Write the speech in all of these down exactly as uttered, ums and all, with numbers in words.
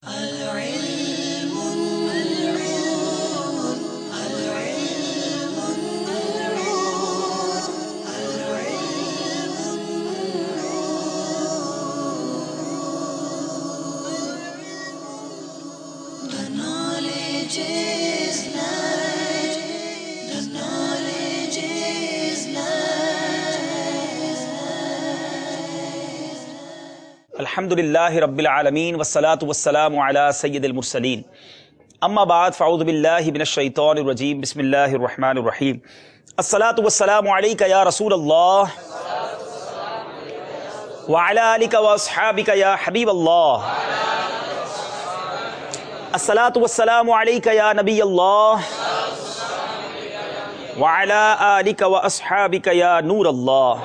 الحمدللہ رب العالمین والصلاة والسلام علی سید المرسلین اما بعد فاعوذ باللہ من الشیطان الرجیم بسم اللہ الرحمن الرحیم الصلاة والسلام علیک یا رسول اللہ وعلی آلک واصحابک یا حبیب اللہ الصلاة والسلام علیک یا نبی اللہ وعلی آلک واصحابک یا نور اللہ۔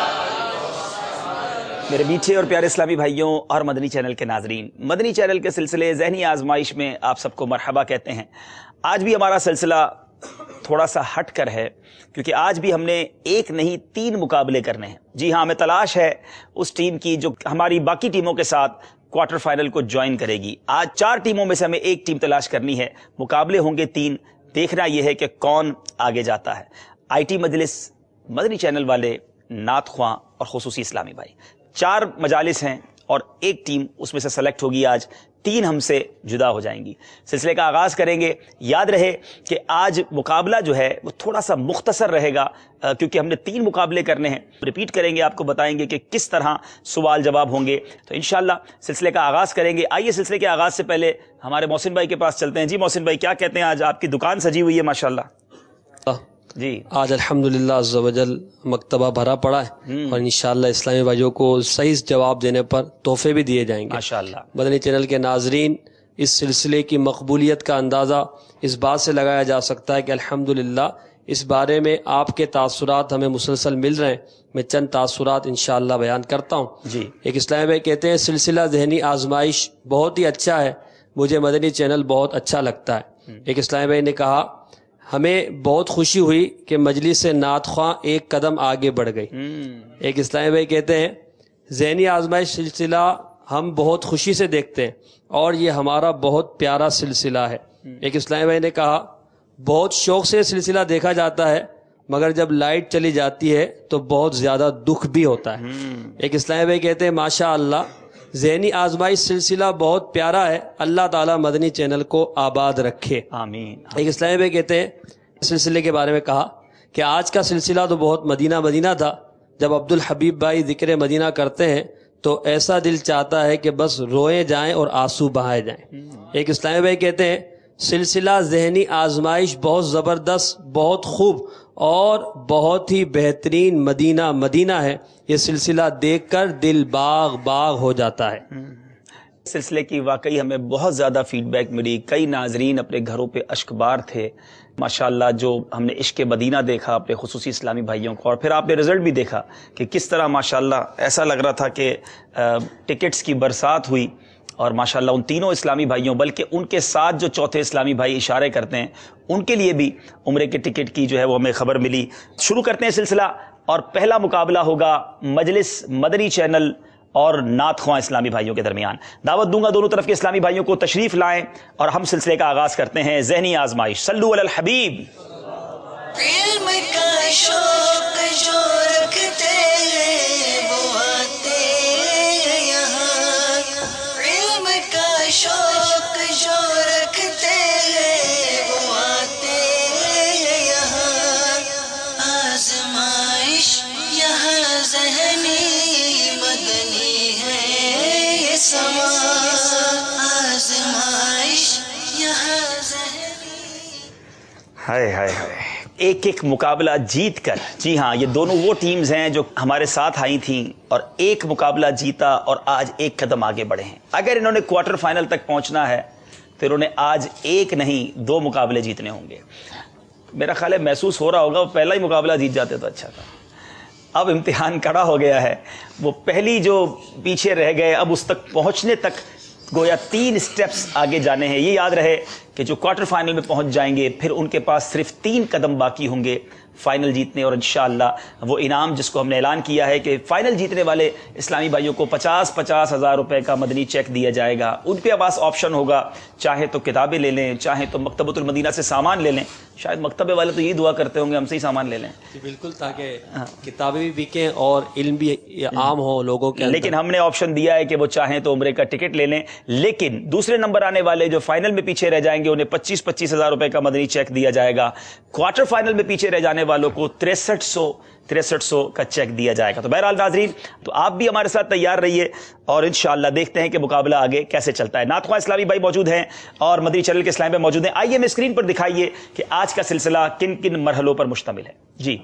میرے میٹھے اور پیارے اسلامی بھائیوں اور مدنی چینل کے ناظرین، مدنی چینل کے سلسلے ذہنی آزمائش میں آپ سب کو مرحبا کہتے ہیں۔ آج بھی ہمارا سلسلہ تھوڑا سا ہٹ کر ہے، کیونکہ آج بھی ہم نے ایک نہیں تین مقابلے کرنے ہیں۔ جی ہاں، ہمیں تلاش ہے اس ٹیم کی جو ہماری باقی ٹیموں کے ساتھ کوارٹر فائنل کو جوائن کرے گی۔ آج چار ٹیموں میں سے ہمیں ایک ٹیم تلاش کرنی ہے، مقابلے ہوں گے تین۔ دیکھنا یہ ہے کہ کون آگے جاتا ہے۔ آئی ٹی مجلس، مدنی چینل والے، نعت خواں اور خصوصی اسلامی بھائی، چار مجالس ہیں اور ایک ٹیم اس میں سے سلیکٹ ہوگی۔ آج تین ہم سے جدا ہو جائیں گی۔ سلسلے کا آغاز کریں گے۔ یاد رہے کہ آج مقابلہ جو ہے وہ تھوڑا سا مختصر رہے گا، کیونکہ ہم نے تین مقابلے کرنے ہیں۔ ریپیٹ کریں گے، آپ کو بتائیں گے کہ کس طرح سوال جواب ہوں گے۔ تو انشاءاللہ سلسلے کا آغاز کریں گے۔ آئیے سلسلے کے آغاز سے پہلے ہمارے محسن بھائی کے پاس چلتے ہیں۔ جی محسن بھائی، کیا کہتے ہیں؟ آج آپ کی دکان سجی ہوئی ہے ماشاءاللہ۔ جی آج الحمدللہ عز و جل مکتبہ بھرا پڑا ہے اور انشاءاللہ اسلامی بھائیوں کو صحیح جواب دینے پر تحفے بھی دیے جائیں گے ماشاءاللہ۔ مدنی چینل کے ناظرین، اس سلسلے کی مقبولیت کا اندازہ اس بات سے لگایا جا سکتا ہے کہ الحمدللہ اس بارے میں آپ کے تاثرات ہمیں مسلسل مل رہے ہیں۔ میں چند تاثرات انشاءاللہ بیان کرتا ہوں۔ جی ایک اسلامی بھائی کہتے ہیں سلسلہ ذہنی آزمائش بہت ہی اچھا ہے، مجھے مدنی چینل بہت اچھا لگتا ہے۔ ایک اسلامی بھائی نے کہا ہمیں بہت خوشی ہوئی کہ مجلس نعت خواں ایک قدم آگے بڑھ گئی۔ ایک اسلامی بھائی کہتے ہیں ذہنی آزمائش سلسلہ ہم بہت خوشی سے دیکھتے ہیں اور یہ ہمارا بہت پیارا سلسلہ ہے۔ ایک اسلامی بھائی نے کہا بہت شوق سے سلسلہ دیکھا جاتا ہے، مگر جب لائٹ چلی جاتی ہے تو بہت زیادہ دکھ بھی ہوتا ہے۔ ایک اسلامی بھائی کہتے ہیں ماشاء اللہ ذہنی آزمائش سلسلہ بہت پیارا ہے، اللہ تعالیٰ مدنی چینل کو آباد رکھے، آمین۔ ایک اسلامی بھائی کہتے ہیں سلسلے کے بارے میں کہا کہ آج کا سلسلہ تو بہت مدینہ مدینہ تھا، جب عبد الحبیب بھائی ذکر مدینہ کرتے ہیں تو ایسا دل چاہتا ہے کہ بس روئے جائیں اور آنسو بہائے جائیں۔ ایک اسلامی بھائی کہتے ہیں سلسلہ ذہنی آزمائش بہت زبردست، بہت خوب اور بہت ہی بہترین مدینہ مدینہ ہے، یہ سلسلہ دیکھ کر دل باغ باغ ہو جاتا ہے۔ سلسلے کی واقعی ہمیں بہت زیادہ فیڈ بیک ملی، کئی ناظرین اپنے گھروں پہ اشکبار تھے ماشاءاللہ، جو ہم نے عشق مدینہ دیکھا اپنے خصوصی اسلامی بھائیوں کو، اور پھر آپ نے رزلٹ بھی دیکھا کہ کس طرح ماشاءاللہ ایسا لگ رہا تھا کہ ٹکٹس کی برسات ہوئی، اور ماشاءاللہ ان تینوں اسلامی بھائیوں بلکہ ان کے ساتھ جو چوتھے اسلامی بھائی اشارے کرتے ہیں ان کے لیے بھی عمرے کے ٹکٹ کی جو ہے وہ ہمیں خبر ملی۔ شروع کرتے ہیں سلسلہ، اور پہلا مقابلہ ہوگا مجلس مدنی چینل اور نعت خواں اسلامی بھائیوں کے درمیان۔ دعوت دوں گا دونوں طرف کے اسلامی بھائیوں کو تشریف لائیں اور ہم سلسلے کا آغاز کرتے ہیں ذہنی آزمائش۔ صلو علی الحبیب۔ علم کا شوق جو رکھتے ہیں وہ آتے ہیں یہاں، علم کا شوق جو رکھتے ہیں وہ آتے ہیں یہاں، آزمائش یہاں ذہنی مدنی ہے یہ سما، آزمائش یہاں ذہنی۔ ہائے ہائے ہائے، ایک ایک مقابلہ جیت کر، جی ہاں یہ دونوں وہ ٹیمز ہیں جو ہمارے ساتھ آئی تھیں اور ایک مقابلہ جیتا اور آج ایک قدم آگے بڑھے ہیں۔ اگر انہوں نے کوارٹر فائنل تک پہنچنا ہے تو انہوں نے آج ایک نہیں دو مقابلے جیتنے ہوں گے۔ میرا خیال ہے محسوس ہو رہا ہوگا وہ پہلا ہی مقابلہ جیت جاتے تو اچھا تھا، اب امتحان کڑا ہو گیا ہے۔ وہ پہلی جو پیچھے رہ گئے اب اس تک پہنچنے تک گویا تین سٹیپس آگے جانے ہیں۔ یہ یاد رہے کہ جو کوارٹر فائنل میں پہنچ جائیں گے پھر ان کے پاس صرف تین قدم باقی ہوں گے فائنل جیتنے، اور انشاءاللہ وہ انعام جس کو ہم نے اعلان کیا ہے کہ فائنل جیتنے والے اسلامی بھائیوں کو پچاس پچاس ہزار روپے کا مدنی چیک دیا جائے گا. ان کے پاس آپشن ہوگا، چاہے تو کتابیں لے لیں، چاہے تو مکتبۃ المدینہ سے سامان لے لیں. شاید مکتبے والے تو یہ دعا کرتے ہوں گے ہم سے ہی سامان لے لیں. بالکل، تاکہ کتابیں بھی بکیں اور علم بھی عام ہو لوگوں کے اندر. لیکن ہم نے آپشن دیا ہے کہ وہ چاہیں تو عمرے کا ٹکٹ لے لیں، لیکن دوسرے نمبر آنے والے جو فائنل میں پیچھے رہ جائیں گے انہیں پچیس پچیس ہزار روپے کا مدنی چیک دیا جائے گا. کوارٹر فائنل میں پیچھے رہ جانے والوں کو تریسٹھ سو تریسٹھ سو کا چیک دیا جائے گا. تو بہرحال ناظرین، تو آپ بھی ہمارے ساتھ تیار رہیے اور انشاءاللہ دیکھتے ہیں کہ مقابلہ آگے کیسے چلتا ہے. نعت خواں اسلامی بھائی موجود ہیں اور مدنی چینل کے اسلام پہ موجود ہیں. آئیے میں اسکرین پر دکھائیے کہ آج کا سلسلہ کن کن مرحلوں پر مشتمل ہے. جی،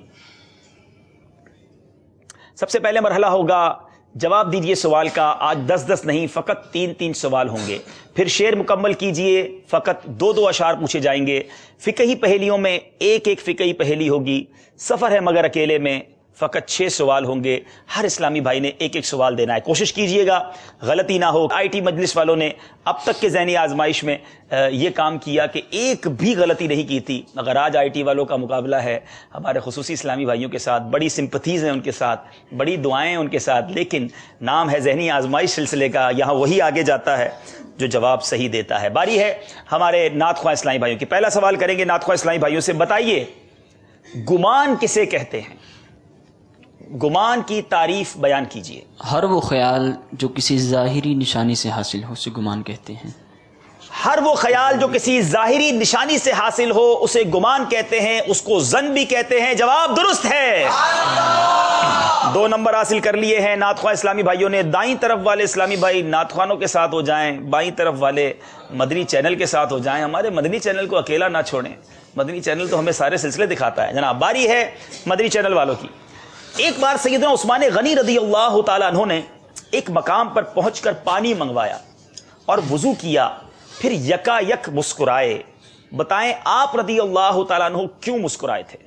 سب سے پہلے مرحلہ ہوگا جواب دیجئے سوال کا. آج دس دس نہیں، فقط تین تین سوال ہوں گے. پھر شعر مکمل کیجئے، فقط دو دو اشعار پوچھے جائیں گے. فقہی پہیلیوں میں ایک ایک فقہی پہیلی ہوگی. سفر ہے مگر اکیلے میں فقط چھ سوال ہوں گے. ہر اسلامی بھائی نے ایک ایک سوال دینا ہے. کوشش کیجئے گا غلطی نہ ہو. آئی ٹی مجلس والوں نے اب تک کے ذہنی آزمائش میں یہ کام کیا کہ ایک بھی غلطی نہیں کی تھی، مگر آج آئی ٹی والوں کا مقابلہ ہے ہمارے خصوصی اسلامی بھائیوں کے ساتھ. بڑی سمپتھیز ہیں ان کے ساتھ، بڑی دعائیں ہیں ان کے ساتھ، لیکن نام ہے ذہنی آزمائش سلسلے کا. یہاں وہی آگے جاتا ہے جو جواب صحیح دیتا ہے. باری ہے ہمارے نعت خواں اسلامی بھائیوں کی. پہلا سوال کریں گے نعت خواں اسلامی بھائیوں سے. بتائیے گمان کسے کہتے ہیں؟ گمان کی تعریف بیان کیجئے. ہر وہ خیال جو کسی ظاہری نشانی سے حاصل ہو اسے گمان کہتے ہیں. ہر وہ خیال جو کسی ظاہری نشانی سے حاصل ہو اسے گمان کہتے ہیں، اس کو ظن بھی کہتے ہیں. جواب درست ہے. دو نمبر حاصل کر لیے ہیں نعت خواں اسلامی بھائیوں نے. دائیں طرف والے اسلامی بھائی نعت خوانوں کے ساتھ ہو جائیں، بائیں طرف والے مدنی چینل کے ساتھ ہو جائیں. ہمارے مدنی چینل کو اکیلا نہ چھوڑیں، مدنی چینل تو ہمیں سارے سلسلے دکھاتا ہے. جناب باری ہے مدنی چینل والوں کی. ایک بار سیدنا عثمان غنی رضی اللہ تعالیٰ عنہ نے ایک مقام پر پہنچ کر پانی منگوایا اور وضو کیا، پھر یکا یک مسکرائے. بتائیں آپ رضی اللہ تعالیٰ عنہ کیوں مسکرائے تھے؟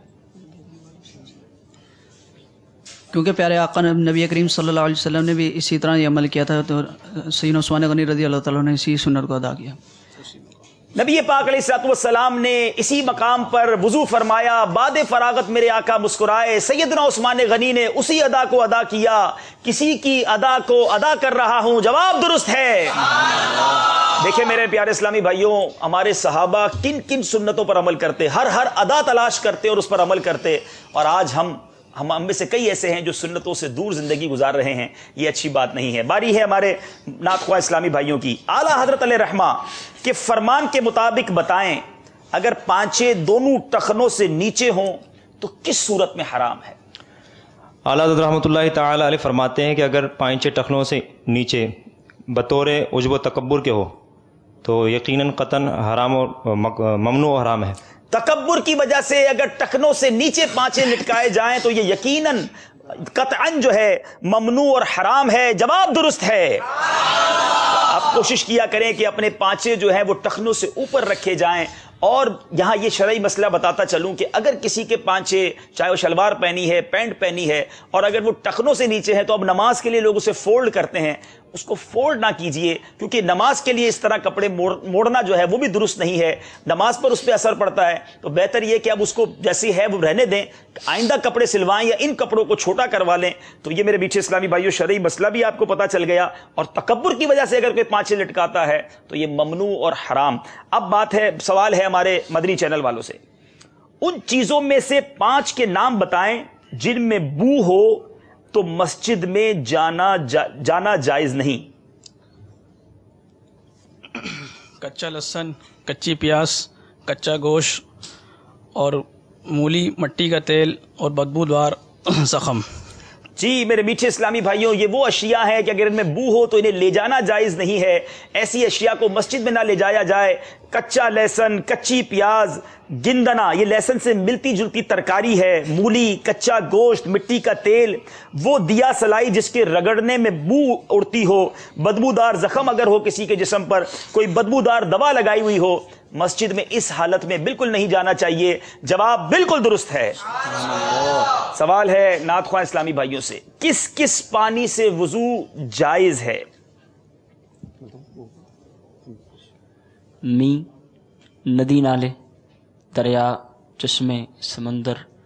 کیونکہ پیارے آقا نبی کریم صلی اللہ علیہ وسلم نے بھی اسی طرح یہ عمل کیا تھا، تو سیدنا عثمان غنی رضی اللہ تعالیٰ نے اسی سنت کو ادا کیا. نبی پاک علیہ الصلوۃ والسلام نے اسی مقام پر وضو فرمایا، بعد فراغت میرے آقا مسکرائے. سیدنا عثمان غنی نے اسی ادا کو ادا کیا. کسی کی ادا کو ادا کر رہا ہوں. جواب درست ہے. دیکھیں میرے پیارے اسلامی بھائیوں، ہمارے صحابہ کن کن سنتوں پر عمل کرتے، ہر ہر ادا تلاش کرتے اور اس پر عمل کرتے، اور آج ہم ہم ہم میں سے کئی ایسے ہیں جو سنتوں سے دور زندگی گزار رہے ہیں. یہ اچھی بات نہیں ہے. باری ہے ہمارے نعت خواں اسلامی بھائیوں کی. اعلیٰ حضرت علیہ رحمہ کے فرمان کے مطابق بتائیں اگر پانچے دونوں ٹخنوں سے نیچے ہوں تو کس صورت میں حرام ہے؟ اعلیٰ حضرت رحمۃ اللہ تعالی علیہ فرماتے ہیں کہ اگر پانچے ٹخنوں سے نیچے بطور عجب و تکبر کے ہو تو یقیناً قطعاً حرام اور ممنوع و حرام ہے. تکبر کی وجہ سے اگر ٹخنوں سے نیچے پانچے لٹکائے جائیں تو یہ یقیناً قطعاً جو ہے ممنوع اور حرام ہے. جواب درست ہے. آپ کوشش کیا کریں کہ اپنے پانچے جو ہیں وہ ٹخنوں سے اوپر رکھے جائیں. اور یہاں یہ شرعی مسئلہ بتاتا چلوں کہ اگر کسی کے پانچے چاہے وہ شلوار پہنی ہے، پینٹ پہنی ہے، اور اگر وہ ٹخنوں سے نیچے ہے تو اب نماز کے لیے لوگ اسے فولڈ کرتے ہیں. اس کو فولڈ نہ کیجئے، کیونکہ نماز کے لیے اس طرح کپڑے موڑ موڑنا جو ہے وہ بھی درست نہیں ہے. نماز پر اس پہ اثر پڑتا ہے. تو بہتر یہ کہ اب اس کو جیسی ہے وہ رہنے دیں. آئندہ کپڑے سلوائیں یا ان کپڑوں کو چھوٹا کروا لیں. تو یہ میرے میٹھے اسلامی بھائیوں شرعی مسئلہ بھی آپ کو پتہ چل گیا. اور تکبر کی وجہ سے اگر کوئی پانچے لٹکاتا ہے تو یہ ممنوع اور حرام. اب بات ہے، سوال ہے ہمارے مدنی چینل والوں سے. ان چیزوں میں سے پانچ کے نام بتائیں جن میں بو ہو تو مسجد میں جانا جا جانا جائز نہیں. کچا لہسن، کچی پیاز، کچا گوشت اور مولی، مٹی کا تیل اور بدبودار زخم. جی میرے میٹھے اسلامی بھائیوں، یہ وہ اشیاء ہیں کہ اگر ان میں بو ہو تو انہیں لے جانا جائز نہیں ہے. ایسی اشیاء کو مسجد میں نہ لے جایا جائے. کچا لہسن، کچی پیاز، گندنا یہ لہسن سے ملتی جلتی ترکاری ہے. مولی، کچا گوشت، مٹی کا تیل، وہ دیا سلائی جس کے رگڑنے میں بو اڑتی ہو، بدبودار زخم اگر ہو کسی کے جسم پر، کوئی بدبودار دوا لگائی ہوئی ہو، مسجد میں اس حالت میں بالکل نہیں جانا چاہیے. جواب بالکل درست ہے. سوال ہے نعت خواں اسلامی بھائیوں سے، کس کس پانی سے وضو جائز ہے؟ می، ندی نالے، دریا، چشمے، سمندر،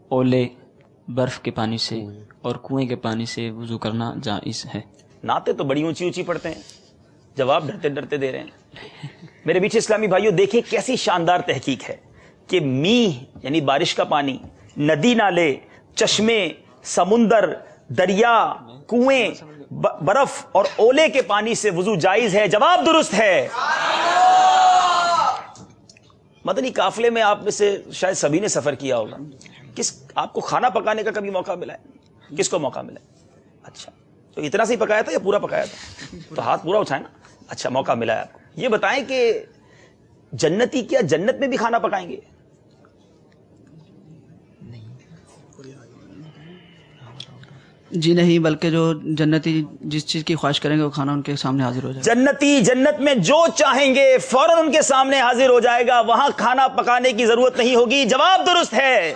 اولے برف کے پانی سے اور کنویں کے پانی سے وضو کرنا جائز ہے؟ نعتیں تو بڑی اونچی اونچی پڑھتے ہیں، جواب ڈرتے ڈرتے دے رہے ہیں۔ میرے پیچھے اسلامی بھائیوں دیکھیں کیسی شاندار تحقیق ہے کہ میہ یعنی بارش کا پانی، ندی نالے، چشمے، سمندر، دریا، کنویں، برف اور اولے کے پانی سے وضو جائز ہے۔ جواب درست ہے۔ مدنی قافلے میں آپ میں سے شاید سبھی نے سفر کیا ہوگا، کس آپ کو کھانا پکانے کا کبھی موقع ملا ہے؟ کس کو موقع ملا ہے؟ اچھا، تو اتنا سے ہی پکایا تھا یا پورا پکایا تھا؟ تو ہاتھ پورا اٹھائیں نا۔ اچھا، موقع ملا ہے آپ کو۔ یہ بتائیں کہ جنتی کیا جنت میں بھی کھانا پکائیں گے؟ جی نہیں، بلکہ جو جنتی جس چیز کی خواہش کریں گے وہ کھانا ان کے سامنے حاضر ہو جائے گا۔ جنتی جنت میں جو چاہیں گے فوراً ان کے سامنے حاضر ہو جائے گا، وہاں کھانا پکانے کی ضرورت نہیں ہوگی۔ جواب درست ہے۔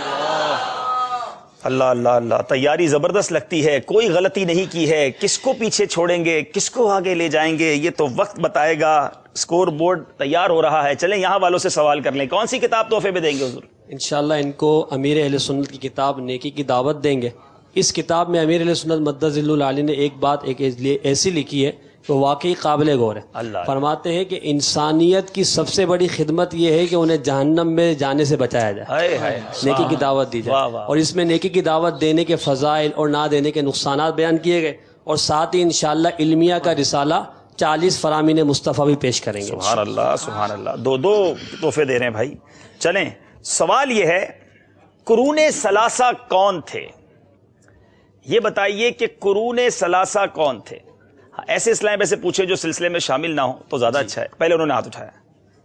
اللہ اللہ اللہ، تیاری زبردست لگتی ہے، کوئی غلطی نہیں کی ہے۔ کس کو پیچھے چھوڑیں گے، کس کو آگے لے جائیں گے، یہ تو وقت بتائے گا۔ اسکور بورڈ تیار ہو رہا ہے، چلیں یہاں والوں سے سوال کر لیں، کون سی کتاب تحفے میں دیں گے حضور؟ انشاءاللہ ان کو امیر اہل سنت کی کتاب نیکی کی دعوت دیں گے۔ اس کتاب میں امیر اہل سنت مدظل العالی نے ایک بات ایک ایسی لکھی ہے کہ واقعی قابل غور ہے۔ اللہ فرماتے ہیں کہ انسانیت کی سب سے بڑی خدمت یہ ہے کہ انہیں جہنم میں جانے سے بچایا جائے، ہائے ہائے، نیکی کی دعوت دی واہ جائے۔ واہ۔ اور اس میں نیکی کی دعوت دینے کے فضائل اور نہ دینے کے نقصانات بیان کیے گئے، اور ساتھ ہی انشاءاللہ علمیہ کا رسالہ چالیس فرامین مصطفیٰ بھی پیش کریں گے۔ سبحان اللہ سبحان اللہ، دو دو تحفے دے رہے ہیں بھائی۔ چلیں، سوال یہ ہے قرون ثلاثہ کون تھے؟ یہ بتائیے کہ قرون ثلاثہ کون تھے؟ ہاں، ایسے اسلام ایسے پوچھے جو سلسلے میں شامل نہ ہو تو زیادہ اچھا ہے۔ پہلے انہوں نے ہاتھ اٹھایا۔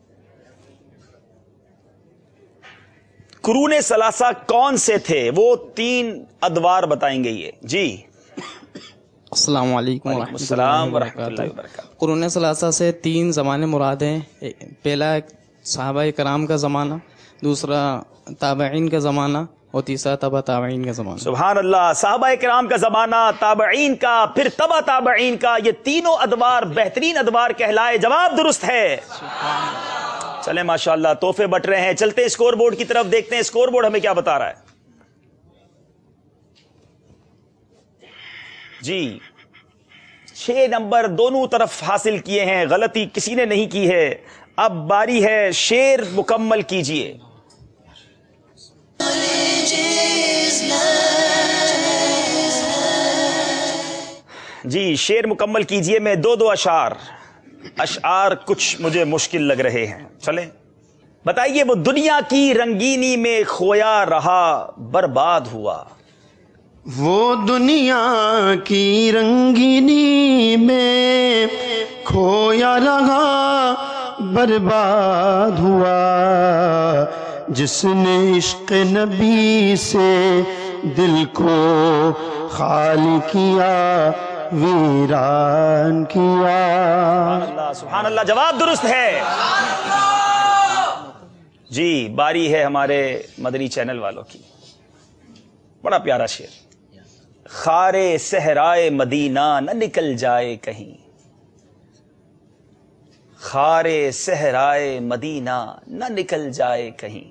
قرون ثلاثہ کون سے تھے؟ وہ تین ادوار بتائیں گے یہ جی۔ السلام علیکم وعلیکم ورحمۃ السلام اللہ ورحمۃ اللہ وبرکاتہ۔ قرون ثلاثہ سے تین زمانے مراد ہیں۔ پہلا صحابہ کرام کا زمانہ، دوسرا تابعین کا زمانہ، اور تیسرا تبع تابعین کا زمانہ۔ سبحان اللہ، صحابہ کرام کا زمانہ، تابعین کا، پھر تبع تابعین کا، یہ تینوں ادوار بہترین ادوار کہلائے۔ جواب درست ہے۔ چلیں ماشاءاللہ، تحفے بٹ رہے ہیں۔ چلتے ہیں اسکور بورڈ کی طرف، دیکھتے ہیں اسکور بورڈ ہمیں کیا بتا رہا ہے۔ جی، چھ نمبر دونوں طرف حاصل کیے ہیں، غلطی کسی نے نہیں کی ہے۔ اب باری ہے شعر مکمل کیجئے۔ جی شعر مکمل کیجئے، میں دو دو اشعار اشعار کچھ مجھے مشکل لگ رہے ہیں۔ چلیں بتائیے، وہ دنیا کی رنگینی میں کھویا رہا برباد ہوا۔ وہ دنیا کی رنگینی میں کھویا رہا برباد ہوا، جس نے عشق نبی سے دل کو خالی کیا ویران کیا۔ اللہ سبحان اللہ، جواب درست ہے۔ جی باری ہے ہمارے مدنی چینل والوں کی۔ بڑا پیارا شعر۔ خارے صحرائے مدینہ نہ نکل جائے کہیں، خارے صحرائے مدینہ نہ نکل جائے کہیں،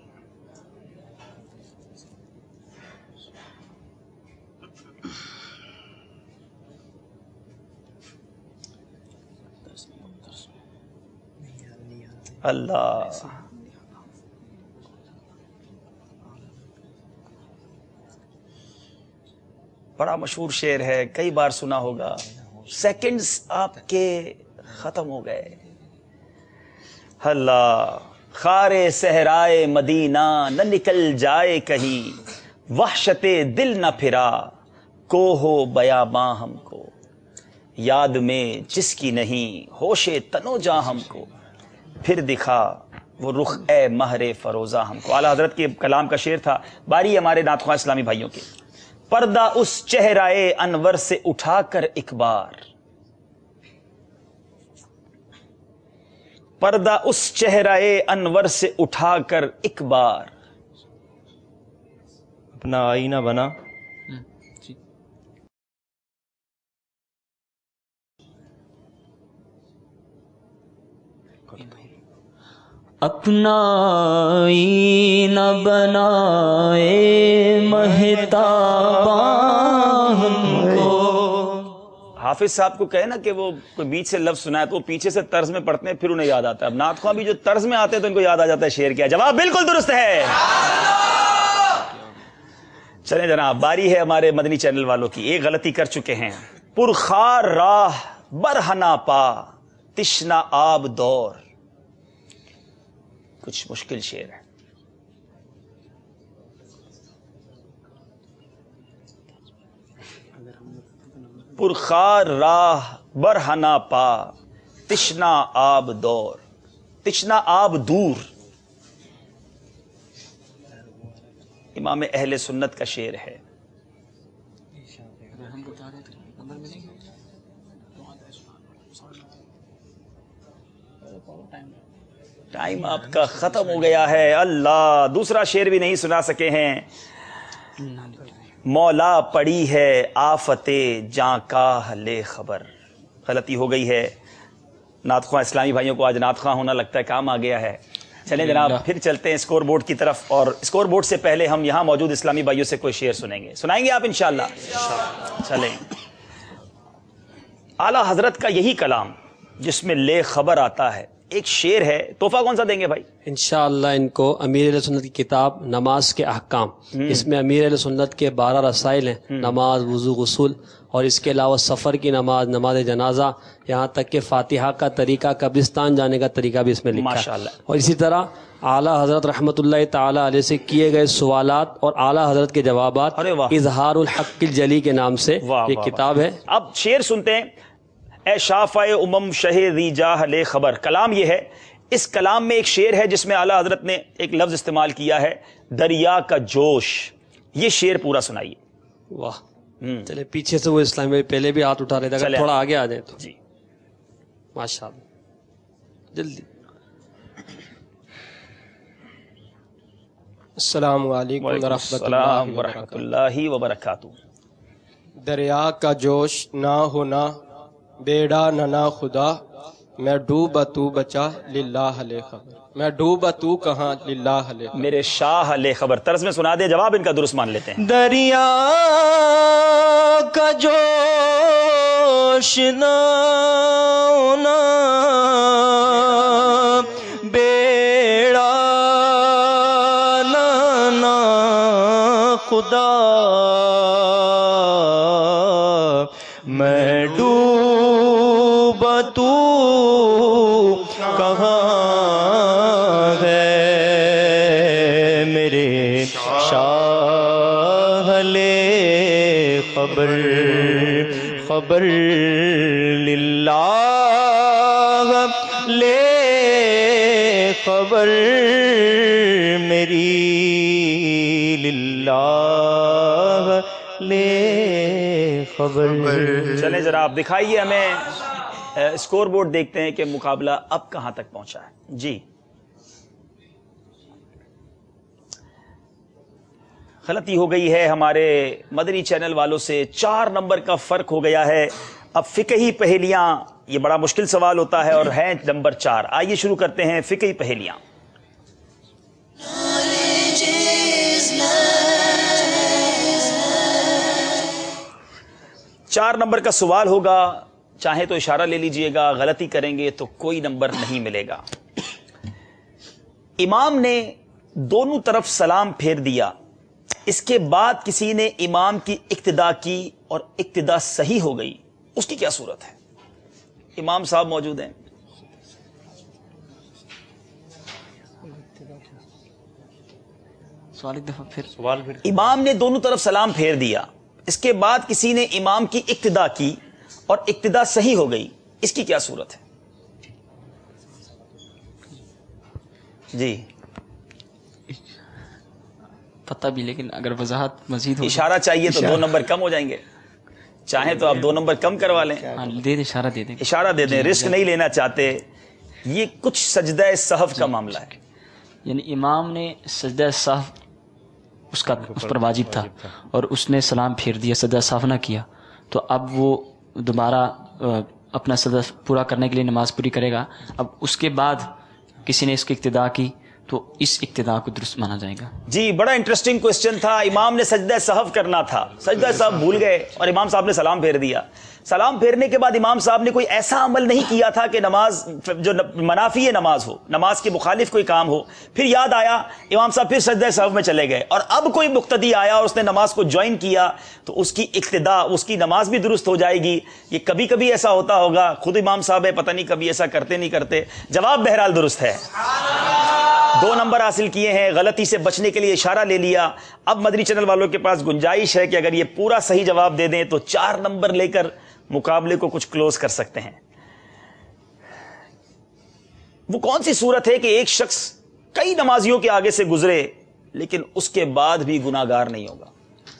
اللہ۔ بڑا مشہور شعر ہے، کئی بار سنا ہوگا۔ سیکنڈز آپ کے ختم ہو گئے۔ اللہ، خارے صحرائے مدینہ نہ نکل جائے کہیں، وحشت دل نہ پھرا کوہ و بیاباں ہم کو، یاد میں جس کی نہیں ہوش تنو جاں ہم کو، پھر دکھا وہ رخ اے مہر فروزہ ہم کو۔ اعلیٰ حضرت کے کلام کا شعر تھا۔ باری ہمارے نعت خواہ اسلامی بھائیوں کے۔ پردہ اس چہرہ انور سے اٹھا کر ایک بار، پردہ اس چہرہ انور سے اٹھا کر ایک بار، اپنا آئینہ بنا اپنا آئینہ بنائے مہتاباں ہم کو. حافظ صاحب کو کہے نا کہ وہ کوئی بیچ سے لفظ سنا ہے تو وہ پیچھے سے طرز میں پڑھتے ہیں پھر انہیں یاد آتا ہے. اب نعت خواں بھی جو طرز میں آتے ہیں تو ان کو یاد آ جاتا ہے شعر کیا. جواب بالکل درست ہے. چلیں جناب باری ہے ہمارے مدنی چینل والوں کی. ایک غلطی کر چکے ہیں. پرخار راہ برہنا پا تشنا آب دور. کچھ مشکل شعر ہے. پرخار راہ برہنا پا تشنا آب دور. تشنا آب دور امام اہل سنت کا شعر ہے. ٹائم آپ کا ختم ہو گیا ہے. اللہ دوسرا شعر بھی نہیں سنا سکے ہیں. مولا پڑی ہے آفت جاں کا لے خبر. غلطی ہو گئی ہے. نعت خواں اسلامی بھائیوں کو آج نعت خواں ہونا لگتا ہے کام آ گیا ہے. چلیں جناب پھر چلتے ہیں اسکور بورڈ کی طرف. اور اسکور بورڈ سے پہلے ہم یہاں موجود اسلامی بھائیوں سے کوئی شعر سنیں گے. سنائیں گے آپ انشاءاللہ؟ چلیں. اعلیٰ حضرت کا یہی کلام جس میں لے خبر آتا ہے. ایک شعر ہے. تحفہ کون سا دیں گے بھائی؟ انشاءاللہ ان کو امیر علیہ سنت کی کتاب نماز کے احکام. اس میں امیر علیہ سنت کے بارہ رسائل ہیں. نماز، وضو، غسل اور اس کے علاوہ سفر کی نماز، نماز جنازہ، یہاں تک کہ فاتحہ کا طریقہ، قبرستان جانے کا طریقہ بھی اس میں لکھا ہے. ماشاءاللہ. اور اسی طرح اعلیٰ حضرت رحمۃ اللہ تعالی علیہ سے کیے گئے سوالات اور اعلیٰ حضرت کے جوابات اظہار الحق الجلی کے نام سے یہ کتاب ہے. اب شعر سنتے ہیں. اے شافع امم شہری جاہ لے خبر. کلام یہ ہے. اس کلام میں ایک شعر ہے جس میں اعلیٰ حضرت نے ایک لفظ استعمال کیا ہے دریا کا جوش. یہ شعر پورا سنائیے. واہ. چلے پیچھے سے وہ اسلام میں پہلے بھی ہاتھ اٹھا رہے تھے. اگر تھوڑا آگے آ جائیں تو. جی ماشاء اللہ جلدی. السلام علیکم ورحمۃ اللہ وبرکاتہ. دریا کا جوش نہ ہونا بیڑا نہ خدا. میں ڈوبا تو بچا للہ لے خبر. میں ڈوبا تو کہاں للہ لے خبر. میرے شاہ لے خبر. طرز میں سنا دے. جواب ان کا درست مان لیتے ہیں. دریا کا جوش نہ ہونا بیڑا نہ خدا. میں ڈوبا تو کہاں ہے میرے شاہ لے خبر. خبر للہ لے خبر میری للہ لے خبر. چلیں ذرا آپ دکھائیے ہمیں. اسکور بورڈ دیکھتے ہیں کہ مقابلہ اب کہاں تک پہنچا ہے. جی غلطی ہو گئی ہے ہمارے مدنی چینل والوں سے. چار نمبر کا فرق ہو گیا ہے. اب فقہی پہیلیاں. یہ بڑا مشکل سوال ہوتا ہے اور ہے نمبر چار. آئیے شروع کرتے ہیں فقہی پہیلیاں. چار نمبر کا سوال ہوگا. چاہے تو اشارہ لے لیجئے گا. غلطی کریں گے تو کوئی نمبر نہیں ملے گا. امام نے دونوں طرف سلام پھیر دیا. اس کے بعد کسی نے امام کی اقتدا کی اور اقتدا صحیح ہو گئی. اس کی کیا صورت ہے؟ امام صاحب موجود ہیں. سوال ایک دفعہ پھر. سوال پھر. امام نے دونوں طرف سلام پھیر دیا. اس کے بعد کسی نے امام کی اقتدا کی اور اقتدا صحیح ہو گئی. اس کی کیا صورت ہے؟ جی پتہ بھی, لیکن اگر وضاحت مزید ہو. اشارہ چاہیے تو دو نمبر کم ہو جائیں گے. چاہیں تو آپ دو نمبر کم کروا لیں. دے دے اشارہ دے دیں. اشارہ دے دیں. رسک نہیں لینا چاہتے. یہ کچھ سجدہ سہو کا معاملہ ہے. یعنی امام نے سجدہ سہو اس کا اس پر واجب تھا اور اس نے سلام پھیر دیا, سجدہ سہو نہ کیا, تو اب وہ دوبارہ اپنا سجدہ پورا کرنے کے لیے نماز پوری کرے گا. اب اس کے بعد किसी ने इसकी इक्तिदा की तो इस इक्तिदा को दुरुस्त माना जाएगा? जी, बड़ा इंटरेस्टिंग क्वेश्चन था। इमाम ने सजदा सहव करना था, सजदा सहव भूल गए और इमाम साहब ने सलाम फेर दिया। सलाम फेरने के बाद इमाम साहब ने कोई ऐसा अमल नहीं किया था कि नमाज जो मनाफी है नमाज हो, नमाज के मुखालिफ कोई काम हो। फिर याद आया, इमाम साहब फिर सजदा सहव में चले गए और अब कोई मुक्तदी आया और उसने नमाज को ज्वाइन किया तो उसकी इक्तिदा, उसकी नमाज भी दुरुस्त हो जाएगी। ये कभी कभी ऐसा होता होगा, खुद इमाम साहब है, पता नहीं कभी ऐसा करते नहीं करते। जवाब बहरहाल दुरुस्त है। दो नंबर हासिल किए हैं, गलती से बचने के लिए इशारा ले लिया। अब मदनी चैनल वालों के पास गुंजाइश है कि अगर ये पूरा सही जवाब दे दें तो चार नंबर लेकर मुकाबले को कुछ क्लोज कर सकते हैं। वो कौन सी सूरत है कि एक शख्स कई नमाजियों के आगे से गुजरे लेकिन उसके बाद भी गुनाहगार नहीं होगा?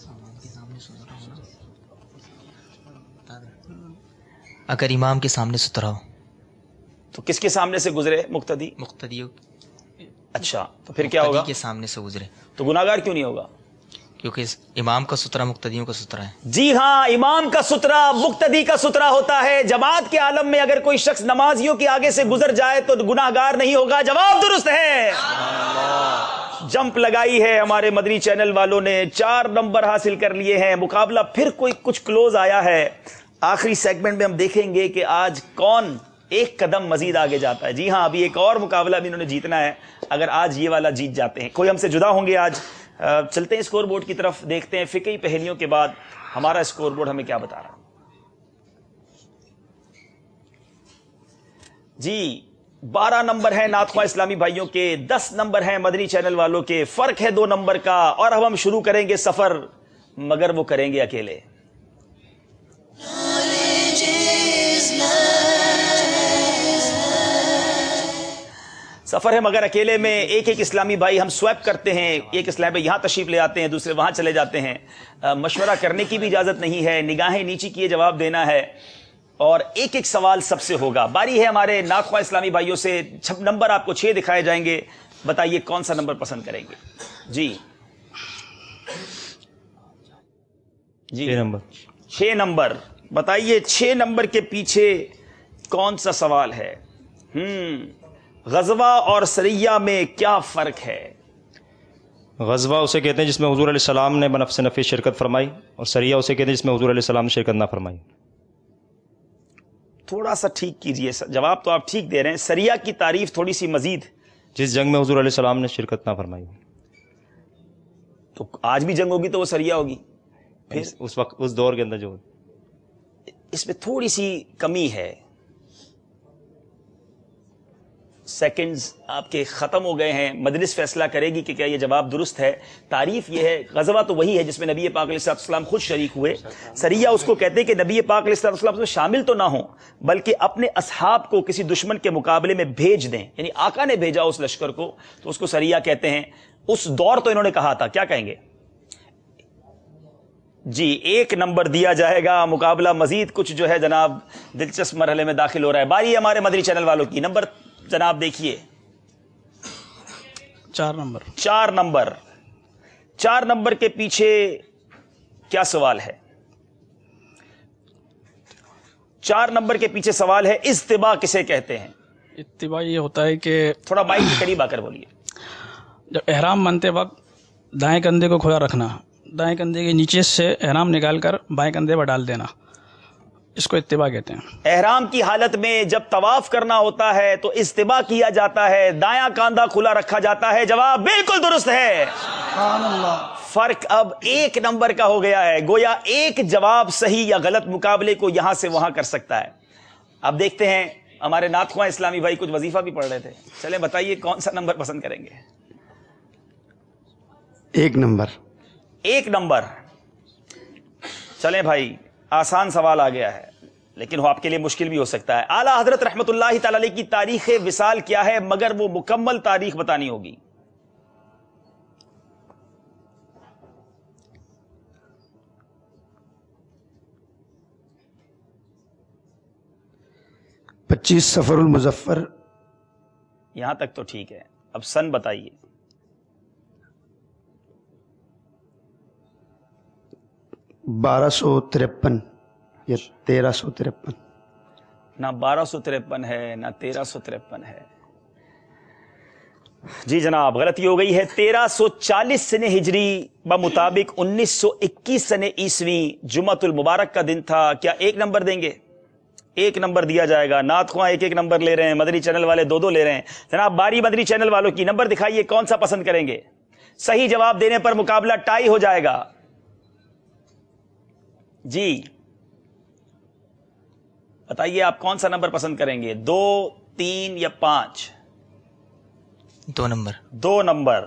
अगर इमाम के सामने सुतरा हो तो किसके सामने से गुजरे? मुक्तदी। मुक्तदियों। अच्छा, तो फिर क्या होगा? के सामने से गुजरे तो गुनाहगार क्यों नहीं होगा? क्योंकि इमाम का सुतरा मुक्तदियों का सुतरा है। जी हां, इमाम का सुतरा मुक्तदी का सुतरा होता है। जमात के आलम में अगर कोई शख्स नमाजियों के आगे से गुजर जाए तो गुनाहगार नहीं होगा। जवाब दुरुस्त है। जंप लगाई है हमारे मदनी चैनल वालों ने, चार नंबर हासिल कर लिए हैं। मुकाबला फिर कोई कुछ क्लोज आया है। आखिरी सेगमेंट में हम देखेंगे कि आज कौन एक कदम मजीद आगे जाता है। जी हां, अभी एक और मुकाबला भी इन्होंने जीतना है। अगर आज ये वाला जीत जाते हैं, कोई हमसे जुदा होंगे आज। चलते हैं स्कोर बोर्ड की तरफ, देखते हैं फिक्री पहेलियों के बाद हमारा स्कोर बोर्ड हमें क्या बता रहा है। जी, बारह नंबर है नातख्वाह इस्लामी भाइयों के, दस नंबर है मदनी चैनल वालों के। फर्क है दो नंबर का। और अब हम शुरू करेंगे सफर, मगर वो करेंगे अकेले। सफर है मगर अकेले में एक एक इस्लामी भाई हम स्वैप करते हैं। एक इस्लामी भाई यहां तशरीफ ले आते हैं, दूसरे वहां चले जाते हैं। आ, मशवरा करने की भी इजाजत नहीं है, निगाहें नीची किए जवाब देना है और एक एक सवाल सबसे होगा। बारी है हमारे नातख्वाह इस्लामी भाइयों से। नंबर आपको छह दिखाए जाएंगे, बताइए कौन सा नंबर पसंद करेंगे? जी जी छह नंबर। छह नंबर बताइए, छह नंबर के पीछे कौन सा सवाल है? हम्म गज़वा और सरिया में क्या फ़र्क है? गज़वा उसे कहते हैं जिसमें हुज़ूर अलैहिस्सलाम ने बनफ़्स नफ़ीस शिरकत फरमाई, और सरिया उसे कहते हैं जिसमें हुज़ूर अलैहिस्सलाम ने शिरकत ना फरमाई। थोड़ा सा ठीक कीजिए, जवाब तो आप ठीक दे रहे हैं। सरिया की तारीफ थोड़ी सी मजीद। जिस जंग में हुज़ूर अलैहिस्सलाम ने शिरकत ना फरमाई। तो आज भी जंग होगी तो वो सरिया होगी। फिर उस वक्त उस दौर के अंदर जो, इसमें थोड़ी सी कमी है। सेकंड्स आपके खत्म हो गए हैं। मजलिस फैसला करेगी कि क्या ये जवाब दुरुस्त है। तारीफ ये है, गज़वा तो वही है जिसमें नबी पाक अलैहिस्सलाम खुद शरीक हुए। सरिया उसको कहते हैं कि नबी पाक अलैहिस्सलाम में शामिल तो ना हो बल्कि अपने असहाब को किसी दुश्मन के मुकाबले में भेज दें, यानी आका ने भेजा उस लश्कर को, तो उसको सरिया कहते हैं। उस दौर तो इन्होंने कहा था, क्या कहेंगे? जी, एक नंबर दिया जाएगा। मुकाबला मजीद कुछ जो है जनाब दिलचस्प मरहले में दाखिल हो रहा है। बारी हमारे मदनी चैनल वालों की। नंबर जनाब देखिए, चार नंबर। चार नंबर चार नंबर के पीछे क्या सवाल है? चार नंबर के पीछे सवाल है, इज्तिबा किसे कहते हैं? इत्तिबा ये होता है कि थोड़ा माइक के करीब आकर बोलिए। जब एहराम बांधते वक्त दाएं कंधे को खुला रखना, दाएं कंधे के नीचे से एहराम निकालकर बाएं कंधे पर डाल देना, इसको इत्तिबा कहते हैं। एहराम की हालत में जब तवाफ करना होता है तो इज्तिबा किया जाता है, दायां कांधा खुला रखा जाता है। जवाब बिल्कुल दुरुस्त है। फर्क अब एक नंबर का हो गया है। गोया एक जवाब सही या गलत मुकाबले को यहां से वहां कर सकता है। अब देखते हैं, हमारे नातख्वाह इस्लामी भाई कुछ वजीफा भी पढ़ रहे थे। चले बताइए कौन सा नंबर पसंद करेंगे? एक नंबर। एक नंबर। चलें भाई, आसान सवाल आ गया है लेकिन वो आपके लिए मुश्किल भी हो सकता है। आला हजरत रहमतुल्लाहि तआला अलैह की तारीख विसाल क्या है, मगर वो मुकम्मल तारीख बतानी होगी। पच्चीस सफरुल मुजफ्फर। यहां तक तो ठीक है, अब सन बताइए। बारह सौ तिरपन या तेरह सौ तिरपन। ना बारह सौ तिरपन है ना तेरह सौ तिरपन है। جی جناب غلطی ہو گئی ہے. تیرہ سو چالیس سن ہجری بمطابق انیس سو اکیس سن عیسوی جمعۃ المبارک کا دن تھا. کیا ایک نمبر دیں گے؟ ایک نمبر دیا جائے گا. نعت خواں ایک ایک نمبر لے رہے ہیں, مدنی چینل والے دو دو لے رہے ہیں. جناب باری مدنی چینل والوں کی, نمبر دکھائیے کون سا پسند کریں گے. صحیح جواب دینے پر مقابلہ ٹائی ہو جائے گا. جی بتائیے آپ کون سا نمبر پسند کریں گے, دو, تین یا پانچ؟ دو نمبر. دو نمبر.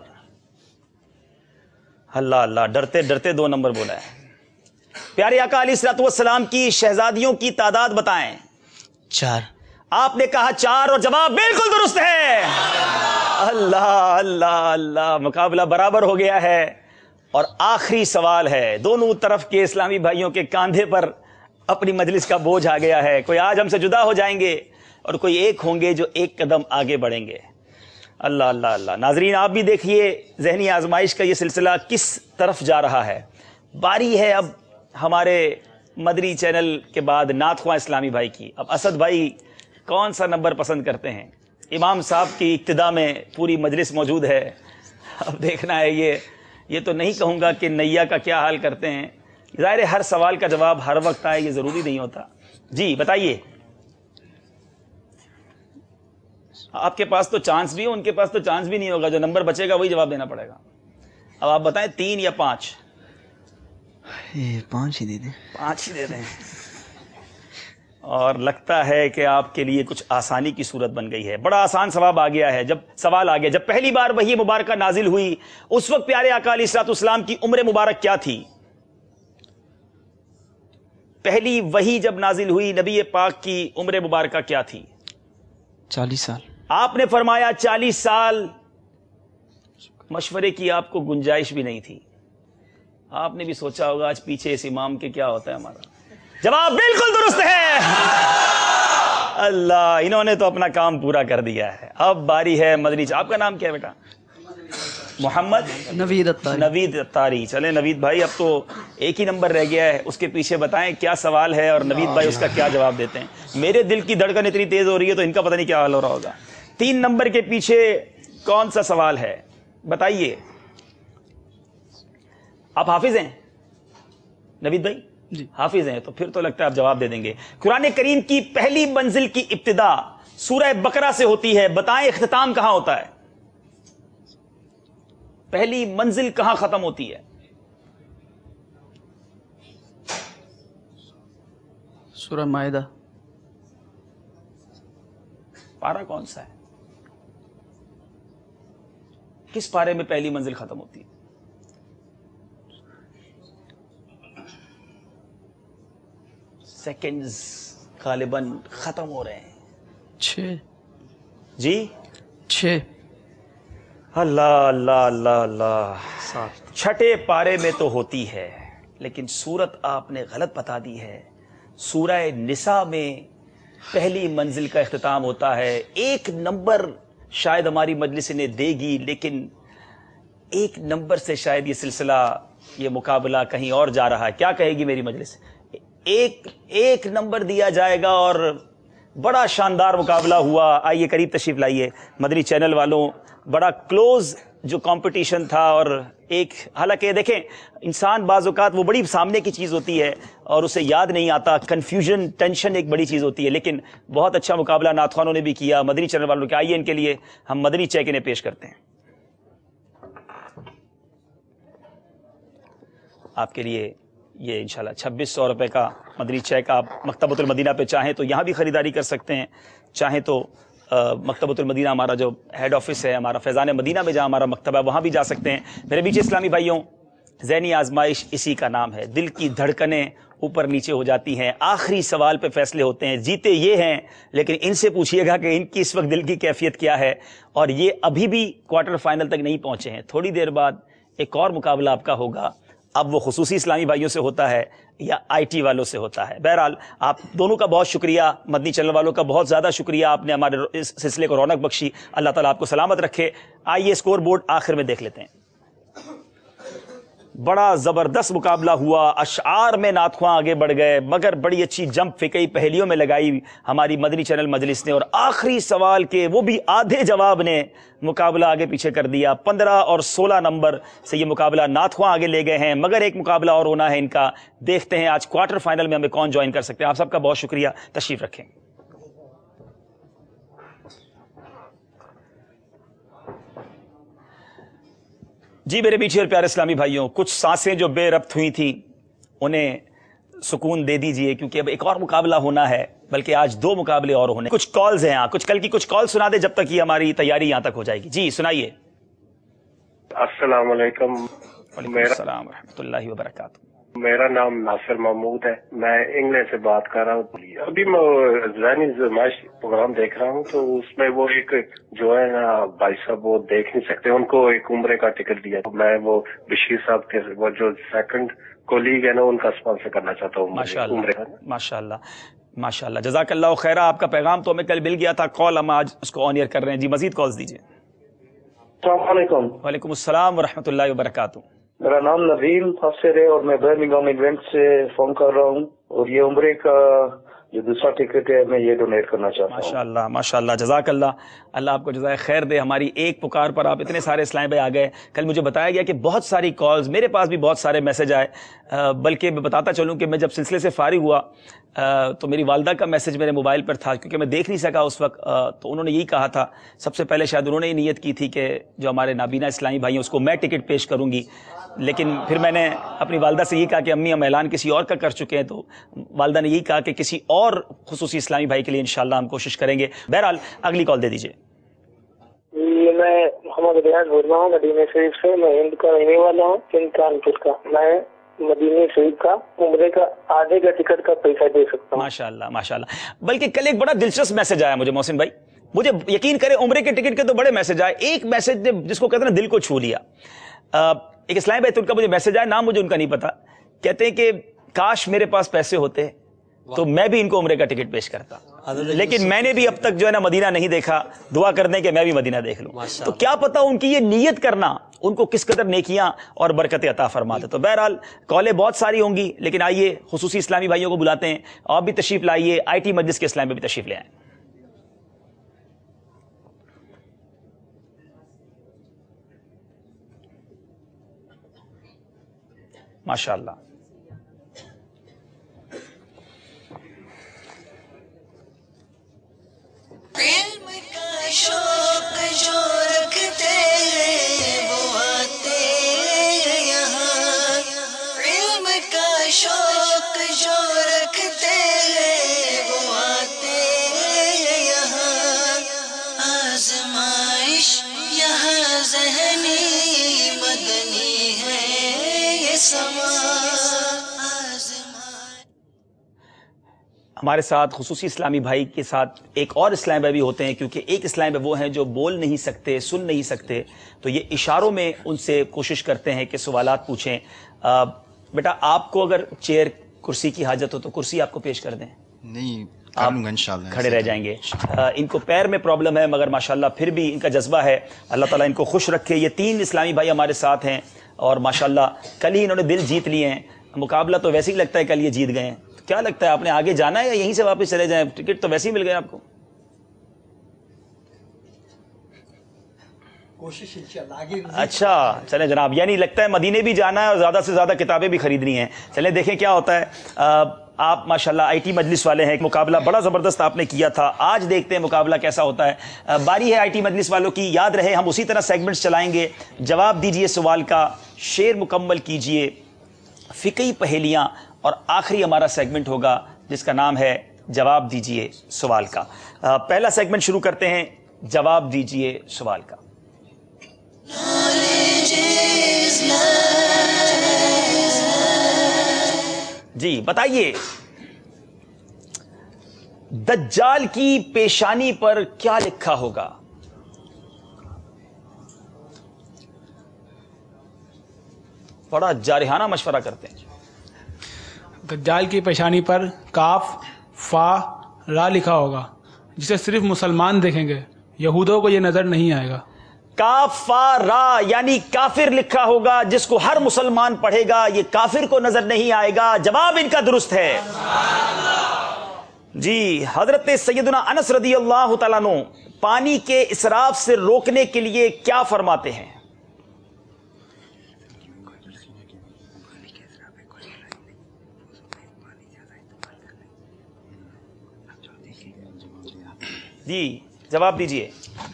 اللہ اللہ, ڈرتے ڈرتے دو نمبر بولا ہے. پیارے آقا علیہ الصلوۃ والسلام کی شہزادیوں کی تعداد بتائیں. چار. آپ نے کہا چار اور جواب بالکل درست ہے. اللہ اللہ اللہ, مقابلہ برابر ہو گیا ہے. اور آخری سوال ہے, دونوں طرف کے اسلامی بھائیوں کے کاندھے پر اپنی مجلس کا بوجھ آ گیا ہے. کوئی آج ہم سے جدا ہو جائیں گے اور کوئی ایک ہوں گے جو ایک قدم آگے بڑھیں گے. اللہ اللہ اللہ. ناظرین آپ بھی دیکھیے ذہنی آزمائش کا یہ سلسلہ کس طرف جا رہا ہے. باری ہے اب ہمارے مدنی چینل کے بعد نعت خواں اسلامی بھائی کی. اب اسد بھائی کون سا نمبر پسند کرتے ہیں؟ امام صاحب کی ابتدا میں پوری مجلس موجود ہے. اب دیکھنا ہے, یہ یہ تو نہیں کہوں گا کہ نیا کا کیا حال کرتے ہیں. ظاہر ہے ہر سوال کا جواب ہر وقت آئے یہ ضروری نہیں ہوتا. جی بتائیے. آپ کے پاس تو چانس بھی ہو, ان کے پاس تو چانس بھی نہیں ہوگا. جو نمبر بچے گا وہی جواب دینا پڑے گا. اب آپ بتائیں تین یا پانچ؟ پانچ ہی دے دیں. پانچ ہی دے دیں. اور لگتا ہے کہ آپ کے لیے کچھ آسانی کی صورت بن گئی ہے. بڑا آسان سوال آ گیا ہے. جب سوال آ گیا جب پہلی بار وحی مبارکہ نازل ہوئی اس وقت پیارے آقا علیہ الصلوۃ والسلام کی عمر مبارک کیا تھی؟ پہلی وحی جب نازل ہوئی نبی پاک کی عمر مبارکہ کیا تھی؟ چالیس سال. آپ نے فرمایا چالیس سال. مشورے کی آپ کو گنجائش بھی نہیں تھی. آپ نے بھی سوچا ہوگا آج پیچھے اس امام کے کیا ہوتا ہے ہمارا. جواب بالکل درست ہے. اللہ, انہوں نے تو اپنا کام پورا کر دیا ہے. اب باری ہے مدنی. آپ کا نام کیا ہے بیٹا؟ محمد نوید اتاری. نوید اتاری. چلے نوید بھائی اب تو ایک ہی نمبر رہ گیا ہے, اس کے پیچھے بتائیں کیا سوال ہے اور نوید بھائی اس کا کیا جواب دیتے ہیں. میرے دل کی دھڑکن اتنی تیز ہو رہی ہے تو ان کا پتہ نہیں کیا حال ہو رہا ہوگا. تین نمبر کے پیچھے کون سا سوال ہے بتائیے. آپ حافظ ہیں نوید بھائی؟ جی حافظ ہیں, تو پھر تو لگتا ہے آپ جواب دے دیں گے. قرآن کریم کی پہلی منزل کی ابتدا سورہ بقرہ سے ہوتی ہے. بتائیں اختتام کہاں ہوتا ہے؟ پہلی منزل کہاں ختم ہوتی ہے؟ سورہ مائدہ. پارہ کون سا ہے؟ کس پارے میں پہلی منزل ختم ہوتی ہے؟ سیکنڈز غالباً ختم ہو رہے ہیں. چھ. جی چھ. اللہ اللہ اللہ اللہ. چھٹے پارے میں تو ہوتی ہے لیکن سورت آپ نے غلط بتا دی ہے. سورہ نساء میں پہلی منزل کا اختتام ہوتا ہے. ایک نمبر شاید ہماری مجلس نے دے گی لیکن ایک نمبر سے شاید یہ سلسلہ یہ مقابلہ کہیں اور جا رہا ہے. کیا کہے گی میری مجلس؟ ایک ایک نمبر دیا جائے گا اور بڑا شاندار مقابلہ ہوا. آئیے قریب تشریف لائیے. مدنی چینل والوں بڑا کلوز جو کمپٹیشن تھا. اور ایک حالانکہ دیکھیں انسان بعض اوقات وہ بڑی سامنے کی چیز ہوتی ہے اور اسے یاد نہیں آتا. کنفیوژن ٹینشن ایک بڑی چیز ہوتی ہے. لیکن بہت اچھا مقابلہ نعت خوانوں نے بھی کیا, مدنی چینل والوں کے. آئیے ان کے لیے ہم مدنی چیک انہیں پیش کرتے ہیں. آپ کے لیے یہ انشاءاللہ چھبیس سو روپے کا مدنی چیک. آپ مکتبۃ المدینہ پہ چاہیں تو یہاں بھی خریداری کر سکتے ہیں, چاہیں تو مکتبۃ المدینہ ہمارا جو ہیڈ آفس ہے ہمارا فیضان مدینہ میں جہاں ہمارا مکتبہ ہے وہاں بھی جا سکتے ہیں. میرے بیچ اسلامی بھائیوں ذہنی آزمائش اسی کا نام ہے. دل کی دھڑکنیں اوپر نیچے ہو جاتی ہیں, آخری سوال پہ فیصلے ہوتے ہیں. جیتے یہ ہیں لیکن ان سے پوچھیے گا کہ ان کی اس وقت دل کی کیفیت کیا ہے. اور یہ ابھی بھی کوارٹر فائنل تک نہیں پہنچے ہیں. تھوڑی دیر بعد ایک اور مقابلہ آپ کا ہوگا. اب وہ خصوصی اسلامی بھائیوں سے ہوتا ہے یا آئی ٹی والوں سے ہوتا ہے. بہرحال آپ دونوں کا بہت شکریہ, مدنی چینل والوں کا بہت زیادہ شکریہ. آپ نے ہمارے اس سلسلے کو رونق بخشی. اللہ تعالیٰ آپ کو سلامت رکھے. آئیے اسکور بورڈ آخر میں دیکھ لیتے ہیں. بڑا زبردست مقابلہ ہوا، اشعار میں ناتخواں آگے بڑھ گئے، مگر بڑی اچھی جمپ فقہی پہلیوں میں لگائی ہماری مدنی چینل مجلس نے، اور آخری سوال کے وہ بھی آدھے جواب نے مقابلہ آگے پیچھے کر دیا۔ پندرہ اور سولہ نمبر سے یہ مقابلہ ناتخواں آگے لے گئے ہیں، مگر ایک مقابلہ اور ہونا ہے ان کا۔ دیکھتے ہیں آج کوارٹر فائنل میں ہمیں کون جوائن کر سکتے ہیں۔ آپ سب کا بہت شکریہ، تشریف رکھیں۔ جی میرے میٹھے اور پیارے اسلامی بھائیوں، کچھ سانسیں جو بے ربط ہوئی تھیں انہیں سکون دے دیجئے، کیونکہ اب ایک اور مقابلہ ہونا ہے، بلکہ آج دو مقابلے اور ہونے۔ کچھ کالز ہیں، کچھ کل کی کچھ کال سنا دے جب تک یہ ہماری تیاری یہاں تک ہو جائے گی۔ جی سنائیے۔ السلام علیکم۔ وعلیکم السلام ورحمۃ اللہ وبرکاتہ۔ میرا نام ناصر محمود ہے، میں انگلینڈ سے بات کر رہا ہوں۔ ابھی میں ذہنی آزمائش پروگرام دیکھ رہا ہوں، تو اس میں وہ ایک جو ہے نا بھائی صاحب وہ دیکھ نہیں سکتے، ان کو ایک عمرے کا ٹکٹ دیا، میں وہ بشیر صاحب کے وہ جو سیکنڈ کولیگ ہے نا ان کا اسپانسر کرنا چاہتا ہوں ماشاء اللہ عمرے کا۔ ماشاء اللہ ماشاء اللہ، جزاک اللہ خیرہ۔ آپ کا پیغام تو ہمیں کل مل گیا تھا، کال ہم آج اس کو آن ایئر کر رہے ہیں۔ جی مزید کالز دیجیے۔ السلام علیکم۔ وعلیکم السلام ورحمۃ اللہ وبرکاتہ۔ میرا نام نویل افسر ہے اور میں برمنگھم انگلینڈ سے فون کر رہا ہوں، اور یہ عمرے کا جو دوسرا ٹکٹ ہے میں یہ ڈونیٹ کرنا چاہتا ہوں۔ ماشاء اللہ ماشاء اللہ، جزاک اللہ، اللہ آپ کو جزائے خیر دے۔ ہماری ایک پکار پر آپ اتنے سارے اسلام بھائی آ گئے۔ کل مجھے بتایا گیا کہ بہت ساری کالز، میرے پاس بھی بہت سارے میسج آئے، بلکہ میں بتاتا چلوں کہ میں جب سلسلے سے فارغ ہوا تو میری والدہ کا میسج میرے موبائل پر تھا، کیونکہ میں دیکھ نہیں سکا اس وقت، تو انہوں نے یہی کہا تھا، سب سے پہلے شاید انہوں نے یہ نیت کی تھی کہ جو ہمارے نابینا اسلامی بھائی ہیں اس کو میں ٹکٹ پیش کروں گی، لیکن پھر میں نے اپنی والدہ سے یہ کہا کہ امی ہم اعلان کسی اور کا کر چکے ہیں، تو والدہ نے یہی کہا کہ کسی اور خصوصی اسلامی بھائی کے لیے انشاءاللہ ہم کوشش کریں گے۔ بہرحال اگلی کال دے دیجیے۔ یہ میں محمد ریاض بول رہا ہوں مدینہ شریف سے، میں ہند کا رہنے والا ہوں، ہند کانپور کا۔ میں مدینہ شریف کا عمرے کا آدھے کا ٹکٹ کا پیسہ دے سکتا ہوں۔ ماشاء اللہ ماشاء اللہ، بلکہ کل ایک بڑا دلچسپ میسج آیا مجھے محسن بھائی، مجھے یقین کرے عمرے کے ٹکٹ کے تو بڑے میسج آئے، ایک میسج جس کو کہتے ہیں نا دل کو چھو لیا۔ ایک اسلامی بھائی تو ان کا مجھے میسج آیا، نام مجھے ان کا نہیں پتا، کہتے ہیں کہ کاش میرے پاس پیسے ہوتے تو میں بھی ان کو عمرے کا ٹکٹ پیش کرتا، لیکن میں نے بھی اب تک جو ہے نا مدینہ نہیں دیکھا، دعا کر دیں کہ میں بھی مدینہ دیکھ لوں۔ تو کیا پتا ان کی یہ نیت کرنا ان کو کس قدر نیکیاں اور برکتیں عطا فرما دے۔ تو بہرحال کالیں بہت ساری ہوں گی، لیکن آئیے خصوصی اسلامی بھائیوں کو بلاتے ہیں، آپ بھی تشریف لائیے، آئی ٹی مجلس کے اسلام میں بھی تشریف لے آئیں۔ ماشاء اللہ۔ علم کا شوق جو رکھتے ہیں وہ آتے یہاں، علم کا شوق جو رکھتے ہیں وہ آتے یہاں، آزمائش یہاں ذہنی مدنی ہے یہ سما۔ ہمارے ساتھ خصوصی اسلامی بھائی کے ساتھ ایک اور اسلامی بھائی بھی ہوتے ہیں، کیونکہ ایک اسلامی بھائی وہ ہیں جو بول نہیں سکتے، سن نہیں سکتے، تو یہ اشاروں میں ان سے کوشش کرتے ہیں کہ سوالات پوچھیں۔ بیٹا آپ کو اگر چیئر کرسی کی حاجت ہو تو کرسی آپ کو پیش کر دیں؟ نہیں، آپ کھڑے رہ جائیں گے۔ ان کو پیر میں پرابلم ہے، مگر ماشاءاللہ پھر بھی ان کا جذبہ ہے، اللہ تعالیٰ ان کو خوش رکھے۔ یہ تین اسلامی بھائی ہمارے ساتھ ہیں اور ماشاءاللہ کل ہی انہوں نے دل جیت لیے ہیں، مقابلہ تو ویسے ہی لگتا ہے کل یہ جیت گئے ہیں۔ کیا لگتا ہے آپ نے آگے جانا ہے یا یہیں سے واپس چلے جائیں؟ ٹکٹ تو ویسے ہی مل گئے آپ کو۔ کوشش انشاءاللہ آگے۔ اچھا چلیں جناب، یعنی لگتا ہے مدینے بھی جانا ہے اور زیادہ سے زیادہ کتابیں بھی خریدنی ہیں۔ چلیں دیکھیں کیا ہوتا ہے۔ آپ ماشاءاللہ آئی ٹی مجلس والے ہیں، ایک مقابلہ بڑا زبردست آپ نے کیا تھا، آج دیکھتے ہیں مقابلہ کیسا ہوتا ہے۔ باری ہے آئی ٹی مجلس والوں کی، یاد رہے ہم اسی طرح سیگمنٹس چلائیں گے۔ جواب دیجئے سوال کا، شعر مکمل کیجئے، فقہی پہیلیاں، اور آخری ہمارا سیگمنٹ ہوگا جس کا نام ہے جواب دیجئے سوال کا۔ پہلا سیگمنٹ شروع کرتے ہیں، جواب دیجئے سوال کا۔ جی بتائیے، دجال کی پیشانی پر کیا لکھا ہوگا؟ بڑا جارحانہ مشورہ کرتے ہیں۔ دجال کی پیشانی پر کاف فا را لکھا ہوگا، جسے صرف مسلمان دیکھیں گے، یہودوں کو یہ نظر نہیں آئے گا۔ کاف فا را یعنی کافر لکھا ہوگا جس کو ہر مسلمان پڑھے گا یہ کافر کو نظر نہیں آئے گا. جواب ان کا درست ہے. جی حضرت سیدنا انس رضی اللہ تعالیٰ عنہ پانی کے اسراف سے روکنے کے لیے کیا فرماتے ہیں؟ جی جواب دیجئے.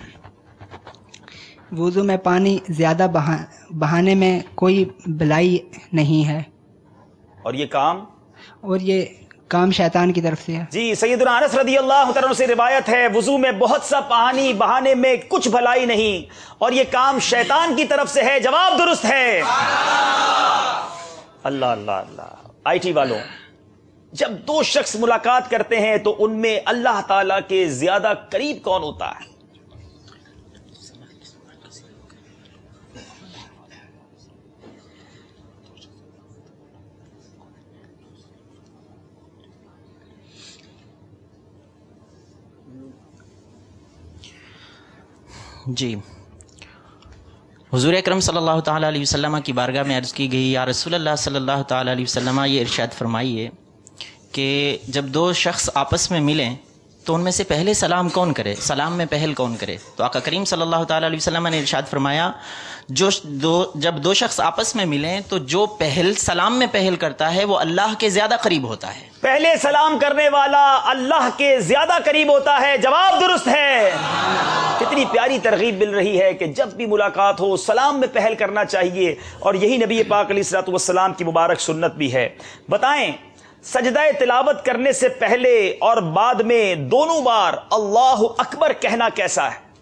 وضو میں پانی زیادہ بہانے میں کوئی بھلائی نہیں ہے اور یہ کام اور یہ کام شیطان کی طرف سے ہے. جی سیدنا انس رضی اللہ تعالیٰ عنہ سے روایت ہے وضو میں بہت سا پانی بہانے میں کچھ بھلائی نہیں اور یہ کام شیطان کی طرف سے ہے. جواب درست ہے. اللہ اللہ اللہ. آئی ٹی والوں جب دو شخص ملاقات کرتے ہیں تو ان میں اللہ تعالیٰ کے زیادہ قریب کون ہوتا ہے؟ جی حضور اکرم صلی اللہ تعالیٰ علیہ وسلم کی بارگاہ میں عرض کی گئی یا رسول اللہ صلی اللہ تعالیٰ علیہ وسلم یہ ارشاد فرمائیے کہ جب دو شخص آپس میں ملیں تو ان میں سے پہلے سلام کون کرے، سلام میں پہل کون کرے؟ تو آقا کریم صلی اللہ تعالیٰ علیہ وسلم نے ارشاد فرمایا جو دو جب دو شخص آپس میں ملیں تو جو پہل سلام میں پہل کرتا ہے وہ اللہ کے زیادہ قریب ہوتا ہے. پہلے سلام کرنے والا اللہ کے زیادہ قریب ہوتا ہے. جواب درست ہے. کتنی پیاری ترغیب مل رہی ہے کہ جب بھی ملاقات ہو سلام میں پہل کرنا چاہیے اور یہی نبی پاک علیہ الصلوۃ والسلام کی مبارک سنت بھی ہے. بتائیں سجدہ تلاوت کرنے سے پہلے اور بعد میں دونوں بار اللہ اکبر کہنا کیسا ہے؟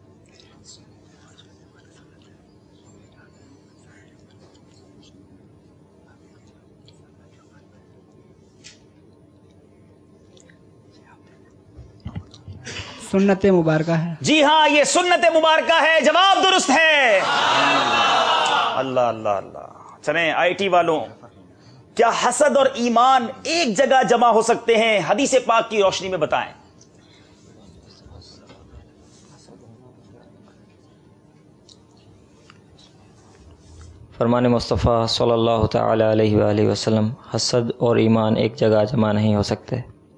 سنت مبارکہ ہے. جی ہاں یہ سنت مبارکہ ہے. جواب درست ہے. اللہ اللہ اللہ. چلیں آئی ٹی والوں کیا حسد اور ایمان ایک جگہ جمع ہو سکتے ہیں؟ حدیث پاک کی روشنی میں بتائیں. فرمان مصطفیٰ صلی اللہ تعالی علیہ وآلہ وسلم حسد اور ایمان ایک جگہ جمع نہیں ہو سکتے.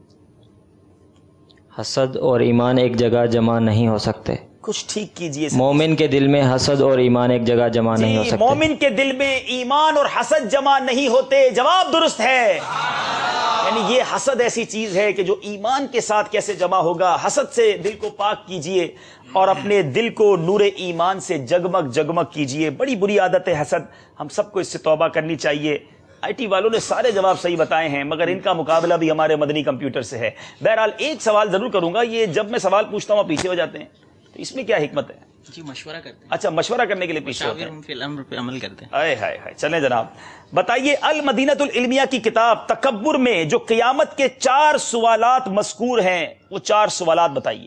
حسد اور ایمان ایک جگہ جمع نہیں ہو سکتے. کچھ ٹھیک کیجئے. مومن کے دل میں حسد اور ایمان ایک جگہ جمع نہیں ہو سکتے. مومن کے دل میں ایمان اور حسد جمع نہیں ہوتے. جواب درست ہے. یعنی یہ حسد ایسی چیز ہے کہ جو ایمان کے ساتھ کیسے جمع ہوگا. حسد سے دل کو پاک کیجئے اور اپنے دل کو نور ایمان سے جگمگ جگمگ کیجئے. بڑی بری عادت ہے حسد. ہم سب کو اس سے توبہ کرنی چاہیے. آئی ٹی والوں نے سارے جواب صحیح بتائے ہیں مگر ان کا مقابلہ بھی ہمارے مدنی کمپیوٹر سے ہے. بہرحال ایک سوال ضرور کروں گا. یہ جب میں سوال پوچھتا ہوں آپ پیچھے ہو جاتے ہیں تو اس میں کیا حکمت ہے؟ جی مشورہ کرتے ہیں. اچھا مشورہ کرنے کے لیے پیچھے ہوتے ہیں. فی الامر پہ عمل کرتے ہیں. ہائے ہائے ہائے. چلیں جناب بتائیے المدینۃ العلمیہ کی کتاب تکبر میں جو قیامت کے چار سوالات مذکور ہیں وہ چار سوالات بتائیے.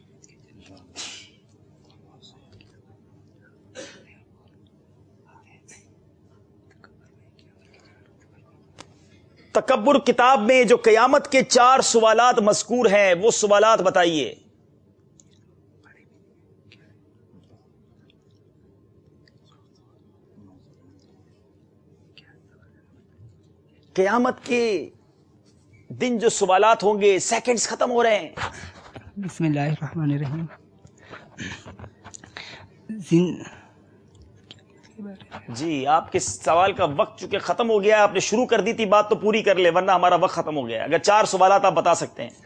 تکبر کتاب میں جو قیامت کے چار سوالات مذکور ہیں وہ سوالات بتائیے. قیامت کے دن جو سوالات ہوں گے سیکنڈز ختم ہو رہے ہیں. بسم اللہ الرحمن الرحیم. زن... جی آپ کے سوال کا وقت چونکہ ختم ہو گیا. آپ نے شروع کر دی تھی بات تو پوری کر لے ورنہ ہمارا وقت ختم ہو گیا. اگر چار سوالات آپ بتا سکتے ہیں.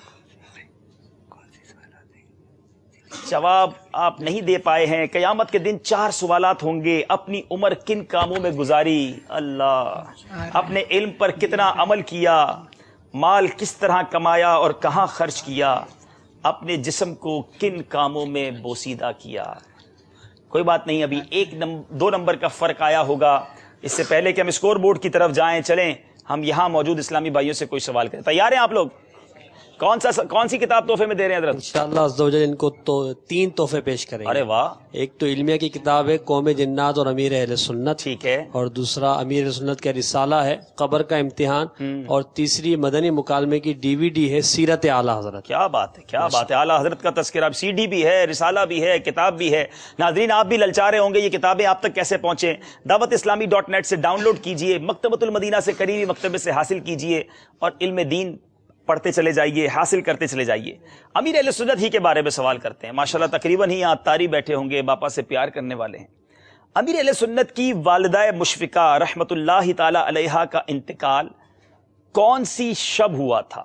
جواب آپ نہیں دے پائے ہیں. قیامت کے دن چار سوالات ہوں گے. اپنی عمر کن کاموں میں گزاری؟ اللہ. اپنے علم پر کتنا عمل کیا؟ مال کس طرح کمایا اور کہاں خرچ کیا؟ اپنے جسم کو کن کاموں میں بوسیدہ کیا؟ کوئی بات نہیں ابھی ایک نمبر دو نمبر کا فرق آیا ہوگا. اس سے پہلے کہ ہم اسکور بورڈ کی طرف جائیں چلیں ہم یہاں موجود اسلامی بھائیوں سے کوئی سوال کریں. تیار ہیں آپ لوگ؟ کون سا کون سی کتاب تحفے میں دے رہے ہیں حضرت؟ انشاءاللہ عز و جل ان کو تو تین تحفے پیش کریں گے. ارے واہ. ایک تو علمیہ کی کتاب ہے قوم جنات اور امیر اہل سنت، ٹھیک ہے، اور دوسرا امیر اہل سنت کا رسالہ ہے قبر کا امتحان، اور تیسری مدنی مکالمے کی ڈی وی ڈی ہے سیرت اعلیٰ حضرت. کیا بات ہے، کیا بات ہے. اعلیٰ حضرت کا تذکرہ، سی ڈی بھی ہے، رسالہ بھی ہے، کتاب بھی ہے. ناظرین آپ بھی للچا رہے ہوں گے یہ کتابیں آپ تک کیسے پہنچیں. دعوت اسلامی ڈاٹ نیٹ سے ڈاؤن لوڈ کیجئے، مکتبۃ المدینہ سے قریبی مکتبے سے حاصل کیجئے اور علم دین پڑھتے چلے جائیے، حاصل کرتے چلے جائیے. امیر اہل سنت ہی کے بارے میں سوال کرتے ہیں. ماشاءاللہ تقریباً ہی یہاں تاری بیٹھے ہوں گے، باپا سے پیار کرنے والے ہیں. امیر اہل سنت کی والدہ مشفقہ رحمت اللہ تعالی علیہا کا انتقال کون سی شب ہوا تھا؟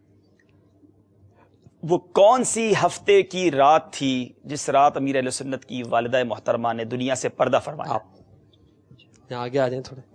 وہ کون سی ہفتے کی رات تھی جس رات امیر اہل سنت کی والدہ محترمہ نے دنیا سے پردہ فرمایا؟ آگے آ جائیں تھوڑے.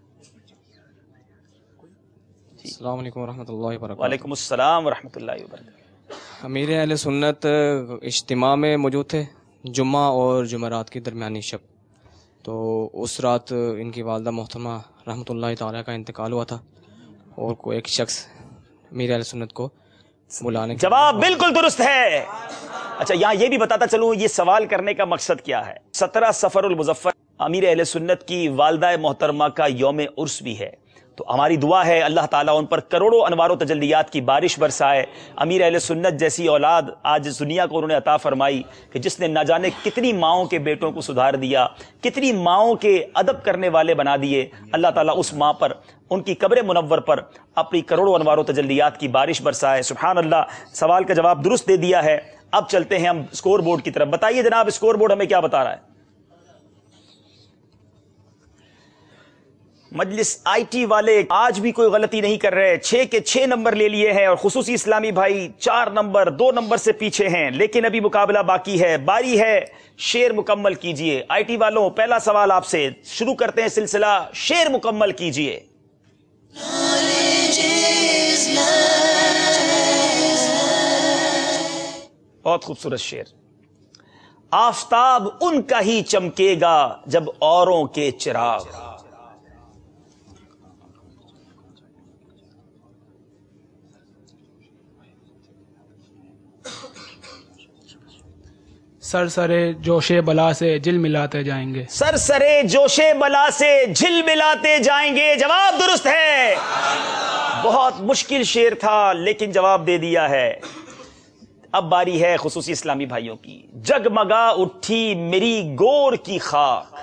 السلام علیکم ورحمۃ اللہ وبرکاتہ. وعلیکم السلام ورحمۃ اللہ وبرکاتہ. امیر اہل سنت اجتماع میں موجود تھے جمعہ اور جمعرات کی درمیانی شب، تو اس رات ان کی والدہ محترمہ رحمۃ اللہ تعالیٰ کا انتقال ہوا تھا، اور کوئی ایک شخص امیر اہل سنت کو بلانے. جواب بالکل درست ہے. اچھا یہاں یہ بھی بتاتا چلوں یہ سوال کرنے کا مقصد کیا ہے. سترہ سفر المظفر امیر اہل سنت کی والدہ محترمہ کا یوم عرس بھی ہے، تو ہماری دعا ہے اللہ تعالیٰ ان پر کروڑوں انوار و تجلیات کی بارش برسائے. امیر اہل سنت جیسی اولاد آج دنیا کو انہوں نے عطا فرمائی کہ جس نے نہ جانے کتنی ماؤں کے بیٹوں کو سدھار دیا، کتنی ماؤں کے ادب کرنے والے بنا دیے. اللہ تعالیٰ اس ماں پر، ان کی قبر منور پر اپنی کروڑوں انوار و تجلیات کی بارش برسائے. سبحان اللہ. سوال کا جواب درست دے دیا ہے. اب چلتے ہیں ہم اسکور بورڈ کی طرف. بتائیے جناب اسکور بورڈ ہمیں کیا بتا رہا ہے؟ مجلس آئی ٹی والے آج بھی کوئی غلطی نہیں کر رہے، چھ کے چھ نمبر لے لیے ہیں، اور خصوصی اسلامی بھائی چار نمبر دو نمبر سے پیچھے ہیں، لیکن ابھی مقابلہ باقی ہے. باری ہے شعر مکمل کیجئے. آئی ٹی والوں پہلا سوال آپ سے شروع کرتے ہیں سلسلہ شعر مکمل کیجئے. بہت خوبصورت شعر. آفتاب ان کا ہی چمکے گا جب اوروں کے چراغ. سر سرے جوشے بلا سے جل ملاتے جائیں گے. سر سرے جوشے بلا سے جل ملاتے جائیں گے. جواب درست ہے. بہت مشکل شعر تھا لیکن جواب دے دیا ہے. اب باری ہے خصوصی اسلامی بھائیوں کی. جگمگا اٹھی میری گور کی خاک،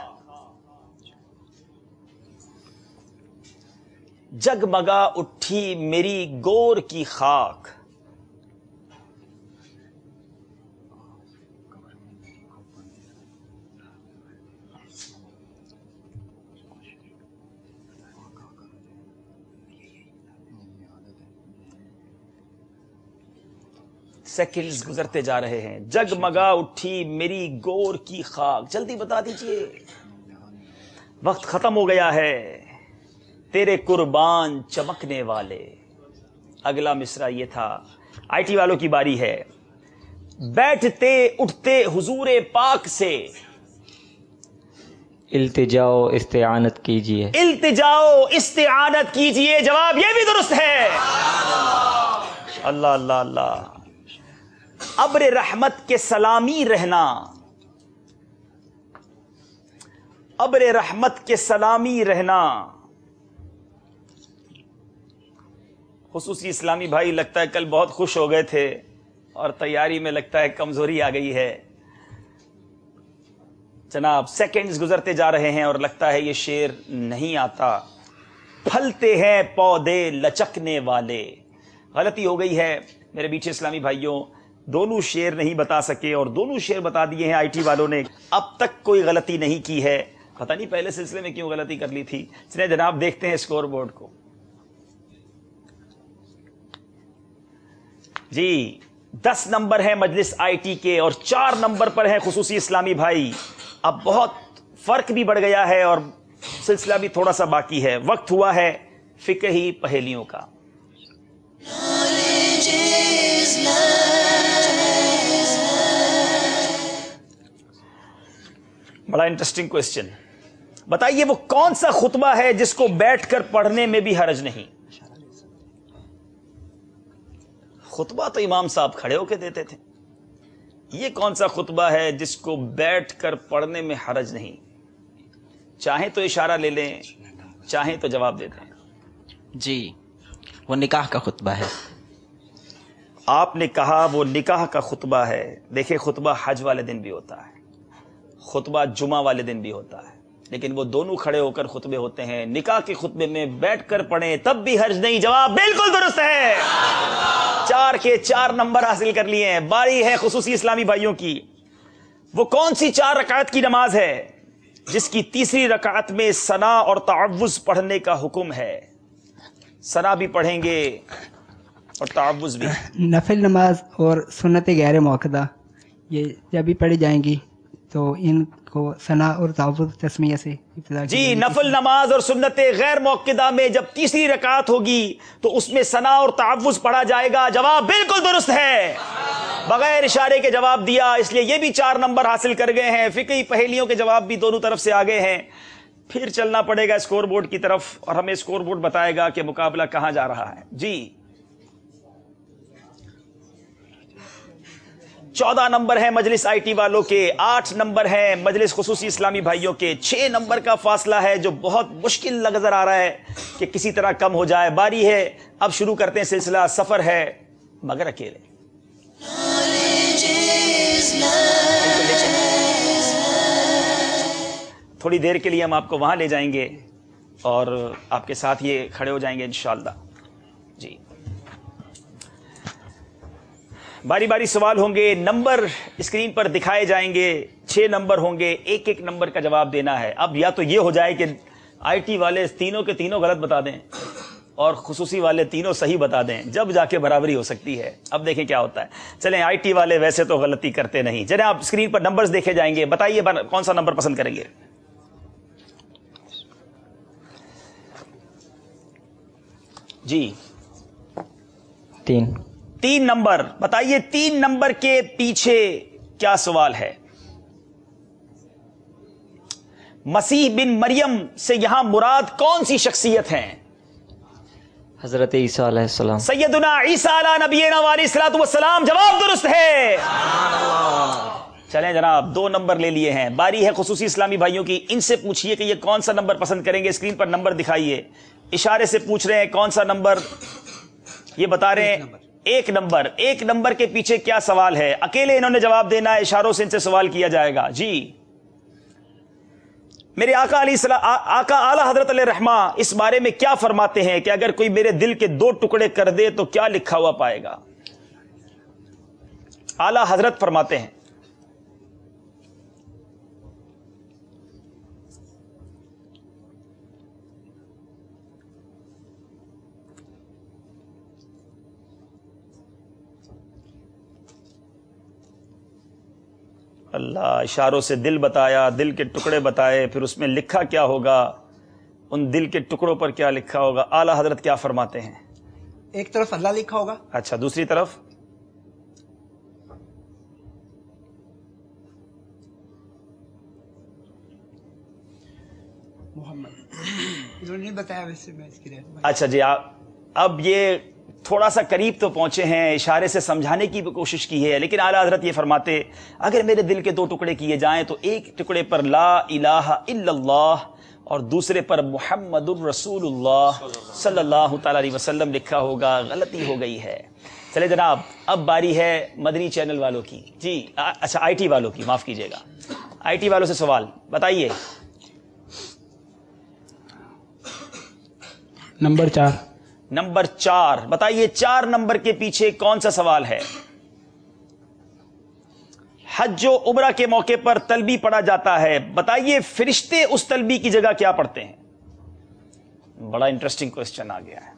جگمگا اٹھی میری گور کی خاک، سیکنڈز گزرتے جا رہے ہیں. جگمگا اٹھی میری گور کی خاک. جلدی بتا دیجئے، وقت ختم ہو گیا ہے. تیرے قربان چمکنے والے. اگلا مصرع یہ تھا. آئی ٹی والوں کی باری ہے. بیٹھتے اٹھتے حضور پاک سے التجاؤ استعانت کیجئے. التجاؤ استعانت کیجئے. جواب یہ بھی درست ہے. اللہ اللہ اللہ. ابر رحمت کے سلامی رہنا، ابر رحمت کے سلامی رہنا. خصوصی اسلامی بھائی لگتا ہے کل بہت خوش ہو گئے تھے اور تیاری میں لگتا ہے کمزوری آ گئی ہے. جناب سیکنڈز گزرتے جا رہے ہیں اور لگتا ہے یہ شعر نہیں آتا. پھلتے ہیں پودے لچکنے والے. غلطی ہو گئی ہے میرے بیچے اسلامی بھائیوں. دونوں شعر نہیں بتا سکے اور دونوں شعر بتا دیے ہیں آئی ٹی والوں نے. اب تک کوئی غلطی نہیں کی ہے. پتہ نہیں پہلے سلسلے میں کیوں غلطی کر لی تھی. چلیں جناب دیکھتے ہیں اسکور بورڈ کو. جی دس نمبر ہیں مجلس آئی ٹی کے اور چار نمبر پر ہیں خصوصی اسلامی بھائی. اب بہت فرق بھی بڑھ گیا ہے اور سلسلہ بھی تھوڑا سا باقی ہے. وقت ہوا ہے فقہی پہیلیوں کا. بڑا انٹرسٹنگ کوسچن. بتائیے وہ کون سا خطبہ ہے جس کو بیٹھ کر پڑھنے میں بھی حرج نہیں؟ خطبہ تو امام صاحب کھڑے ہو کے دیتے تھے، یہ کون سا خطبہ ہے جس کو بیٹھ کر پڑھنے میں حرج نہیں؟ چاہیں تو اشارہ لے لیں، چاہیں تو جواب دے دیں۔ جی وہ نکاح کا خطبہ ہے۔ آپ نے کہا وہ نکاح کا خطبہ ہے۔ دیکھیں خطبہ حج والے دن بھی ہوتا ہے، خطبہ جمعہ والے دن بھی ہوتا ہے، لیکن وہ دونوں کھڑے ہو کر خطبے ہوتے ہیں۔ نکاح کے خطبے میں بیٹھ کر پڑھیں تب بھی حرج نہیں۔ جواب بالکل درست ہے، چار کے چار نمبر حاصل کر لیے ہیں۔ باری ہے خصوصی اسلامی بھائیوں کی۔ وہ کون سی چار رکعت کی نماز ہے جس کی تیسری رکعت میں ثنا اور تعوذ پڑھنے کا حکم ہے؟ ثنا بھی پڑھیں گے اور تعوذ بھی۔ نفل نماز اور سنت غیر موقدہ یہ جب بھی پڑھی جائیں گی تو ان کو ثنا اور تعوذ تسمیہ سے ابتدا کی جی جائے گی۔ نفل نماز اور سنت غیر موقدہ میں جب تیسری رکعت ہوگی تو اس میں ثنا اور تعوذ پڑھا جائے گا۔ جواب بالکل درست ہے، بغیر اشارے کے جواب دیا، اس لیے یہ بھی چار نمبر حاصل کر گئے ہیں۔ فقہی پہیلیوں کے جواب بھی دونوں طرف سے آگے ہیں۔ پھر چلنا پڑے گا اسکور بورڈ کی طرف اور ہمیں اسکور بورڈ بتائے گا کہ مقابلہ کہاں جا رہا ہے۔ جی چودہ نمبر ہے مجلس آئی ٹی والوں کے، آٹھ نمبر ہے مجلس خصوصی اسلامی بھائیوں کے، چھ نمبر کا فاصلہ ہے جو بہت مشکل نظر آ رہا ہے کہ کسی طرح کم ہو جائے۔ باری ہے اب شروع کرتے ہیں سلسلہ سفر ہے مگر اکیلے۔ تھوڑی دیر کے لیے ہم آپ کو وہاں لے جائیں گے اور آپ کے ساتھ یہ کھڑے ہو جائیں گے انشاءاللہ۔ جی باری باری سوال ہوں گے، نمبر اسکرین پر دکھائے جائیں گے، چھ نمبر ہوں گے، ایک ایک نمبر کا جواب دینا ہے۔ اب یا تو یہ ہو جائے کہ آئی ٹی والے تینوں کے تینوں غلط بتا دیں اور خصوصی والے تینوں صحیح بتا دیں، جب جا کے برابری ہو سکتی ہے۔ اب دیکھیں کیا ہوتا ہے۔ چلیں آئی ٹی والے ویسے تو غلطی کرتے نہیں۔ چلیں آپ اسکرین پر نمبرز دیکھے جائیں گے، بتائیے کون سا نمبر پسند کریں گے؟ جی تین تین نمبر بتائیے، تین نمبر کے پیچھے کیا سوال ہے؟ مسیح بن مریم سے یہاں مراد کون سی شخصیت ہیں؟ حضرت عیسیٰ علیہ السلام۔ سیدنا عیسیٰ علیہ نبینا علیہ الصلوۃ والسلام۔ جواب درست ہے۔ چلیں جناب دو نمبر لے لیے ہیں۔ باری ہے خصوصی اسلامی بھائیوں کی، ان سے پوچھئے کہ یہ کون سا نمبر پسند کریں گے۔ اسکرین پر نمبر دکھائیے، اشارے سے پوچھ رہے ہیں کون سا نمبر، یہ بتا رہے ہیں ایک نمبر۔ ایک نمبر کے پیچھے کیا سوال ہے؟ اکیلے انہوں نے جواب دینا ہے، اشاروں سے ان سے سوال کیا جائے گا۔ جی میرے آقا علیہ السلام، آقا اعلی حضرت علیہ رحمہ اس بارے میں کیا فرماتے ہیں کہ اگر کوئی میرے دل کے دو ٹکڑے کر دے تو کیا لکھا ہوا پائے گا؟ اعلی حضرت فرماتے ہیں اللہ اشاروں سے دل بتایا، دل کے ٹکڑے بتائے، پھر اس میں لکھا کیا ہوگا، ان دل کے ٹکڑوں پر کیا لکھا ہوگا؟ اعلی حضرت کیا فرماتے ہیں؟ ایک طرف اللہ لکھا ہوگا، اچھا دوسری طرف محمد۔ انہوں نے نہیں بتایا ویسے میں اس کی رہنمائی۔ اچھا جی اب یہ تھوڑا سا قریب تو پہنچے ہیں، اشارے سے سمجھانے کی بھی کوشش کی ہے، لیکن اعلیٰ حضرت یہ فرماتے اگر میرے دل کے دو ٹکڑے کیے جائیں تو ایک ٹکڑے پر لا الہ الا اللہ اور دوسرے پر محمد الرسول اللہ صلی اللہ تعالی علیہ وسلم لکھا ہوگا۔ غلطی ہو گئی ہے۔ چلے جناب اب باری ہے مدنی چینل والوں کی۔ جی اچھا آئی ٹی والوں کی، معاف کیجیے گا، آئی ٹی والوں سے سوال بتائیے۔ نمبر چار نمبر چار بتائیے، چار نمبر کے پیچھے کون سا سوال ہے؟ حج و عمرہ کے موقع پر تلبی پڑھا جاتا ہے، بتائیے فرشتے اس تلبی کی جگہ کیا پڑھتے ہیں؟ بڑا انٹرسٹنگ کوسچن آ گیا ہے۔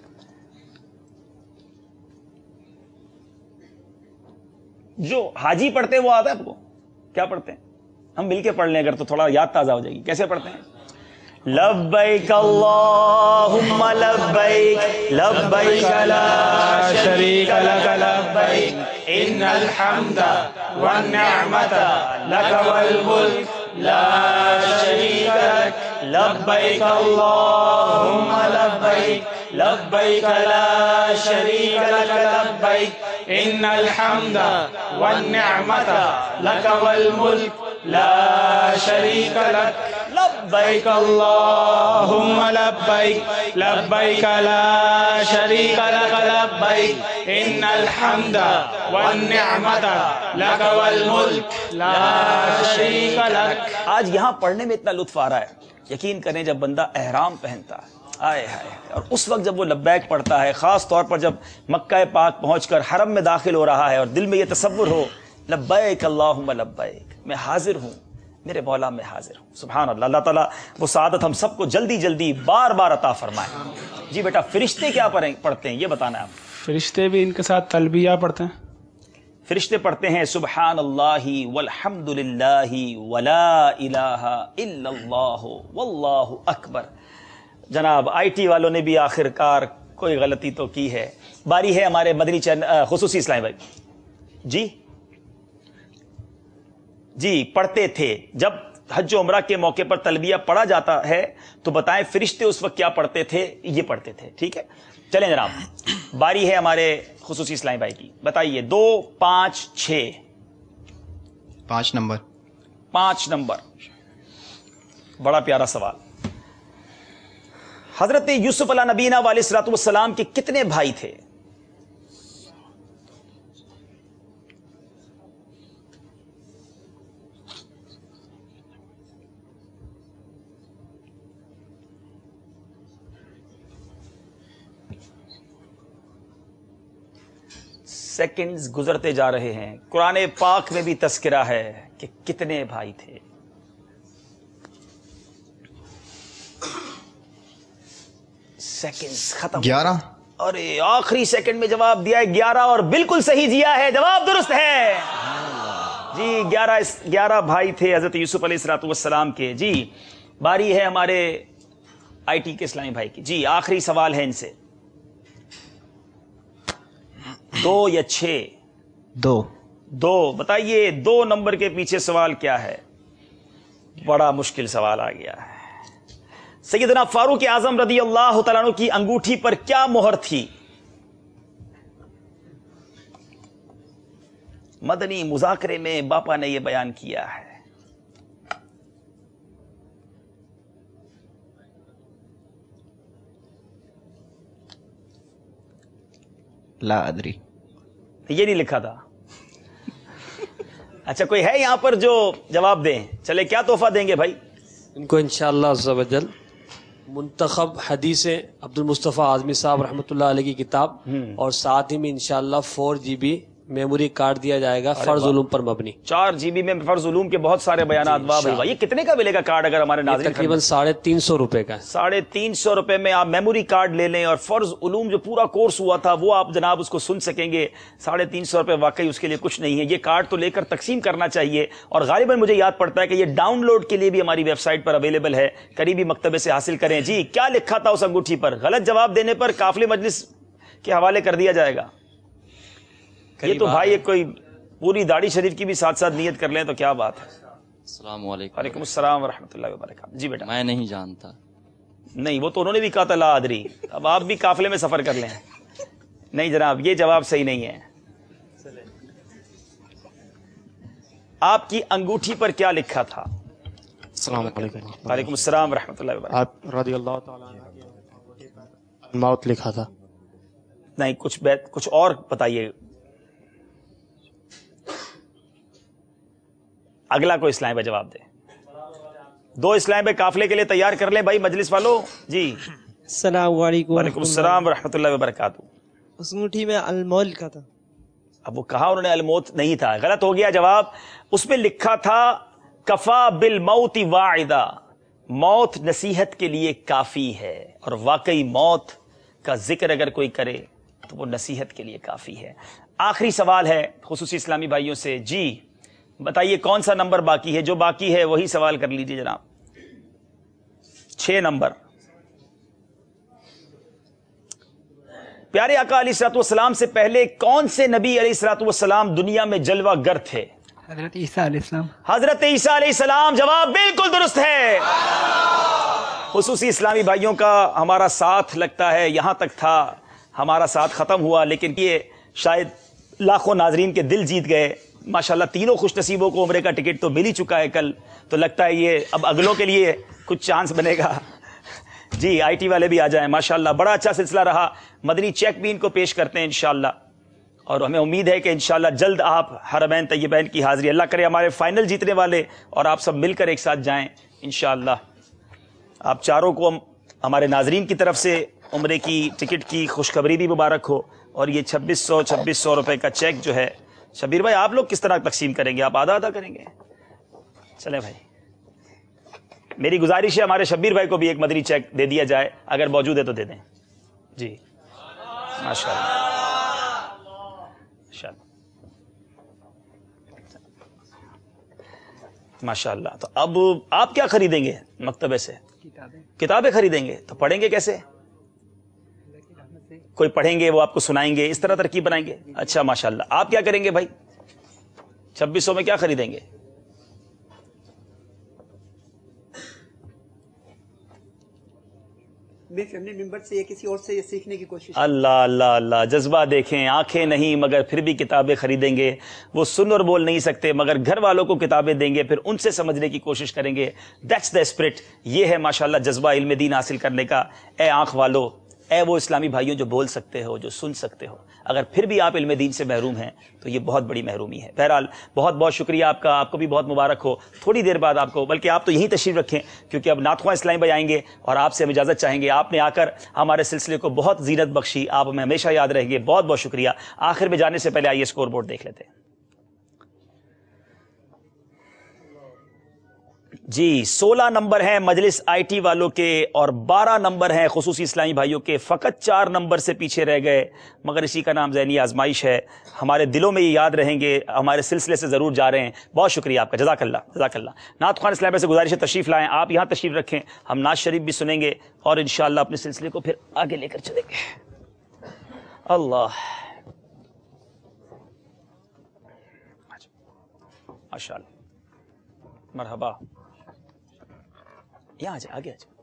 جو حاجی پڑھتے ہیں وہ آتا ہے آپ کو؟ کیا پڑھتے ہیں؟ ہم مل کے پڑھ لیں اگر تو تھوڑا یاد تازہ ہو جائے گی۔ کیسے پڑھتے ہیں؟ لبیک اللہم لبیک لبیک لا شریک لک لبیک ان الحمد والنعمت لک والملک لا شریک لک لبیک اللہم لبیک لبیک لا شریک لک لبیک ان الحمد والنعمت لک والملک لا شریک لک لبیک اللہم لبیک لبیک لا شریک لک لبیک ان الحمد والنعمت لک والملک لا شریک لک. آج یہاں پڑھنے میں اتنا لطف آ رہا ہے، یقین کریں جب بندہ احرام پہنتا ہے آئے ہائے، اور اس وقت جب وہ لبیک پڑھتا ہے، خاص طور پر جب مکہ پاک پہنچ کر حرم میں داخل ہو رہا ہے اور دل میں یہ تصور ہو لبیک اللہم لبیک، میں حاضر ہوں میرے مولا، میں حاضر ہوں. سبحان اللہ. اللہ تعالیٰ وہ سعادت ہم سب کو جلدی جلدی بار بار عطا فرمائے. جی بیٹا فرشتے کیا پڑھتے ہیں یہ بتانا ہے آپ. فرشتے بھی ان کے ساتھ تلبیہ پڑھتے ہیں. فرشتے پڑھتے ہیں سبحان اللہ والحمد للہ ولا الہ الا اللہ واللہ اکبر. جناب آئی ٹی والوں نے بھی آخر کار کوئی غلطی تو کی ہے. باری ہے ہمارے مدنی چینل خصوصی اسلامی بھائی. جی جی پڑھتے تھے. جب حج و عمرہ کے موقع پر تلبیہ پڑھا جاتا ہے تو بتائیں فرشتے اس وقت کیا پڑھتے تھے؟ یہ پڑھتے تھے. ٹھیک ہے چلیں جناب، باری ہے ہمارے خصوصی اسلامی بھائی کی. بتائیے دو پانچ چھ. پانچ نمبر. پانچ نمبر بڑا پیارا سوال. حضرت یوسف علیہ نبینا علیہ الصلوۃ والسلام کے کتنے بھائی تھے؟ سیکنڈز گزرتے جا رہے ہیں. قرآن پاک میں بھی تذکرہ ہے کہ کتنے بھائی تھے. سیکنڈز ختم. گیارہ. ارے آخری سیکنڈ میں جواب دیا ہے گیارہ، اور بالکل صحیح دیا ہے، جواب درست ہے. جی گیارہ گیارہ بھائی تھے حضرت یوسف علیہ الصلوۃ والسلام کے. جی باری ہے ہمارے آئی ٹی کے اسلامی بھائی کی. جی آخری سوال ہے ان سے. دو یا چھ؟ دو. دو. بتائیے دو نمبر کے پیچھے سوال کیا ہے؟ بڑا مشکل سوال آ گیا ہے. سیدنا فاروق اعظم رضی اللہ تعالیٰ عنہ کی انگوٹھی پر کیا مہر تھی؟ مدنی مذاکرے میں باپا نے یہ بیان کیا ہے. لا ادری. یہ نہیں لکھا تھا. اچھا کوئی ہے یہاں پر جو جواب دیں؟ چلے کیا تحفہ دیں گے بھائی؟ ان کو انشاءاللہ عز و جل منتخب حدیث عبد المصطفیٰ اعظمی صاحب رحمۃ اللہ علیہ کی کتاب، اور ساتھ ہی میں انشاءاللہ four G B memory card دیا جائے گا فرض علوم پر مبنی. چار جی بی میں فرض علوم کے بہت سارے بیانات. واہ بھائی واہ. یہ کتنے کا ملے گا کارڈ اگر ہمارے ناظرین؟ تقریباً ساڑھے تین سو روپے کا. ساڑھے تین سو روپے میں آپ میموری کارڈ لے لیں اور فرض علوم جو پورا کورس ہوا تھا وہ آپ جناب اس کو سن سکیں گے. ساڑھے تین سو روپے واقعی اس کے لیے کچھ نہیں ہے. یہ کارڈ تو لے کر تقسیم کرنا چاہیے. اور غالباً مجھے یاد پڑتا ہے کہ یہ ڈاؤن لوڈ کے لیے بھی ہماری ویب سائٹ پر اویلیبل ہے. قریبی مکتبے سے حاصل کریں. جی کیا لکھا تھا اس انگوٹھی پر؟ غلط جواب دینے پر قافلے مجلس کے حوالے کر دیا جائے گا. یہ تو بھائی ایک کوئی پوری داڑھی شریف کی بھی ساتھ ساتھ نیت کر لیں تو کیا بات ہے. السلام علیکم. وعلیکم السلام ورحمۃ اللہ وبرکاتہ. جی بیٹا. میں نہیں جانتا. نہیں وہ تو انہوں نے بھی کہا تھا لا ادری. اب آپ بھی قافلے میں سفر کر لیں. نہیں جناب یہ جواب صحیح نہیں ہے. آپ کی انگوٹھی پر کیا لکھا تھا؟ السلام علیکم. وعلیکم السلام ورحمۃ اللہ وبرکاتہ. آپ رضی اللہ تعالیٰ موت لکھا تھا. نہیں کچھ بیت کچھ اور بتائیے. اگلا کوئی اسلام پہ جواب دے. دو اسلام پہ قافلے کے لیے تیار کر لیں بھائی مجلس والو. جی السلام علیکم. وعلیکم السلام ورحمۃ اللہ وبرکاتہ. اس انگوٹھی میں الموت لکھا تھا. اب وہ کہا انہوں نے الموت نہیں تھا، غلط ہو گیا جواب. اس میں لکھا تھا کفا بالموت واعدہ، موت نصیحت کے لیے کافی ہے. اور واقعی موت کا ذکر اگر کوئی کرے تو وہ نصیحت کے لیے کافی ہے. آخری سوال ہے خصوصی اسلامی بھائیوں سے. جی بتائیے کون سا نمبر باقی ہے؟ جو باقی ہے وہی سوال کر لیجیے جناب. چھ نمبر. پیارے آقا علیہ الصلوۃ والسلام سے پہلے کون سے نبی علیہ الصلوۃ والسلام دنیا میں جلوہ گر تھے؟ حضرت عیسیٰ علیہ السلام. حضرت عیسیٰ علیہ السلام. جواب بالکل درست ہے. خصوصی اسلامی بھائیوں کا ہمارا ساتھ لگتا ہے یہاں تک تھا، ہمارا ساتھ ختم ہوا، لیکن یہ شاید لاکھوں ناظرین کے دل جیت گئے. ماشاءاللہ تینوں خوش نصیبوں کو عمرے کا ٹکٹ تو مل ہی چکا ہے کل، تو لگتا ہے یہ اب اگلوں کے لیے کچھ چانس بنے گا. جی آئی ٹی والے بھی آ جائیں. ماشاءاللہ بڑا اچھا سلسلہ رہا. مدنی چیک بھی ان کو پیش کرتے ہیں انشاءاللہ، اور ہمیں امید ہے کہ انشاءاللہ جلد آپ حرمین طیبین کی حاضری. اللہ کرے ہمارے فائنل جیتنے والے اور آپ سب مل کر ایک ساتھ جائیں انشاءاللہ. آپ چاروں کو ہمارے ناظرین کی طرف سے عمرے کی ٹکٹ کی خوشخبری بھی مبارک ہو. اور یہ چھبیس سو چھبیس سو روپے کا چیک جو ہے شبیر بھائی آپ لوگ کس طرح تقسیم کریں گے؟ آپ آدھا آدھا کریں گے؟ چلیں بھائی، میری گزارش ہے ہمارے شبیر بھائی کو بھی ایک مدنی چیک دے دیا جائے، اگر موجود ہے تو دے دیں. جی ماشاء اللہ ماشاء اللہ. تو اب آپ کیا خریدیں گے مکتبے سے؟ کتابیں خریدیں گے. تو پڑھیں گے کیسے؟ کوئی پڑھیں گے وہ آپ کو سنائیں گے، اس طرح ترکیب بنائیں گے. اچھا ماشاء اللہ. آپ کیا کریں گے بھائی؟ چھبیس سو میں کیا خریدیں گے؟ میں فیملی ممبر سے یا کسی اور سے یہ سیکھنے کی کوشش. اللہ اللہ اللہ، جذبہ دیکھیں. آنکھیں نہیں مگر پھر بھی کتابیں خریدیں گے. وہ سن اور بول نہیں سکتے مگر گھر والوں کو کتابیں دیں گے، پھر ان سے سمجھنے کی کوشش کریں گے. That's the spirit. یہ ہے ماشاءاللہ جذبہ علم دین حاصل کرنے کا. اے آنکھ والو، اے وہ اسلامی بھائیوں جو بول سکتے ہو، جو سن سکتے ہو، اگر پھر بھی آپ علم دین سے محروم ہیں تو یہ بہت بڑی محرومی ہے. بہرحال بہت بہت شکریہ آپ کا. آپ کو بھی بہت مبارک ہو. تھوڑی دیر بعد آپ کو، بلکہ آپ تو یہیں تشریف رکھیں کیونکہ اب نعت خواں اسلامی بھائی آئیں گے اور آپ سے ہم اجازت چاہیں گے. آپ نے آ کر ہمارے سلسلے کو بہت زینت بخشی. آپ ہمیں ہمیشہ یاد رہیں گے. بہت بہت شکریہ. آخر میں جانے سے پہلے آئیے اسکور بورڈ دیکھ لیتے ہیں. جی سولہ نمبر ہیں مجلس آئی ٹی والوں کے اور بارہ نمبر ہیں خصوصی اسلامی بھائیوں کے. فقط چار نمبر سے پیچھے رہ گئے، مگر اسی کا نام ذہنی آزمائش ہے. ہمارے دلوں میں یہ یاد رہیں گے. ہمارے سلسلے سے ضرور جا رہے ہیں. بہت شکریہ آپ کا. جزاک اللہ جزاک اللہ. نعت خوان اسلامی سے گزارش ہے تشریف لائیں. آپ یہاں تشریف رکھیں. ہم نعت شریف بھی سنیں گے اور انشاءاللہ اپنے سلسلے کو پھر آگے لے کر چلیں گے. اللہ ماشاء اللہ. مرحبا. یہاں آ جائے، آگے آ جائے.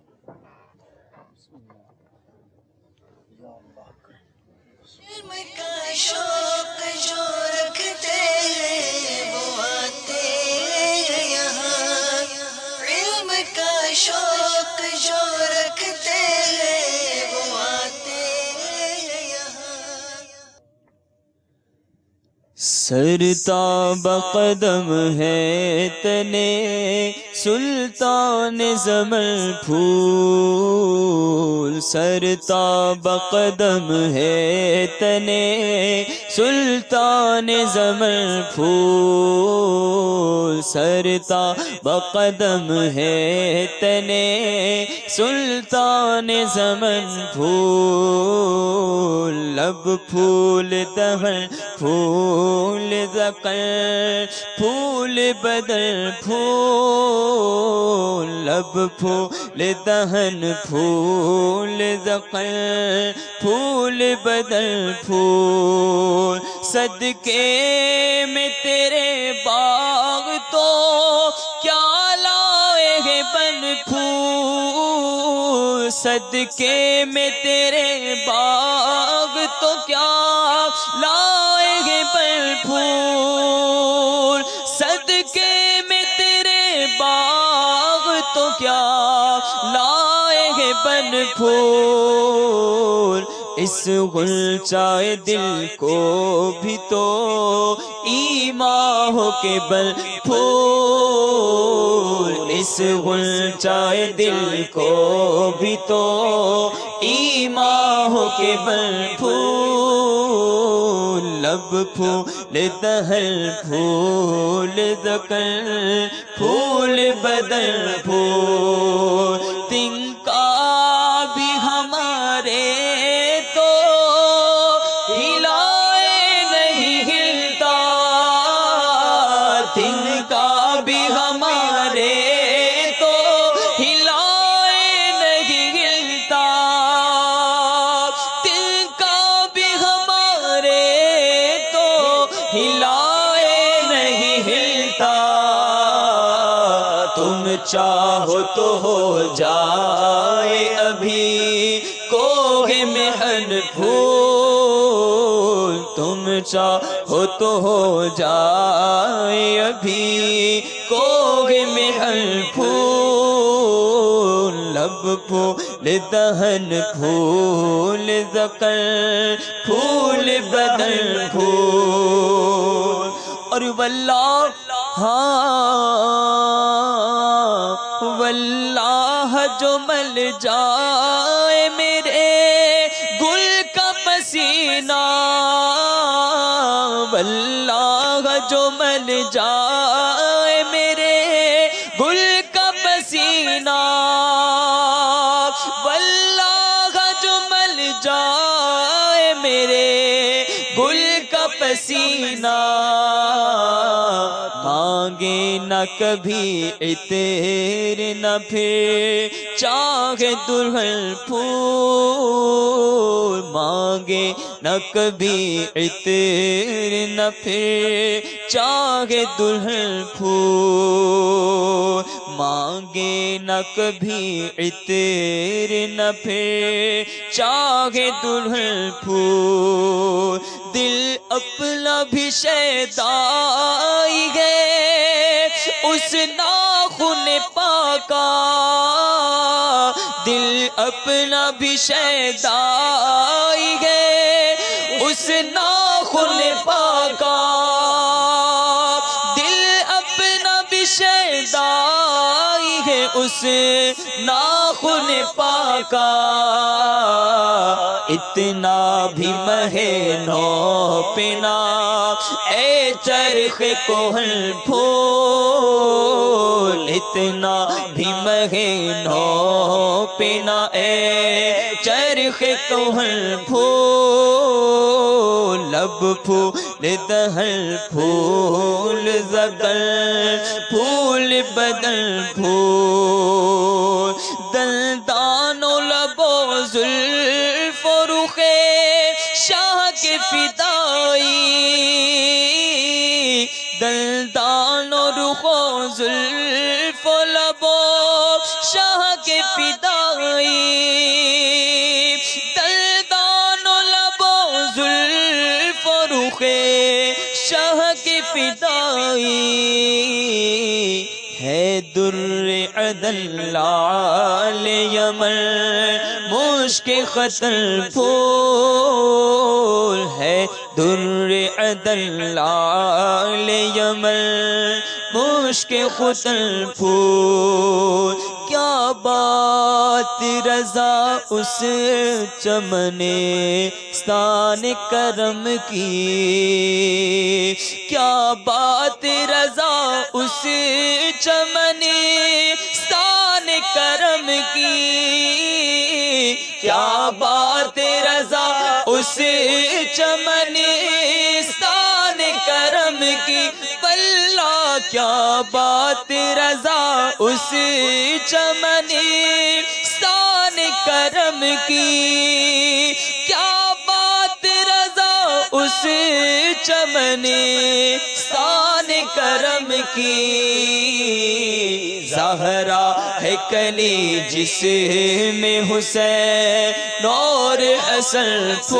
علم کا شوق جو رکھتے ہیں وہ آتے ہیں یہاں. علم کا شوق جو رکھتے ہیں وہ آتے ہیں یہاں. سرتاب قدم ہے تنے سلطان زمن پھول. سرتاب قدم ہے تنے سلطان زمن پھول. سرتاب قدم ہے تنے سلطان زمن پھول. لب پھول دہن پھول ذکر پھول بدن پھول. لب پھول دہن پھول ذکر پھول بدن پھول. صدقے میں تیرے باغ تو کیا لائے ہیں بن پھول. صدقے میں تیرے باغ تو کیا لائے ہیں بن پھول. صدقے میں تیرے باغ تو کیا لائے ہیں بن پھول. اس غنچۂ دل کو بھی تو ایمان ہو کے بل پھول. اس غنچۂ دل کو بھی تو ایمان ہو کے بل پھول. لب پھول دہن پھول ذکر پھول بدن پھول. تنکا بھی ہمارے تو ہلائے نہیں ہلتا. تنکا بھی ہمارے تو ہلائے نہیں ہلتا. تنکا بھی ہمارے تو ہلائے نہیں ہلتا. تم چاہو تو ہو جائے ابھی کوہ محن پھول، تم چاہو تو ہو جائے ابھی کوہ محن پھول، لب پھول دہن پھول ذکر پھول بدن پھول، اور واللہ ہاں واللہ جو مل جائے میرے گل کا پسینہ، واللہ جو مل جائے میرے گل کا پسینہ، واللہ جو مل جائے میرے گل کا پسینہ، مانگے نہ کبھی عطر نہ پھر چاہے دلہن پھول، مانگے نہ کبھی عطر نہ پھر چاہے دلہن پھول، مانگے نہ کبھی عطر نہ پھر چاہے دلہن پھول، دل اپنا بھی شیدائی ہے اس ناخن پاکا، دل اپنا بھی شیدائی ہے اس ناخن پاکا، دل اپنا بھی شیدائی ہے اس ناخن پاکا، اتنا بھی مہے نو پنا اے چرخ کوہن پھول، اتنا بھی مہے نو پنا اے چرخ کوہن پھول، لب پھول دہن پھول زدن پھول بدن پھول، دندان و لب و زلف و رخ شاہ کے فدائی، دندان و رخ و زلف و لب و شاہ کے فدائی، دندان و لب و زلف و رخ شاہ کے فدائی، ہے در عدن لال یمن مشک ختن پھول، ہے در عدن لال یمن مشک ختن پھول، کیا بات رضا اس چمن ستان کرم کی، کیا بات رضا اس چمن ستان کرم کی، کیا بات رضا اس چمن ستان کرم کی، واللہ کیا بات رضا اس چمن ستان کرم کی، کیا بات رضا اس چمن ستان کرم کی، زہرا ہے کلی جس میں حسین اور حسن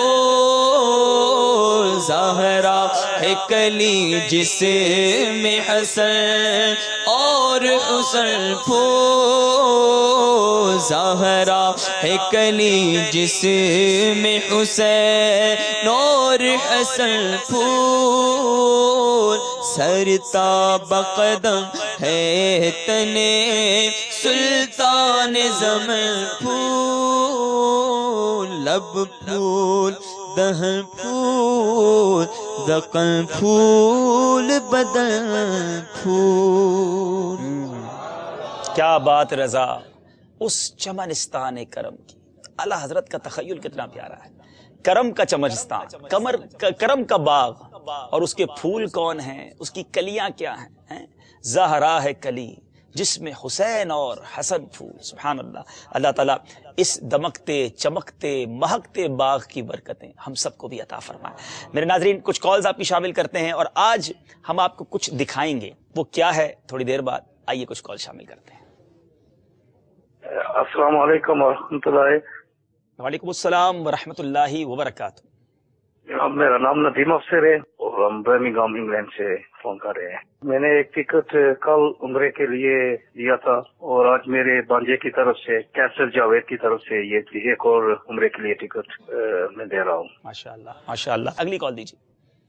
پھول، زہرا ہے کلی جس میں حسن اور حسن پھول، زہرا ہے کلی جس میں حسین اور حسن پھول، سرتا بقدم ہے تنے سلطان زمن پھول، لب پھول دہن پھول ذقن پھول بدن پھول۔ کیا بات رضا اس چمنستان کرم کی، اعلیٰ حضرت کا تخیل کتنا پیارا ہے، کرم کا چمنستان، کمر کرم کا باغ، اور اس کے پھول کون ہیں، اس کی کلیاں کیا ہیں، زہرا ہے کلی جس میں حسین اور حسن پھول۔ سبحان اللہ، اللہ تعالیٰ اس دمکتے چمکتے مہکتے باغ کی برکتیں ہم سب کو بھی عطا فرمائے۔ میرے ناظرین، کچھ کالز آپ کی شامل کرتے ہیں اور آج ہم آپ کو کچھ دکھائیں گے، وہ کیا ہے تھوڑی دیر بعد، آئیے کچھ کال شامل کرتے ہیں۔ السلام علیکم ورحمۃ اللہ. وعلیکم السلام ورحمۃ اللہ وبرکاتہ. میرا نام ندیم افسر ہے اور ہم برمنگھم انگلینڈ سے فون کر رہے ہیں. میں نے ایک ٹکٹ کل عمرے کے لیے لیا تھا اور آج میرے بانجے کی طرف سے کیسر جاوید کی طرف سے یہ ایک اور عمرے کے لیے ٹکٹ میں دے رہا ہوں. ماشاء اللہ ماشاء اللہ. اگلی کال دیجیے.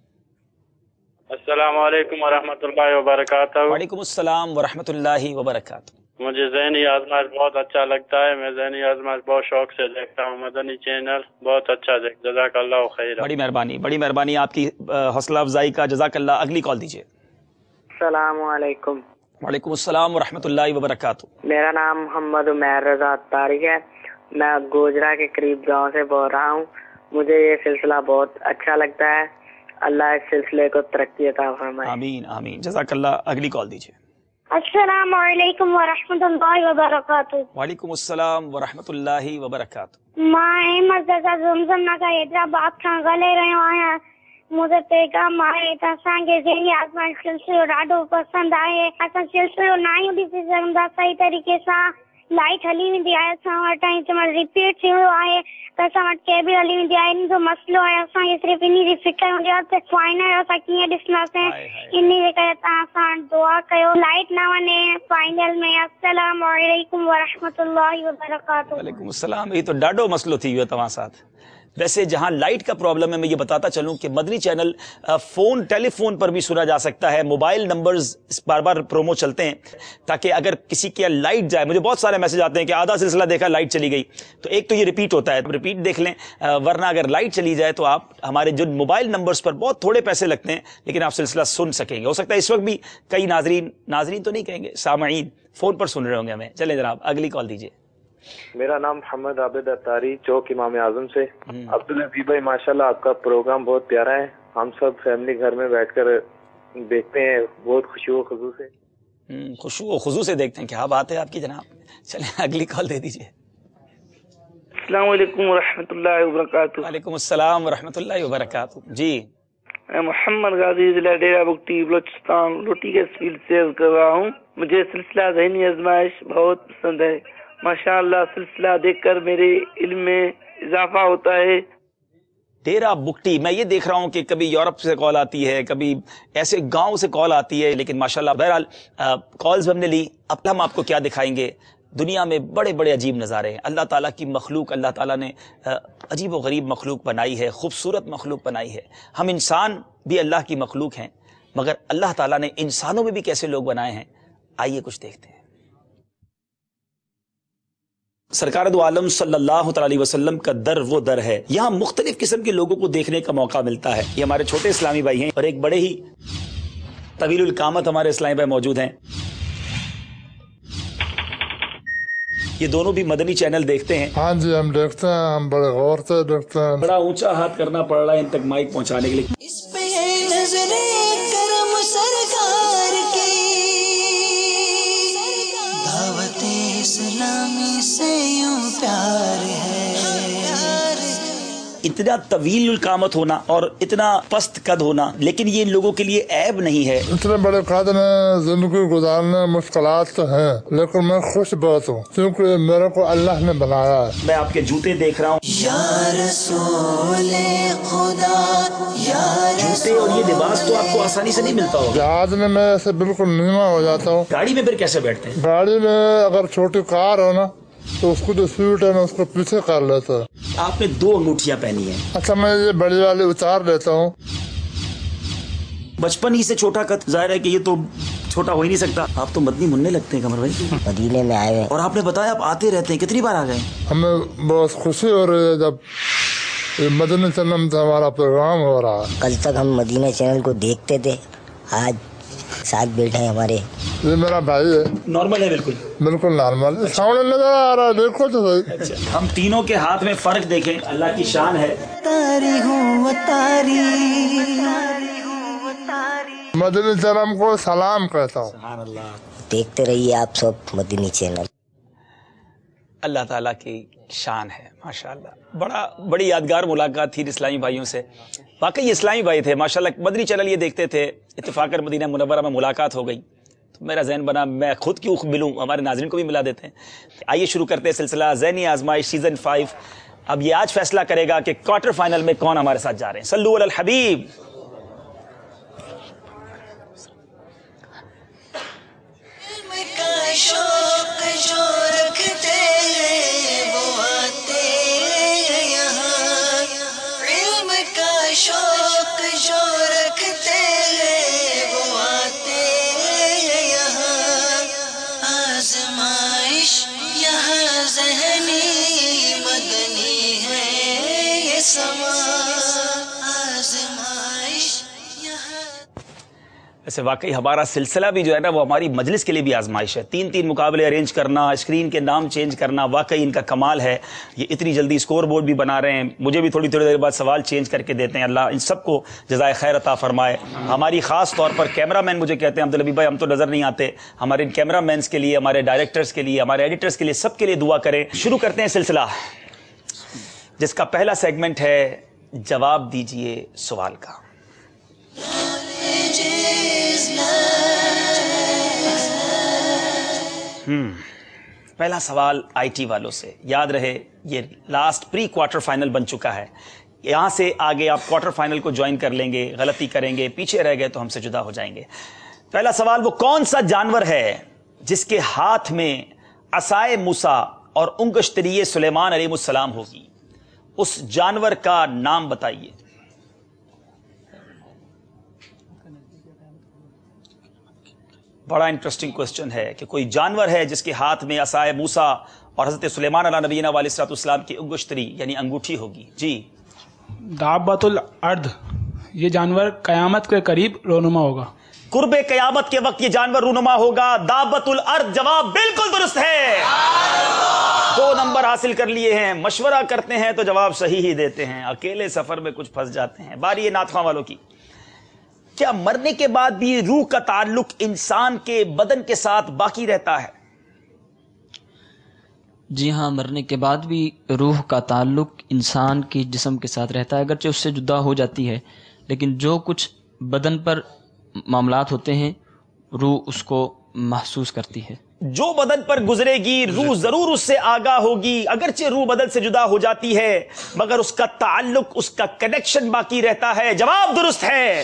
السلام علیکم ورحمۃ اللہ وبرکاتہ. وعلیکم السلام ورحمۃ اللہ وبرکاتہ. مجھے ذہنی آزمائش بہت اچھا لگتا ہے. میں ذہنی آزمائش بہت شوق سے دیکھتا ہوں. مدنی چینل بہت اچھا دیکھ. جزاک اللہ خیر. بڑی مہربانی بڑی مہربانی آپ کی حوصلہ افزائی کا. جزاک اللہ. اگلی کال دیجیے. السلام علیکم. وعلیکم السلام ورحمۃ اللہ وبرکاتہ. میرا نام محمد عمیر رضا طارق ہے. میں گوجرا کے قریب گاؤں سے بول رہا ہوں. مجھے یہ سلسلہ بہت اچھا لگتا ہے. اللہ اس سلسلے کو ترقی عطا فرمائے. آمین آمین. جزاک اللہ. اگلی کال دیجیے. السلام علیکم ورحمۃ اللہ وبرکاتہ. وعلیکم السلام ورحمۃ اللہ وبرکاتہ. میں مدرسہ زمزم نگر حیدرآباد کھاں ڳالھائي رهيو آهيان. مجھے پیغام آئے تو اسان کے ذہنی آزمائش سلسلو ॾاढو پسند आहे. اسان سلسلو نہ آहियूं ॾिसी सघंदा صحیح طریقے सां. लाइट हली वेंदी आहे असां वटि ऐं जंहिंमहिल रिपीट थींदो आहे त असां वटि केबल हली वेंदी आहे. इन जो मसइलो आहे. असांखे सिर्फ़ु इन जी फिक्र हूंदी आहे त फाइनल असां कीअं ॾिसंदासीं. इन जे करे तव्हां असां दुआ कयो लाइट न वञे फाइनल में. अस्सलाम वालेकुम वरहमतुल्लाहि वबरकातुहू. वालेकुम अस्सलाम. ये तो ॾाढो मसलो थी वियो तव्हां साथ. वैसे जहां लाइट का प्रॉब्लम है, मैं ये बताता चलूं कि मदनी चैनल फोन टेलीफोन पर भी सुना जा सकता है. मोबाइल नंबर्स बार बार प्रोमो चलते हैं ताकि अगर किसी की लाइट जाए. मुझे बहुत सारे मैसेज आते हैं कि आधा सिलसिला देखा लाइट चली गई. तो एक तो ये रिपीट होता है, रिपीट देख लें. वरना अगर लाइट चली जाए तो आप हमारे जो मोबाइल नंबर्स पर बहुत थोड़े पैसे लगते हैं लेकिन आप सिलसिला सुन सकेंगे. हो सकता है इस वक्त भी कई नाजरीन नाजरीन तो नहीं कहेंगे, सामईन फोन पर सुन रहे होंगे हमें. चलें जनाब अगली कॉल दीजिए. میرا نام محمد عابد اتاری چوک امام اعظم سے. عبدالحفیظ بھائی ماشاءاللہ آپ کا پروگرام بہت پیارا ہے. ہم سب فیملی گھر میں بیٹھ کر دیکھتے ہیں بہت خوشی و خضوع سے. خوشی و خضوع سے دیکھتے ہیں. کیا بات ہے آپ کی جناب. چلیں اگلی کال دے دیجیے. السلام علیکم ورحمۃ اللہ وبرکاتہ. وعلیکم السلام ورحمۃ اللہ وبرکاتہ. جی میں محمد غازی ضلع ڈیرہ بگٹی بلوچستان روٹی کے سیل سے کر رہا ہوں. مجھے سلسلہ ذہنی آزمائش بہت پسند ہے. ماشاء اللہ سلسلہ دیکھ کر میرے علم میں اضافہ ہوتا ہے. ڈیرہ بگٹی میں یہ دیکھ رہا ہوں کہ کبھی یورپ سے کال آتی ہے, کبھی ایسے گاؤں سے کال آتی ہے, لیکن ماشاءاللہ بہرحال کالز ہم نے لی. اب ہم آپ کو کیا دکھائیں گے. دنیا میں بڑے بڑے عجیب نظارے ہیں. اللہ تعالیٰ کی مخلوق, اللہ تعالیٰ نے عجیب و غریب مخلوق بنائی ہے, خوبصورت مخلوق بنائی ہے. ہم انسان بھی اللہ کی مخلوق ہیں, مگر اللہ تعالیٰ نے انسانوں میں بھی کیسے لوگ بنائے ہیں. آئیے کچھ دیکھتے ہیں. سرکار دو عالم صلی اللہ تعالی علیہ وسلم کا در وہ در ہے. یہاں مختلف قسم کے لوگوں کو دیکھنے کا موقع ملتا ہے. یہ ہمارے چھوٹے اسلامی بھائی ہیں اور ایک بڑے ہی طویل القامت ہمارے اسلامی بھائی موجود ہیں. یہ دونوں بھی مدنی چینل دیکھتے ہیں. ہاں جی ہم دیکھتے ہیں, ہم بڑے غور سے دیکھتے ہیں. بڑا اونچا ہاتھ کرنا پڑ رہا ہے ان تک مائک پہنچانے کے لیے. اس پہ نظر کرم سرکار کی دعوت اسلامی سے یوں پیار ہے. اتنا طویل القامت ہونا اور اتنا پست قد ہونا, لیکن یہ ان لوگوں کے لیے عیب نہیں ہے. اتنے بڑے قد میں زندگی گزارنے مشکلات تو ہیں, لیکن میں خوش بہت ہوں کیونکہ میرے کو اللہ نے بنایا ہے. میں آپ کے جوتے دیکھ رہا ہوں. یا رسول خدا یا جوتے اور یہ لباس تو آپ کو آسانی سے نہیں ملتا ہوگا. جہاز میں میں ایسے بالکل نیما ہو جاتا ہوں. گاڑی میں پھر کیسے بیٹھتے ہیں؟ گاڑی میں اگر چھوٹی کار ہو نا تو اس کو جو سیٹ ہے نا اس کو پیچھے کر لیتا ہے. آپ نے دو انگوٹھیاں پہنی ہیں. اچھا میں یہ بڑی والی اتار لیتا ہوں. بچپن ہی سے چھوٹا قد, ظاہر ہے کہ یہ تو چھوٹا ہو ہی نہیں سکتا. آپ تو مدنی مننے لگتے ہیں قمر بھائی. مدینے میں آئے ہیں اور آپ نے بتایا آپ آتے رہتے ہیں. کتنی بار آ گئے؟ ہمیں بہت خوشی ہو رہی ہے جب مدنی چینل سے ہمارا پروگرام ہو رہا ہے. کل تک ہم مدینہ چینل کو دیکھتے تھے, آج ساتھ بیٹھے ہیں ہمارے. یہ میرا بھائی ہے. نارمل ہے بالکل بالکل نارمل ہے. ساؤنڈ نظر آ رہا ہے, دیکھو تو صحیح. ہم تینوں کے ہاتھ میں فرق دیکھیں, اللہ کی شان ہے. تاری ہوں تاری مدنی چینل کو سلام کہتا ہوں. سبحان اللہ. دیکھتے رہیے آپ سب مدنی چینل. اللہ تعالیٰ کی شان ہے ماشاءاللہ. بڑا بڑی یادگار ملاقات تھی اسلامی بھائیوں سے. واقعی اسلامی بھائی تھے ماشاءاللہ. مدنی چینل یہ دیکھتے تھے, اتفاقاً مدینہ منورہ میں ملاقات ہو گئی. تو میرا ذہن بنا میں خود کیوں ملوں, ہمارے ناظرین کو بھی ملا دیتے ہیں. آئیے شروع کرتے ہیں سلسلہ ذہنی آزمائش سیزن فائیو. اب یہ آج فیصلہ کرے گا کہ کوارٹر فائنل میں کون ہمارے ساتھ جا رہے ہیں. صلو علی الحبیب. شوق جو رکھتے ہیں وہ آتے ہیں یہاں, علم کا شوق جو رکھتے ہیں وہ آتے ہیں یہاں. آزمائش یہاں ذہنی مدنی ہے یہ سما, آزمائش یہاں. ویسے واقعی ہمارا سلسلہ بھی جو ہے نا وہ ہماری مجلس کے لیے بھی آزمائش ہے. تین تین مقابلے ارینج کرنا, اسکرین کے نام چینج کرنا, واقعی ان کا کمال ہے. یہ اتنی جلدی اسکور بورڈ بھی بنا رہے ہیں, مجھے بھی تھوڑی تھوڑی دیر بعد سوال چینج کر کے دیتے ہیں. اللہ ان سب کو جزائے خیر عطا فرمائے. ہماری خاص طور پر کیمرہ مین مجھے کہتے ہیں عبدالحبیب بھائی ہم تو نظر نہیں آتے, ہمارے ان کیمرہ مینس کے لیے, ہمارے ڈائریکٹرز کے لیے, ہمارے ایڈیٹرز کے لیے, سب کے لیے دعا کریں. شروع کرتے ہیں سلسلہ جس کا پہلا سیگمنٹ ہے جواب دیجئے سوال کا. ہم پہلا سوال آئی ٹی والوں سے. یاد رہے یہ لاسٹ پری کوارٹر فائنل بن چکا ہے, یہاں سے آگے آپ کوارٹر فائنل کو جوائن کر لیں گے. غلطی کریں گے, پیچھے رہ گئے تو ہم سے جدا ہو جائیں گے. پہلا سوال, وہ کون سا جانور ہے جس کے ہاتھ میں عصائے موسیٰ اور انگشتری سلیمان علیہ السلام ہوگی؟ اس جانور کا نام بتائیے. بڑا انٹرسٹنگ کوسچن ہے کہ کوئی جانور ہے جس کے ہاتھ میں عصائے موسیٰ اور حضرت سلیمان علیہ نبینا علیہ الصلوۃ والسلام کی انگشتری یعنی انگوٹھی ہوگی. جی دابۃ الارض, یہ جانور قیامت کے قریب رونما ہوگا. قرب قیامت کے وقت یہ جانور رونما ہوگا. دابۃ الارض جواب بالکل درست ہے. دو نمبر حاصل کر لیے ہیں. مشورہ کرتے ہیں تو جواب صحیح ہی دیتے ہیں, اکیلے سفر میں کچھ پھنس جاتے ہیں. باری ہے ناتخواں والوں کی. کیا مرنے کے بعد بھی روح کا تعلق انسان کے بدن کے ساتھ باقی رہتا ہے؟ جی ہاں, مرنے کے بعد بھی روح کا تعلق انسان کے جسم کے ساتھ رہتا ہے, اگرچہ اس سے جدا ہو جاتی ہے, لیکن جو کچھ بدن پر معاملات ہوتے ہیں روح اس کو محسوس کرتی ہے. جو بدن پر گزرے گی روح ضرور اس سے آگاہ ہوگی. اگرچہ روح بدن سے جدا ہو جاتی ہے مگر اس کا تعلق, اس کا کنیکشن باقی رہتا ہے. جواب درست ہے.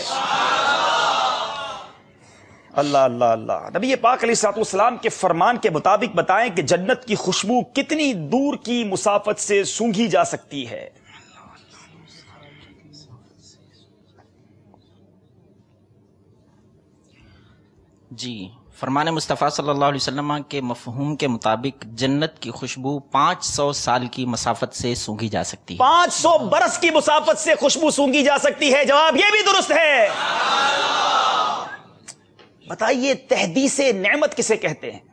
اللہ اللہ اللہ. نبی پاک علیہ الصلوۃ والسلام کے فرمان کے مطابق بتائیں کہ جنت کی خوشبو کتنی دور کی مسافت سے سونگھی جا سکتی ہے؟ جی فرمان مصطفیٰ صلی اللہ علیہ وسلم کے مفہوم کے مطابق جنت کی خوشبو پانچ سو سال کی مسافت سے سونگھی جا سکتی ہے. پانچ سو برس کی مسافت سے خوشبو سونگھی جا سکتی ہے. جواب یہ بھی درست ہے. بتائیے تحدیث نعمت کسے کہتے ہیں؟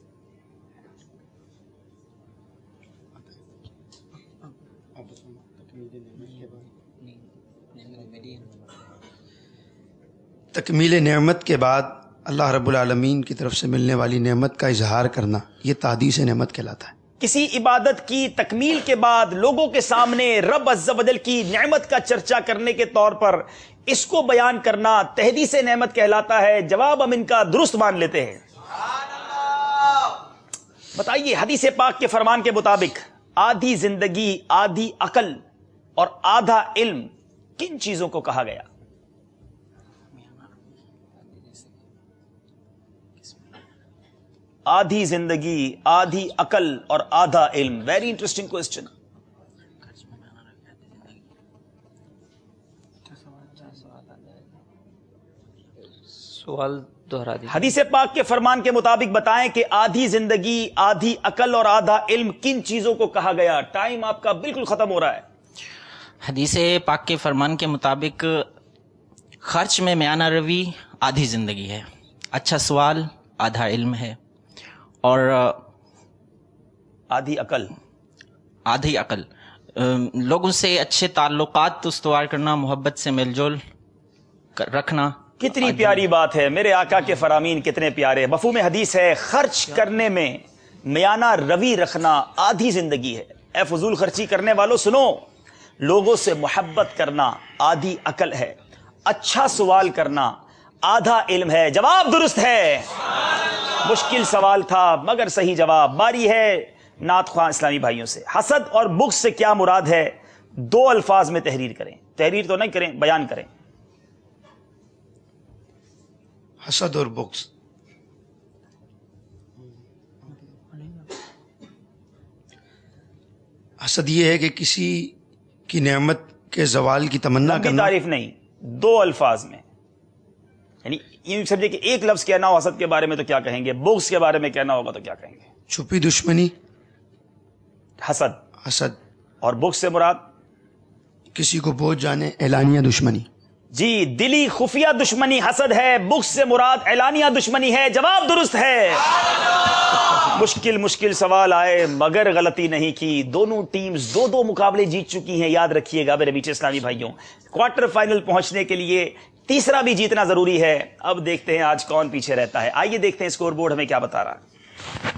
تکمیل نعمت کے بعد اللہ رب العالمین کی طرف سے ملنے والی نعمت کا اظہار کرنا, یہ تحدیث نعمت کہلاتا ہے. کسی عبادت کی تکمیل کے بعد لوگوں کے سامنے رب عز و جل کی نعمت کا چرچا کرنے کے طور پر اس کو بیان کرنا تحدیث نعمت کہلاتا ہے. جواب ہم ان کا درست مان لیتے ہیں. بتائیے حدیث پاک کے فرمان کے مطابق آدھی زندگی, آدھی عقل اور آدھا علم کن چیزوں کو کہا گیا؟ آدھی زندگی, آدھی عقل اور آدھا علم. Very interesting question. سوال دوہرا دیجیے. حدیث پاک کے فرمان کے مطابق بتائیں کہ آدھی زندگی, آدھی عقل اور آدھا علم کن چیزوں کو کہا گیا؟ ٹائم آپ کا بالکل ختم ہو رہا ہے. حدیث پاک کے فرمان کے مطابق خرچ میں میانہ روی آدھی زندگی ہے, اچھا سوال آدھا علم ہے, اور آدھی عقل آدھی عقل لوگوں سے اچھے تعلقات استوار کرنا, محبت سے میل جول رکھنا. کتنی پیاری بات ہے. میرے آقا کے فرامین کتنے پیارے. مفہوم حدیث ہے خرچ کرنے میں میانہ روی رکھنا آدھی زندگی ہے. اے فضول خرچی کرنے والوں سنو, لوگوں سے محبت کرنا آدھی عقل ہے, اچھا سوال کرنا آدھا علم ہے. جواب درست ہے. مشکل سوال تھا مگر صحیح جواب. باری ہے نعت خواں اسلامی بھائیوں سے. حسد اور بغض سے کیا مراد ہے؟ دو الفاظ میں تحریر کریں. تحریر تو نہیں کریں, بیان کریں. حسد اور بغض. حسد یہ ہے کہ کسی کی نعمت کے زوال کی تمنا کرنا. تعریف نہیں, دو الفاظ میں. یعنی یہ سمجھے کہ ایک لفظ کہنا ہو حسد کے بارے میں تو کیا کہیں گے, بغض کے بارے میں کہنا ہوگا تو کیا کہیں گے؟ چھپی دشمنی. حسد. حسد. اور بغض سے مراد کسی کو بوجھ جانے, اعلانیہ دشمنی. جی, دلی خفیہ دشمنی حسد ہے. بغض سے مراد اعلانیہ دشمنی ہے. جواب درست ہے. مشکل مشکل سوال آئے مگر غلطی نہیں کی. دونوں ٹیمز دو دو مقابلے جیت چکی ہیں. یاد رکھیے گا میرے میٹھے اسلامی بھائیوں, کوارٹر فائنل پہنچنے کے لیے تیسرا بھی جیتنا ضروری ہے. اب دیکھتے ہیں آج کون پیچھے رہتا ہے. آئیے دیکھتے ہیں اسکور بورڈ ہمیں کیا بتا رہا ہے.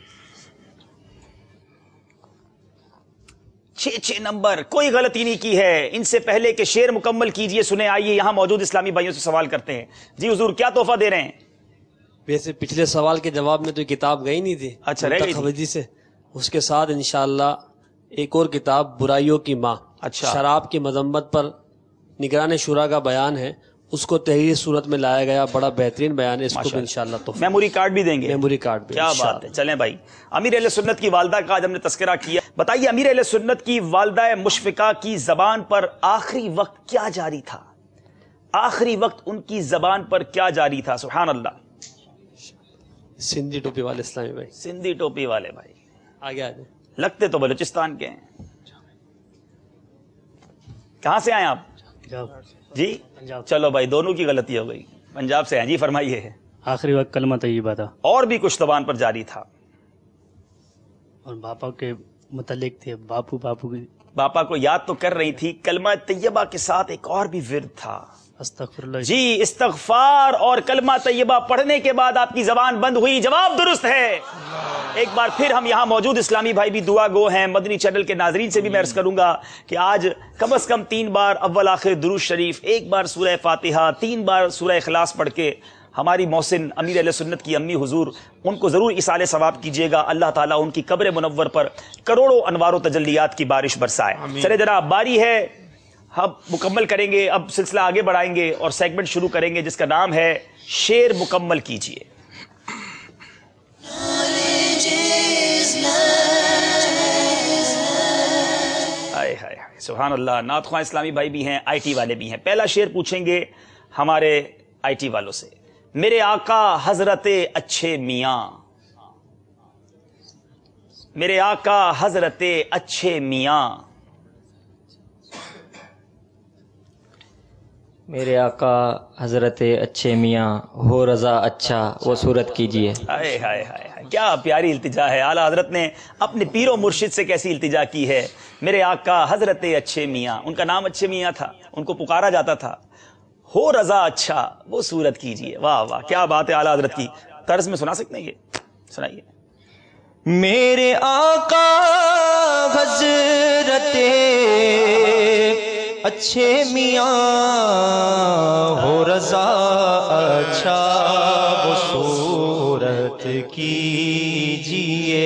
چھ چھ نمبر, کوئی غلطی نہیں کی ہے. ان سے پہلے کہ شعر مکمل کیجئے سنیں, آئیے یہاں موجود اسلامی بھائیوں سے سوال کرتے ہیں. جی حضور, کیا تحفہ دے رہے ہیں؟ ویسے پچھلے سوال کے جواب میں تو یہ کتاب گئی نہیں تھی. اچھا, رہ گئی تھی سے. اس کے ساتھ انشاءاللہ ایک اور کتاب برائیوں کی ماں, اچھا, شراب کی مذمت پر نگران شورا کا بیان ہے, اس کو تحریری صورت میں لایا گیا. بڑا بہترین بیان ہے. اس کو انشاءاللہ تو میموری کارڈ بھی دیں گے. میموری کارڈ بھی. کیا بات ہے. چلیں بھائی, امیر اہل سنت کی والدہ کا آج ہم نے تذکرہ کیا. بتائیے امیر اہل سنت کی والدہ مشفقہ کی زبان پر آخری وقت کیا جاری تھا؟ آخری وقت ان کی زبان پر کیا جاری تھا؟ سبحان اللہ. سندھی ٹوپی والے اسلامی بھائی. سندھی ٹوپی والے بھائی آگے آ جائیں. لگتے تو بلوچستان کے ہیں. کہاں سے آئے آپ؟ جی چلو بھائی, دونوں کی غلطی ہو گئی. پنجاب سے ہیں. جی فرمائیے. آخری وقت کلمہ طیبہ تھا. اور بھی کچھ زبان پر جاری تھا. اور باپا کے متعلق تھے, باپو باپو کی. باپا کو یاد تو کر رہی تھی. کلمہ طیبہ کے ساتھ ایک اور بھی ورد تھا. استغفر اللہ. جی, استغفار اور کلمہ طیبہ پڑھنے کے بعد آپ کی زبان بند ہوئی. جواب درست ہے. ایک بار پھر ہم یہاں موجود اسلامی بھائی بھی دعا گو ہیں. مدنی چینل کے ناظرین سے بھی میں عرض کروں گا کہ آج کم از کم تین بار اول آخر درود شریف, ایک بار سورہ فاتحہ, تین بار سورہ اخلاص پڑھ کے ہماری محسن امیر اہل سنت کی امی حضور ان کو ضرور اصال ثواب کیجیے گا. اللہ تعالیٰ ان کی قبر منور پر کروڑوں انوار و تجلیات کی بارش برسائے. چلے جناب, باری ہے, ہم مکمل کریں گے. اب سلسلہ آگے بڑھائیں گے اور سیگمنٹ شروع کریں گے جس کا نام ہے شعر مکمل کیجیے. ہائے ہائے سبحان اللہ. نعت خواں اسلامی بھائی بھی ہیں, آئی ٹی والے بھی ہیں. پہلا شعر پوچھیں گے ہمارے آئی ٹی والوں سے. میرے آقا حضرت اچھے میاں, میرے آقا حضرت اچھے میاں, میرے آقا حضرت اچھے میاں, ہو رضا اچھا وہ صورت کیجیے. ہائے ہائے ہائے, کیا پیاری التجا ہے. اعلیٰ حضرت نے اپنے پیر و مرشد سے کیسی التجا کی ہے. میرے آقا حضرت اچھے میاں, ان کا نام اچھے میاں تھا, ان کو پکارا جاتا تھا. ہو رضا اچھا وہ صورت کیجیے. واہ واہ, کیا بات ہے. اعلیٰ حضرت کی طرز میں سنا سکتے ہیں, یہ سنائیے. میرے آقا حضرت اچھے میاں, ہو رضا اچھا وہ صورت کیجیے.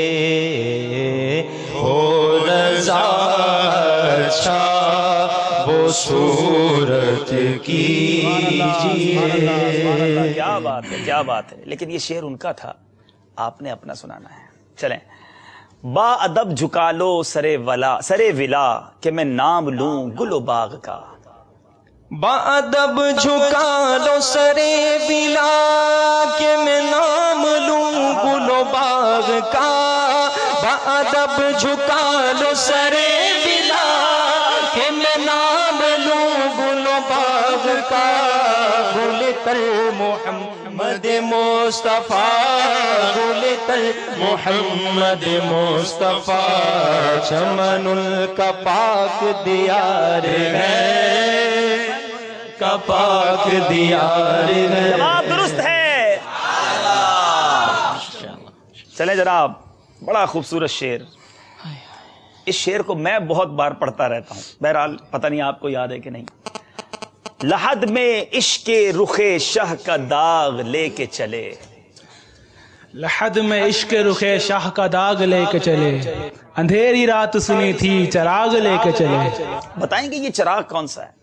ہو رضا اچھا وہ صورت کیجیے. کیا بات ہے, کیا بات ہے. لیکن یہ شعر ان کا تھا, آپ نے اپنا سنانا ہے. چلیں. با ادب جھکا لو سرے ولا سرے ولا کہ میں نام لوں گل و باغ کا. با ادب جھکا لو سرے ولا کہ میں نام لوں گل و باغ کا. با ادب جھکا لو سرے ولا کہ میں نام لوں گل و باغ کا. گل تر محمد مصطفیٰ, گل تر محمد مصطفیٰ, چمن کا پاک دیار ہے, کا پاک دیار ہے. جواب درست ہے. چلیں جناب, بڑا خوبصورت شعر. اس شعر کو میں بہت بار پڑھتا رہتا ہوں. بہرحال پتہ نہیں آپ کو یاد ہے کہ نہیں. لحد میں عشق رخ شہ کا داغ لے کے چلے. لحد میں عشق رخ شاہ کا داغ لے کے چلے, اندھیری رات سنی تھی چراغ لے کے چلے. بتائیں گے یہ چراغ کون سا ہے؟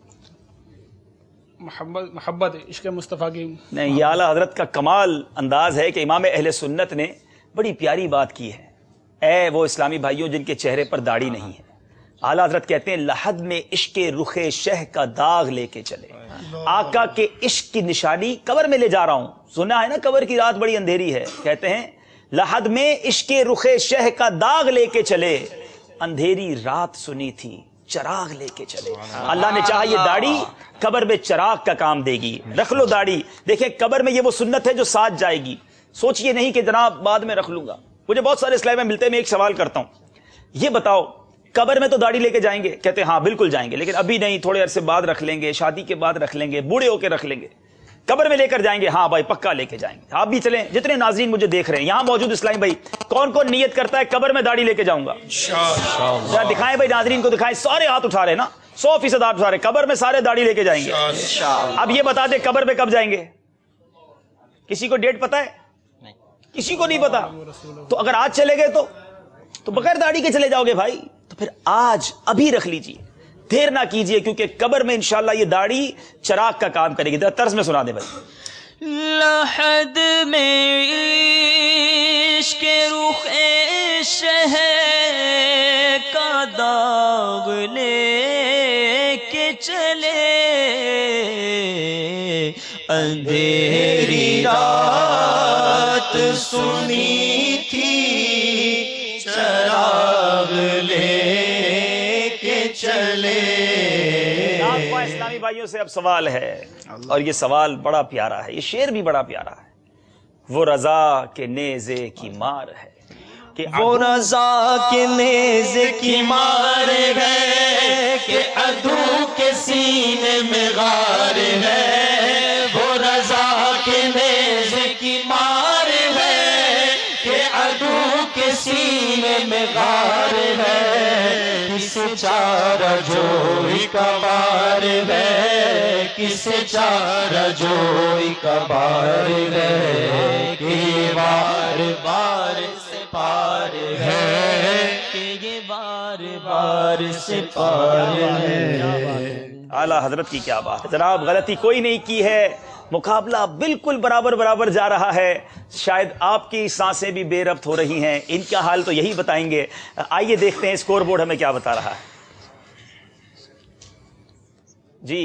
محبت محبت عشق مصطفیٰ کی. نہیں, یہ اعلیٰ حضرت کا کمال انداز ہے کہ امام اہل سنت نے بڑی پیاری بات کی ہے. اے وہ اسلامی بھائیوں جن کے چہرے پر داڑھی نہیں ہے, اعلیٰ حضرت کہتے ہیں لحد میں عشق رخ شہ کا داغ لے کے چلے. آقا کے عشق کی نشانی قبر میں لے جا رہا ہوں. سنا ہے نا قبر کی رات بڑی اندھیری ہے, کہتے ہیں لحد میں عشق رخ شہ کا داغ لے کے چلے, اندھیری رات سنی تھی چراغ لے کے چلے. اللہ نے چاہا یہ داڑھی قبر میں چراغ کا کام دے گی. رکھ لو داڑھی, دیکھیں قبر میں یہ وہ سنت ہے جو ساتھ جائے گی. سوچئے نہیں کہ جناب بعد میں رکھ لوں گا. مجھے بہت سارے اسلام میں ملتے ہیں, میں ایک سوال کرتا ہوں, یہ بتاؤ قبر میں تو داڑھی لے کے جائیں گے؟ کہتے ہیں ہاں بالکل جائیں گے, لیکن ابھی نہیں, تھوڑے عرصے بعد رکھ لیں گے, شادی کے بعد رکھ لیں گے, بوڑھے ہو کے رکھ لیں گے. قبر میں لے کر جائیں گے؟ ہاں بھائی پکا لے کے جائیں گے. آپ بھی چلیں, جتنے ناظرین مجھے دیکھ رہے ہیں یہاں موجود اسلامی بھائی, کون کون نیت کرتا ہے قبر میں داڑھی لے کے جاؤں گا؟ ذرا دکھائیں بھائی, ناظرین کو دکھائیں. سارے ہاتھ اٹھا رہے ہیں نا, سو فیصد ہاتھ اٹھا رہے, قبر میں سارے داڑھی لے کے جائیں گے. اب یہ بتا دیں قبر میں کب جائیں گے؟ کسی کو ڈیٹ پتا ہے؟ کسی کو نہیں پتا. تو اگر آج چلے گئے تو تو بغیر داڑھی کے چلے جاؤ گے بھائی, تو پھر آج ابھی رکھ لیجئے, دیر نہ کیجئے, کیونکہ قبر میں انشاءاللہ یہ داڑھی چراغ کا کام کرے گی. طرز میں سنا دیں بھائی. لحد میں عشق رخ شہ کا داغ لے کے چلے, اندھیری رات سنی تھی چراغ لے کے چلے. اسلامی بھائیوں سے اب سوال ہے, اور یہ سوال بڑا پیارا ہے, یہ شعر بھی بڑا پیارا ہے. وہ رضا کے نیزے کی مار ہے, کہ وہ رضا کے نیزے کی مار ہے, کہ عدو کے سینے میں غار ہے. وہ رضا کے نیزے کی مار ہے, کہ عدو کے سینے میں غار ہے. کس چارہ جوئی کا بار ہے, کس چارہ جوئی کا بار ہے, کہ بار بار سے پار ہے, کہ یہ بار بار سے پار ہے. اعلیٰ حضرت کی کیا بات ہے جناب, غلطی کوئی نہیں کی ہے, مقابلہ بالکل برابر برابر جا رہا ہے. شاید آپ کی سانسیں بھی بے ربط ہو رہی ہیں, ان کا حال تو یہی بتائیں گے. آئیے دیکھتے ہیں اسکور بورڈ ہمیں کیا بتا رہا ہے. جی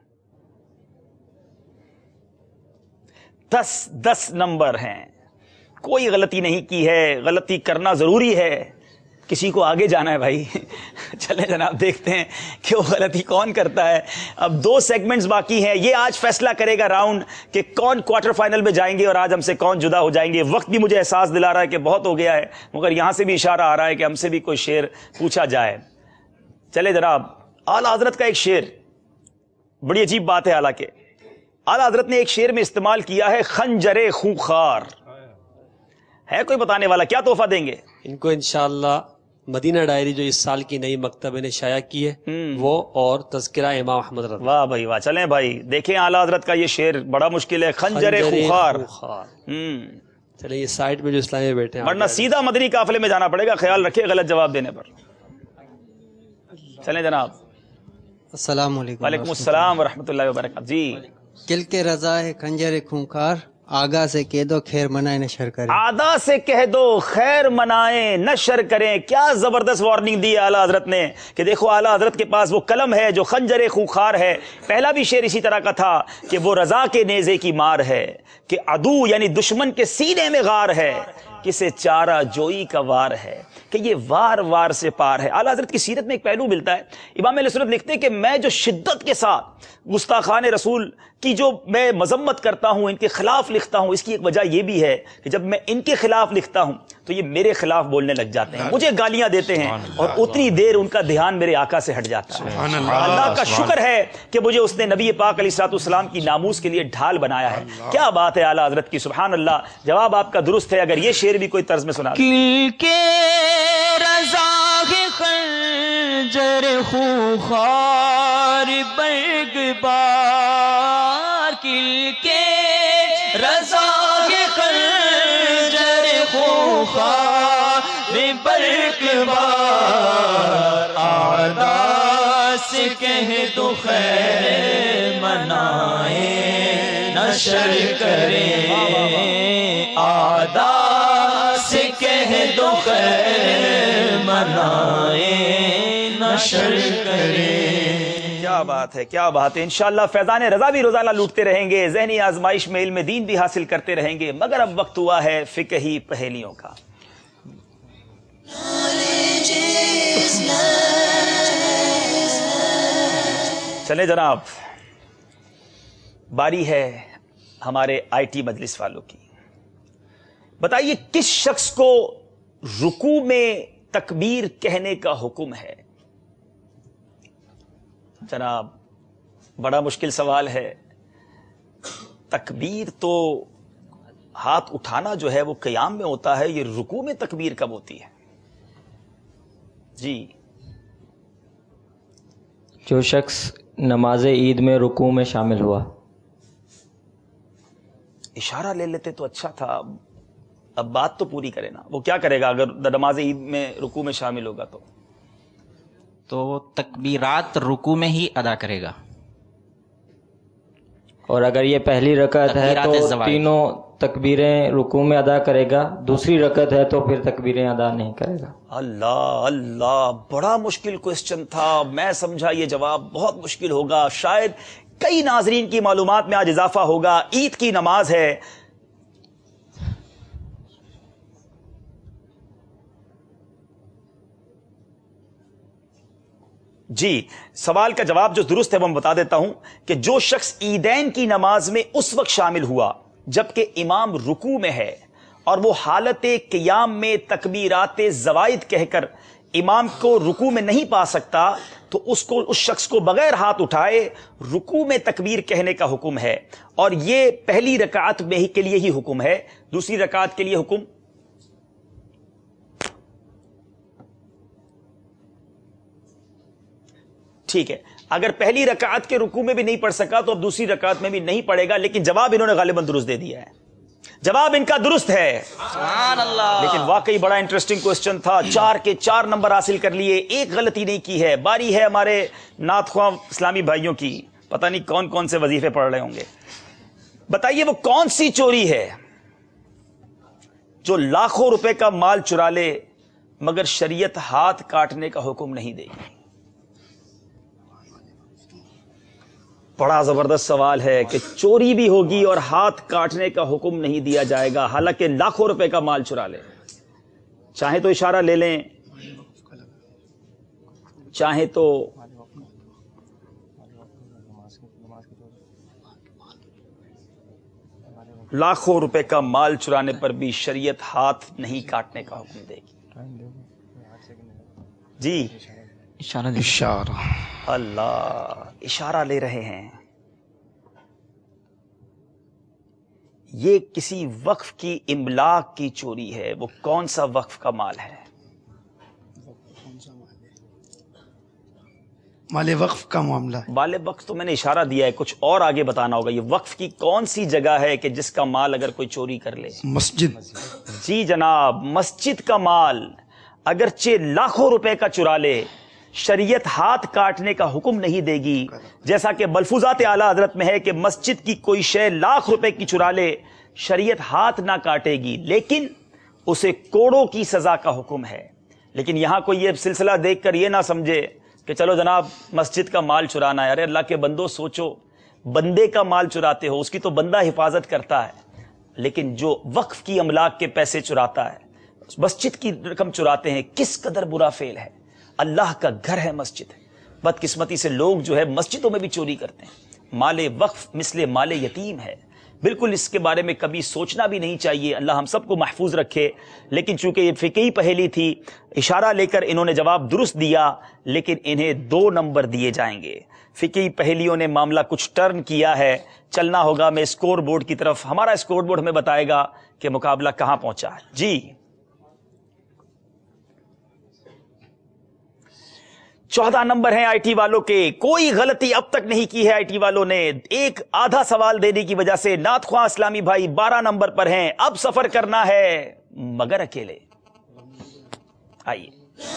دس دس نمبر ہیں, کوئی غلطی نہیں کی ہے. غلطی کرنا ضروری ہے, کسی کو آگے جانا ہے بھائی. چلیں جناب دیکھتے ہیں کہ وہ غلطی کون کرتا ہے. اب دو سیگمنٹس باقی ہیں, یہ آج فیصلہ کرے گا راؤنڈ کہ کون کوارٹر فائنل میں جائیں گے اور آج ہم سے کون جدا ہو جائیں گے. وقت بھی مجھے احساس دلا رہا ہے کہ بہت ہو گیا ہے, مگر یہاں سے بھی اشارہ آ رہا ہے کہ ہم سے بھی کوئی شعر پوچھا جائے. چلے جناب, اعلیٰ حضرت کا ایک شعر, بڑی عجیب بات ہے. حالانکہ اعلیٰ حضرت نے ایک شعر میں استعمال کیا ہے خنجر خونخوار. ہے کوئی بتانے والا, کیا تحفہ دیں گے ان کو؟ انشاءاللہ مدینہ ڈائری جو اس سال کی نئی مکتبہ نے شائع کی ہے وہ, اور تذکرہ امام احمد رضا. واہ بھائی واہ. چلیں بھائی دیکھیں اعلیٰ حضرت کا یہ شعر بڑا مشکل ہے, خنجر خونخوار. چلیں یہ سائٹ میں جو اسلامی میں بیٹھے ہیں, ورنہ سیدھا مدنی قافلے میں جانا پڑے گا, خیال رکھے غلط جواب دینے پر. چلیں جناب. السلام علیکم. وعلیکم السلام ورحمۃ اللہ وبرکاتہ. جی کل کے رضا ہے خنجر خونخوار, آگا سے کہہ دو خیر منائے نشر کریں. آدھا سے کہہ دو خیر منائیں نشر کریں. کیا زبردست وارننگ دی اعلیٰ حضرت نے کہ دیکھو اعلیٰ حضرت کے پاس وہ قلم ہے جو خنجر خونخوار ہے. پہلا بھی شعر اسی طرح کا تھا کہ وہ رضا کے نیزے کی مار ہے, کہ عدو یعنی دشمن کے سینے میں غار ہے, کسے چارہ جوئی کا وار ہے, کہ یہ وار وار سے پار ہے. اعلیٰ حضرت کی سیرت میں ایک پہلو ملتا ہے. امام علیہ السنت لکھتے ہیں کہ میں جو شدت کے ساتھ گستاخان رسول کی جو میں مذمت کرتا ہوں, ان کے خلاف لکھتا ہوں, اس کی ایک وجہ یہ بھی ہے کہ جب میں ان کے خلاف لکھتا ہوں تو یہ میرے خلاف بولنے لگ جاتے ہیں, مجھے گالیاں دیتے ہیں, اور اتنی دیر ان کا دھیان میرے آقا سے ہٹ جاتا ہے. اللہ کا شکر ہے کہ مجھے اس نے نبی پاک علیہ الصلوۃ والسلام کی ناموس کے لیے ڈھال بنایا ہے. کیا بات ہے اعلیٰ حضرت کی, سبحان اللہ. جواب آپ کا درست ہے. اگر یہ شعر بھی کوئی طرز میں سنا کل کے رضا خنجر خونخوار برگ بار کل کے رضا کے خنجر خونخوار برگ بار اعداء سے کہہ دو خیر منائیں نشر کریں اعداء سے کہہ دو خیر منائیں نشر کریں. کیا بات ہے، کیا بات ہے. انشاءاللہ فیضان رضا بھی روزانہ لوٹتے رہیں گے، ذہنی آزمائش میں علم دین بھی حاصل کرتے رہیں گے، مگر اب وقت ہوا ہے فقہی پہیلیوں کا. چلے جناب، باری ہے ہمارے آئی ٹی مجلس والوں کی. بتائیے کس شخص کو رکوع میں تکبیر کہنے کا حکم ہے؟ جناب بڑا مشکل سوال ہے. تکبیر تو ہاتھ اٹھانا جو ہے وہ قیام میں ہوتا ہے، یہ رکوع میں تکبیر کب ہوتی ہے؟ جی. جو شخص نماز عید میں رکوع میں شامل ہوا. اشارہ لے لیتے تو اچھا تھا، اب بات تو پوری کرے نا. وہ کیا کرے گا اگر نماز عید میں رکوع میں شامل ہوگا تو؟ تو تکبیرات رکوع میں ہی ادا کرے گا. اور اگر یہ پہلی رکعت ہے تو تینوں تکبیریں رکوع میں ادا کرے گا، دوسری رکعت ہے تو پھر تکبیریں ادا نہیں کرے گا. اللہ اللہ، بڑا مشکل کوسچن تھا. میں سمجھا یہ جواب بہت مشکل ہوگا. شاید کئی ناظرین کی معلومات میں آج اضافہ ہوگا. عید کی نماز ہے، جی. سوال کا جواب جو درست ہے وہ میں بتا دیتا ہوں کہ جو شخص عیدین کی نماز میں اس وقت شامل ہوا جبکہ امام رکوع میں ہے اور وہ حالت قیام میں تکبیرات زوائد کہہ کر امام کو رکوع میں نہیں پا سکتا تو اس کو اس شخص کو بغیر ہاتھ اٹھائے رکوع میں تکبیر کہنے کا حکم ہے. اور یہ پہلی رکعت میں ہی کے لیے ہی حکم ہے، دوسری رکعت کے لیے حکم ٹھیک ہے. اگر پہلی رکعت کے رکوع میں بھی نہیں پڑھ سکا تو اب دوسری رکعت میں بھی نہیں پڑھے گا. لیکن جواب انہوں نے غالباً درست دے دیا ہے، جواب ان کا درست ہے. سبحان اللہ. لیکن واقعی بڑا انٹرسٹنگ کوسچن تھا. چار کے چار نمبر حاصل کر لیے، ایک غلطی نہیں کی ہے. باری ہے ہمارے نعت خواہ اسلامی بھائیوں کی. پتہ نہیں کون کون سے وظیفے پڑھ رہے ہوں گے. بتائیے وہ کون سی چوری ہے جو لاکھوں روپے کا مال چرا لے مگر شریعت ہاتھ کاٹنے کا حکم نہیں دے گی؟ بڑا زبردست سوال ہے کہ چوری بھی ہوگی اور ہاتھ کاٹنے کا حکم نہیں دیا جائے گا حالانکہ لاکھوں روپے کا مال چرا لے. چاہے تو اشارہ لے لیں، چاہے تو لاکھوں روپے کا مال چرانے پر بھی شریعت ہاتھ نہیں کاٹنے کا حکم دے گی. جی اشارہ اشارہ اللہ اشارہ لے رہے ہیں. یہ کسی وقف کی املاک کی چوری ہے. وہ کون سا وقف کا مال ہے؟ مال وقف کا معاملہ. مال وقف تو میں نے اشارہ دیا ہے، کچھ اور آگے بتانا ہوگا. یہ وقف کی کون سی جگہ ہے کہ جس کا مال اگر کوئی چوری کر لے؟ مسجد. جی جناب، مسجد کا مال اگرچہ لاکھوں روپے کا چرا لے شریعت ہاتھ کاٹنے کا حکم نہیں دے گی. جیسا کہ ملفوظات اعلیٰ حضرت میں ہے کہ مسجد کی کوئی شے لاکھ روپے کی چرا لے شریعت ہاتھ نہ کاٹے گی لیکن اسے کوڑوں کی سزا کا حکم ہے. لیکن یہاں کوئی یہ سلسلہ دیکھ کر یہ نہ سمجھے کہ چلو جناب مسجد کا مال چرانا ہے. ارے اللہ کے بندو سوچو، بندے کا مال چراتے ہو، اس کی تو بندہ حفاظت کرتا ہے، لیکن جو وقف کی املاک کے پیسے چراتا ہے، مسجد کی رقم چراتے ہیں، کس قدر برا فعل ہے. اللہ کا گھر ہے مسجد. بدقسمتی سے لوگ جو ہے مسجدوں میں بھی چوری کرتے ہیں. مال وقف مثل مال یتیم ہے. بالکل اس کے بارے میں کبھی سوچنا بھی نہیں چاہیے. اللہ ہم سب کو محفوظ رکھے. لیکن چونکہ یہ فقہی پہیلی تھی، اشارہ لے کر انہوں نے جواب درست دیا، لیکن انہیں دو نمبر دیے جائیں گے. فقہی پہیلیوں نے معاملہ کچھ ٹرن کیا ہے. چلنا ہوگا میں اسکور بورڈ کی طرف. ہمارا اسکور بورڈ ہمیں بتائے گا کہ مقابلہ کہاں پہنچا ہے. جی चौदह नंबर है आईटी वालों के। कोई गलती अब तक नहीं की है आईटी वालों ने। एक आधा सवाल देने की वजह से नात ख्वां इस्लामी भाई बारह नंबर पर हैं। अब सफर करना है मगर अकेले। आइए,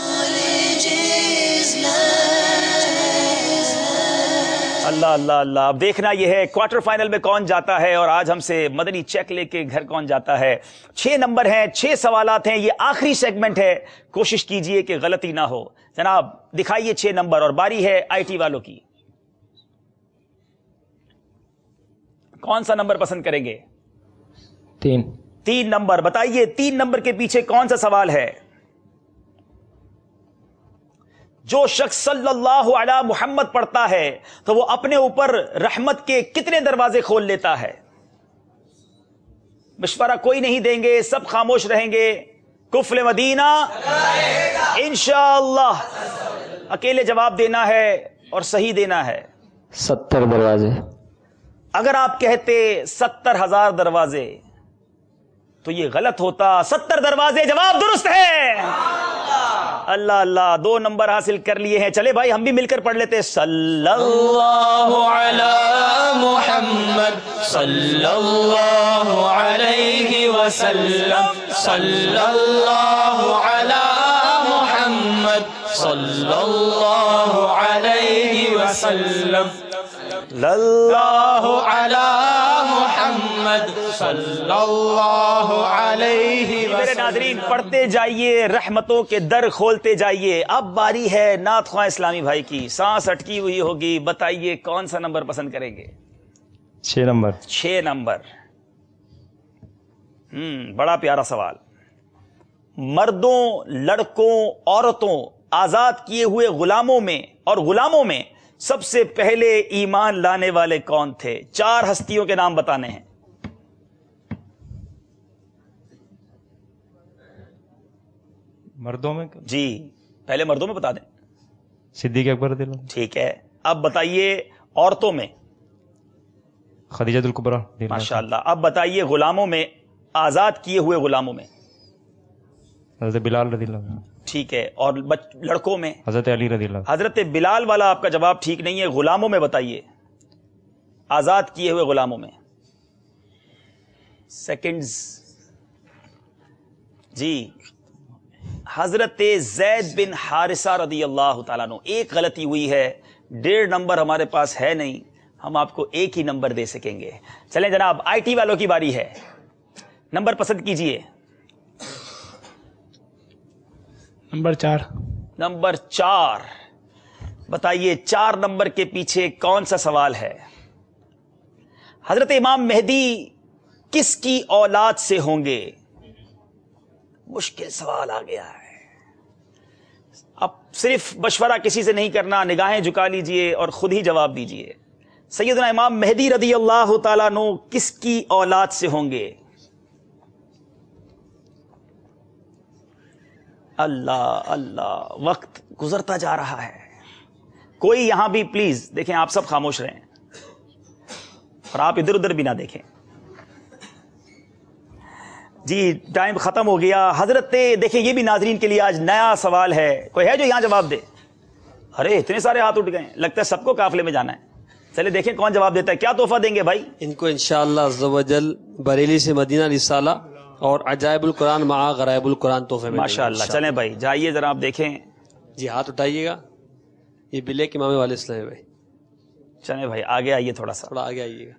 अल्लाह अल्लाह अल्लाह। अब देखना यह है क्वार्टर फाइनल में कौन जाता है और आज हमसे मदनी चेक लेके घर कौन जाता है। छह नंबर हैं, छह सवालात हैं, ये आखिरी सेगमेंट है, कोशिश कीजिए कि गलती ना हो। जनाब दिखाइए छह नंबर और बारी है आईटी वालों की। कौन सा नंबर पसंद करेंगे? तीन। तीन नंबर बताइए, तीन नंबर के पीछे कौन सा सवाल है? जो शख्स सल्लल्लाहु अलैहि मुहम्मद पढ़ता है तो वो अपने ऊपर रहमत के कितने दरवाजे खोल लेता है? मशवरा कोई नहीं देंगे, सब खामोश रहेंगे। कुफ्ल मदीना इंशाअल्लाह। अकेले जवाब देना है और सही देना है। सत्तर दरवाजे। अगर आप कहते सत्तर हजार दरवाजे तो ये गलत होता। सत्तर दरवाजे जवाब दुरुस्त है। अल्लाह अल्लाह, दो नंबर हासिल कर लिए हैं। चले भाई हम भी मिलकर पढ़ लेते। सल्लल्लाहु अला मुहम्मद सल्लल्लाहु अलैहि वसल्लम सल्लल्लाहु अला मुहम्मद सल्लल्लाहु अलैहि वसल्लम सल्लल्लाहु अला मुहम्मद सल्लल्लाहु अलैहि वसल्लम। मेरे नाज़रीन पढ़ते जाइए, रहमतों के दर खोलते जाइए। अब बारी है नात ख्वां इस्लामी भाई की। सांस अटकी हुई होगी, बताइए कौन सा नंबर पसंद करेंगे? छह नंबर। छह नंबर। हम्म बड़ा प्यारा सवाल। मर्दों, लड़कों, औरतों, आजाद किए हुए गुलामों में और गुलामों में सबसे पहले ईमान लाने वाले कौन थे? चार हस्तियों के नाम बताने हैं। मर्दों में? जी पहले मर्दों में बता दें। सिद्दीक अकबर रज़ी अल्लाह। ठीक है, अब बताइए औरतों में। खदीजतुल कुबरा। माशाअल्लाह। अब बताइए गुलामों में, आजाद किए हुए गुलामों में। हज़रत बिलाल रज़ी अल्लाह। ठीक है, और लड़कों में? हज़रत अली रज़ी अल्लाह। हजरत बिलाल वाला आपका जवाब ठीक नहीं है। गुलामों में बताइए, आजाद किए हुए गुलामों में। सेकंड्स जी। हजरत जैद बिन हारिसा रदी अल्लाह ताला अन्हु। एक गलती हुई है, डेढ़ नंबर हमारे पास है नहीं, हम आपको एक ही नंबर दे सकेंगे। चलें जनाब, आईटी वालों की बारी है। नंबर पसंद कीजिए। नंबर चार। नंबर चार बताइए, चार नंबर के पीछे कौन सा सवाल है? हजरत इमाम मेहदी किसकी औलाद से होंगे? मुश्किल सवाल आ गया है। अब सिर्फ मशवरा किसी से नहीं करना, निगाहें झुका लीजिए और खुद ही जवाब दीजिए। सैयदना इमाम मेहदी रदी अल्लाह ताला अन्हु किसकी औलाद से होंगे? अल्लाह अल्लाह, वक्त गुजरता जा रहा है। कोई यहां भी प्लीज देखें, आप सब खामोश रहें और आप इधर उधर भी ना देखें जी। टाइम खत्म हो गया। हजरत देखें, ये भी नाजरीन के लिए आज नया सवाल है। कोई है जो यहां जवाब दे? अरे इतने सारे हाथ उठ गए, लगता है सबको काफिले में जाना है। चले देखें कौन जवाब देता है। क्या तोहफा देंगे भाई? इनको इंशाअल्लाह अज़्ज़ व जल बरेली से मदीना रिसाला और अजाइबुल कुरान मा गराइबुल कुरान तोहफे में। माशाअल्लाह। चलें भाई जाइए, जरा आप देखें जी, हाथ उठाइएगा। ये बिले के मामे वाले इस्लाम भाई। चलें भाई आगे आइए, थोड़ा सा थोड़ा आगे आइएगा।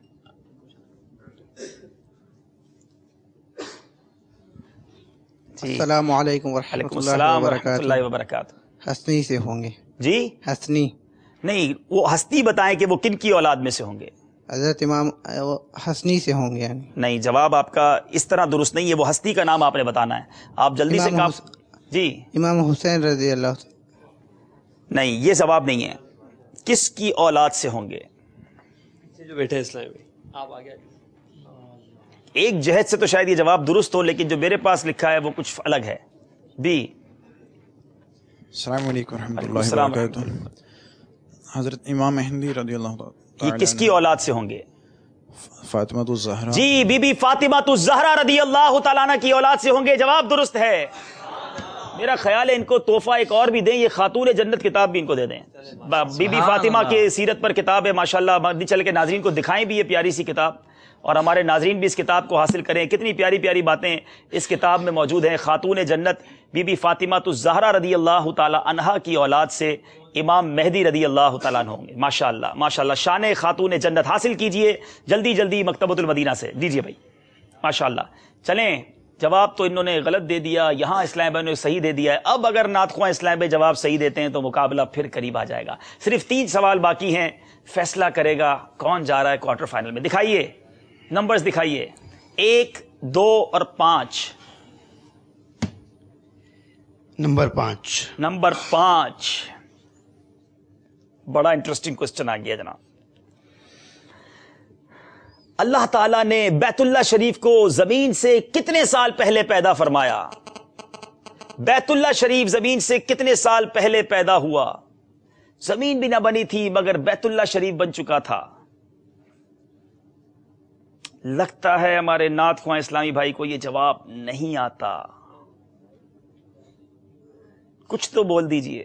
अस्सलामु अलैकुम वरहमतुल्लाहि वबरकातुहू। हसनी से होंगे जी? हसनी नहीं, वो हस्ती बताएं कि वो किन की औलाद में से होंगे। हजरत इमाम हसनी से होंगे यानी। नहीं, जवाब आपका इस तरह दुरुस्त नहीं है। वो हस्ती का नाम आपने बताना है। आप जल्दी से काम जी। इमाम हुसैन रजी अल्लाह। नहीं, ये जवाब नहीं है। किसकी औलाद से होंगे? जो बैठे इस्लाम भाई, आप आगे। एक जहद से तो शायद ये जवाब दुरुस्त हो, लेकिन जो मेरे पास लिखा है वो कुछ अलग है। बी। अस्सलाम वालेकुम रहमतुल्लाहि व बरकातुहू। हजरत इमाम मेहदी रज़ी अल्लाह ताला। ये किसकी औलाद से होंगे? फातिमा तुज़ ज़हरा। जी, बीबी फातिमा तुज़ ज़हरा रज़ी अल्लाह ताला अन्हा की औलाद से होंगे। जवाब दुरुस्त है। میرا خیال ہے ان کو تحفہ ایک اور بھی دیں, یہ خاتون جنت کتاب بھی ان کو دے دیں. بی بی فاطمہ کے سیرت پر کتاب ہے ماشاءاللہ, مدنی چینل کے ناظرین کو دکھائیں بھی یہ پیاری سی کتاب, اور ہمارے ناظرین بھی اس کتاب کو حاصل کریں. کتنی پیاری پیاری باتیں اس کتاب میں موجود ہیں. خاتون جنت بی بی فاطمہ الزہرا رضی اللہ تعالی عنہا کی اولاد سے امام مہدی رضی اللہ تعالیٰ عنہ ہوں گے. ماشاءاللہ ماشاءاللہ, شان خاتون جنت حاصل کیجئے جلدی جلدی مکتبۃ المدینہ سے. دیجئے بھائی ماشاءاللہ. چلیں, جواب تو انہوں نے غلط دے دیا, یہاں اسلام بھائی نے صحیح دے دیا ہے. اب اگر نعت خواں اسلام بھائی جواب صحیح دیتے ہیں تو مقابلہ پھر قریب آ جائے گا. صرف تین سوال باقی ہیں, فیصلہ کرے گا کون جا رہا ہے کوارٹر فائنل میں. دکھائیے نمبرز, دکھائیے ایک, دو اور پانچ. نمبر پانچ. نمبر پانچ بڑا انٹرسٹنگ کوسچن آ گیا جناب. اللہ تعالیٰ نے بیت اللہ شریف کو زمین سے کتنے سال پہلے پیدا فرمایا؟ بیت اللہ شریف زمین سے کتنے سال پہلے پیدا ہوا؟ زمین بھی نہ بنی تھی مگر بیت اللہ شریف بن چکا تھا. لگتا ہے ہمارے نعت خواں اسلامی بھائی کو یہ جواب نہیں آتا. کچھ تو بول دیجئے.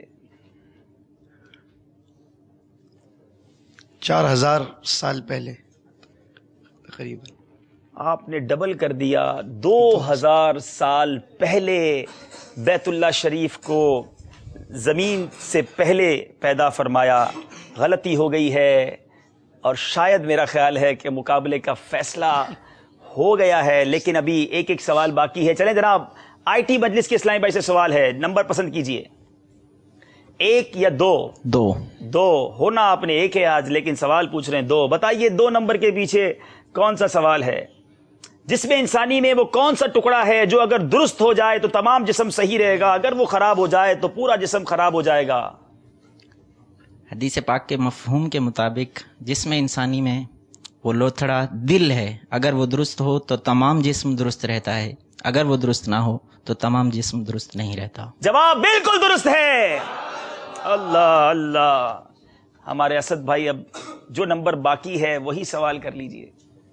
چار ہزار سال پہلے تقریباً. آپ نے ڈبل کر دیا. دو ہزار سال پہلے بیت اللہ شریف کو زمین سے پہلے پیدا فرمایا. غلطی ہو گئی ہے, اور شاید میرا خیال ہے کہ مقابلے کا فیصلہ ہو گیا ہے, لیکن ابھی ایک ایک سوال باقی ہے. چلیں جناب, آئی ٹی مجلس کے اسلامی بھائی سے سوال ہے, نمبر پسند کیجئے. ایک یا دو؟ دو. دو ہونا آپ نے ایک ہے آج, لیکن سوال پوچھ رہے ہیں دو. بتائیے دو نمبر کے پیچھے کون سا سوال ہے؟ جسم انسانی میں وہ کون سا ٹکڑا ہے جو اگر درست ہو جائے تو تمام جسم صحیح رہے گا, اگر وہ خراب ہو جائے تو پورا جسم خراب ہو جائے گا؟ حدیث پاک کے مفہوم کے مطابق جسم انسانی میں وہ لوتھڑا دل ہے. اگر وہ درست ہو تو تمام جسم درست رہتا ہے, اگر وہ درست نہ ہو تو تمام جسم درست نہیں رہتا. جواب بالکل درست ہے. اللہ اللہ. ہمارے اسد بھائی, اب جو نمبر باقی ہے وہی سوال کر لیجئے.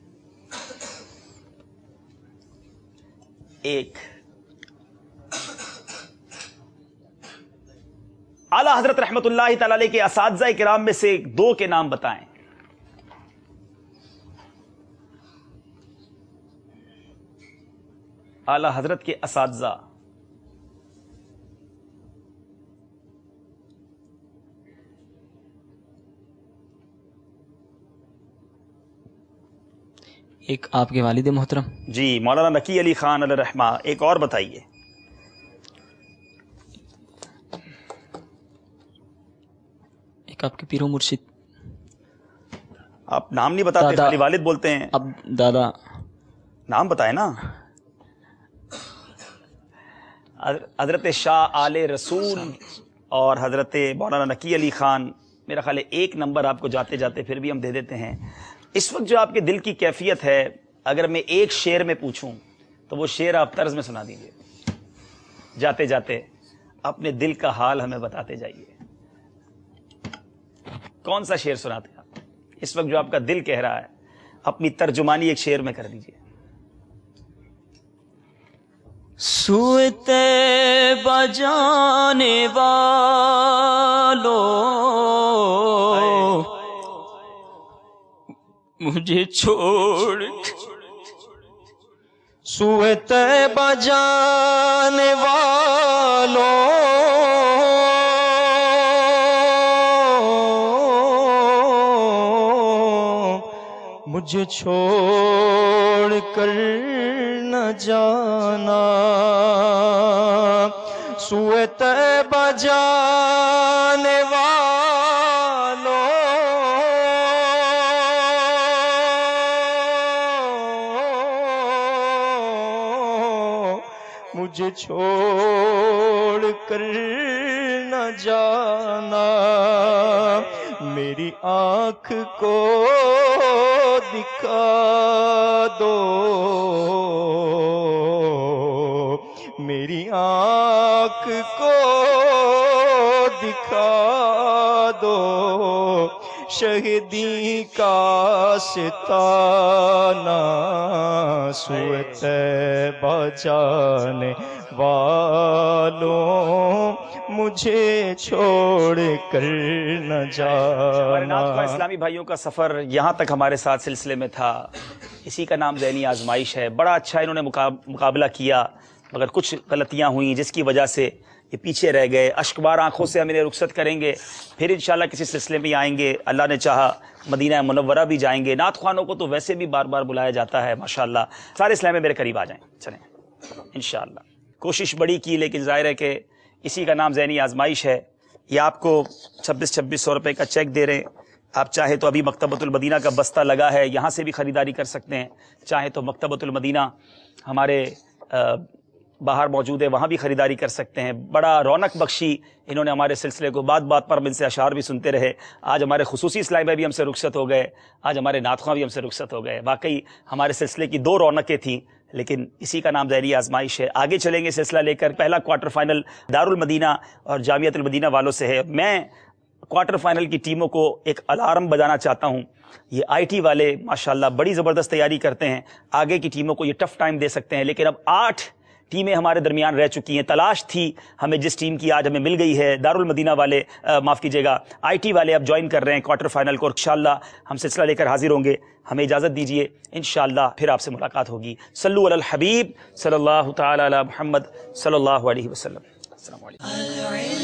ایک. اعلیٰ حضرت رحمت اللہ تعالی علیہ کے اساتذہ کرام میں سے دو کے نام بتائیں. اعلیٰ حضرت کے اساتذہ. ایک آپ کے والد محترم جی مولانا نقی علی خان علیہ الرحمہ. ایک اور بتائیے. ایک آپ کے پیر و مرشد. آپ نام نہیں بتاتے, خالی والد بولتے ہیں. اب دادا نام بتائے نا. حضرت شاہ آل رسول اور حضرت مولانا نقی علی خان. میرا خیال ہے ایک نمبر آپ کو جاتے جاتے پھر بھی ہم دے دیتے ہیں. اس وقت جو آپ کے دل کی کیفیت ہے, اگر میں ایک شعر میں پوچھوں تو وہ شعر آپ طرز میں سنا دیجئے. جاتے جاتے اپنے دل کا حال ہمیں بتاتے جائیے. کون سا شعر سناتے ہیں آپ اس وقت جو آپ کا دل کہہ رہا ہے؟ اپنی ترجمانی ایک شعر میں کر دیجئے. سوئے طیبہ جانے والو مجھے چھوڑ, سوئے طیبہ جانے والو مجھے چھوڑ کر نہ جانا. سوئے طیبہ جانے والو مجھے چھوڑ کر نہ جانا. میری آنکھ کو دکھا دو, میری آنکھ کو دکھا دو, شہدی کا ستانہ سوئے طیبہ جانے والوں مجھے چھوڑ کر نہ جانا۔ اسلامی بھائیوں کا سفر یہاں تک ہمارے ساتھ سلسلے میں تھا، اسی کا نام ذہنی آزمائش ہے۔ بڑا اچھا انہوں نے مقابلہ کیا، مگر کچھ غلطیاں ہوئیں جس کی وجہ سے یہ پیچھے رہ گئے۔ اشکبار آنکھوں سے ہم انہیں رخصت کریں گے، پھر انشاءاللہ کسی سلسلے میں آئیں گے، اللہ نے چاہا مدینہ منورہ بھی جائیں گے۔ نعت خوانوں کو تو ویسے بھی بار بار بلایا جاتا ہے ماشاءاللہ، سارے اسلام میں میرے قریب آ جائیں، چلیں انشاءاللہ۔ کوشش بڑی کی لیکن ظاہر ہے کہ اسی کا نام ذہنی آزمائش ہے۔ یہ آپ کو چھبیس چھبیس سو روپے کا چیک دے رہے ہیں، آپ چاہے تو ابھی مکتبۃ المدینہ کا بستہ لگا ہے، یہاں سے بھی خریداری کر سکتے ہیں، چاہے تو مکتبۃ المدینہ ہمارے باہر موجود ہے وہاں بھی خریداری کر سکتے ہیں۔ بڑا رونق بخشی انہوں نے ہمارے سلسلے کو، بات بات پر ہم ان سے اشعار بھی سنتے رہے۔ آج ہمارے خصوصی اسلامی بھائی بھی ہم سے رخصت ہو گئے، آج ہمارے نعت خواں بھی ہم سے رخصت ہو گئے۔ واقعی ہمارے سلسلے کی دو رونقیں تھیں، لیکن اسی کا نام ذہنی آزمائش ہے۔ آگے چلیں گے سلسلہ لے کر۔ پہلا کوارٹر فائنل دارالمدینہ اور جامعۃ المدینہ والوں سے ہے۔ میں کوارٹر فائنل کی ٹیموں کو ایک الارم بجانا چاہتا ہوں۔ یہ آئی ٹی والے ماشاءاللہ بڑی زبردست تیاری کرتے ہیں، آگے کی ٹیموں کو یہ ٹف ٹائم دے سکتے ہیں، لیکن اب آٹھ ٹیمیں ہمارے درمیان رہ چکی ہیں۔ تلاش تھی ہمیں جس ٹیم کی، آج ہمیں مل گئی ہے۔ دارالمدینہ والے معاف کیجیے گا آئی ٹی والے اب جوائن کر رہے ہیں کوارٹر فائنل کو، اور انشاءاللہ ہم سلسلہ لے کر حاضر ہوں گے۔ ہمیں اجازت دیجیے، انشاءاللہ پھر آپ سے ملاقات ہوگی۔ صلو علی الحبیب صلی اللہ تعالی علی محمد صلی اللہ علیہ وسلم۔ السلام علیکم۔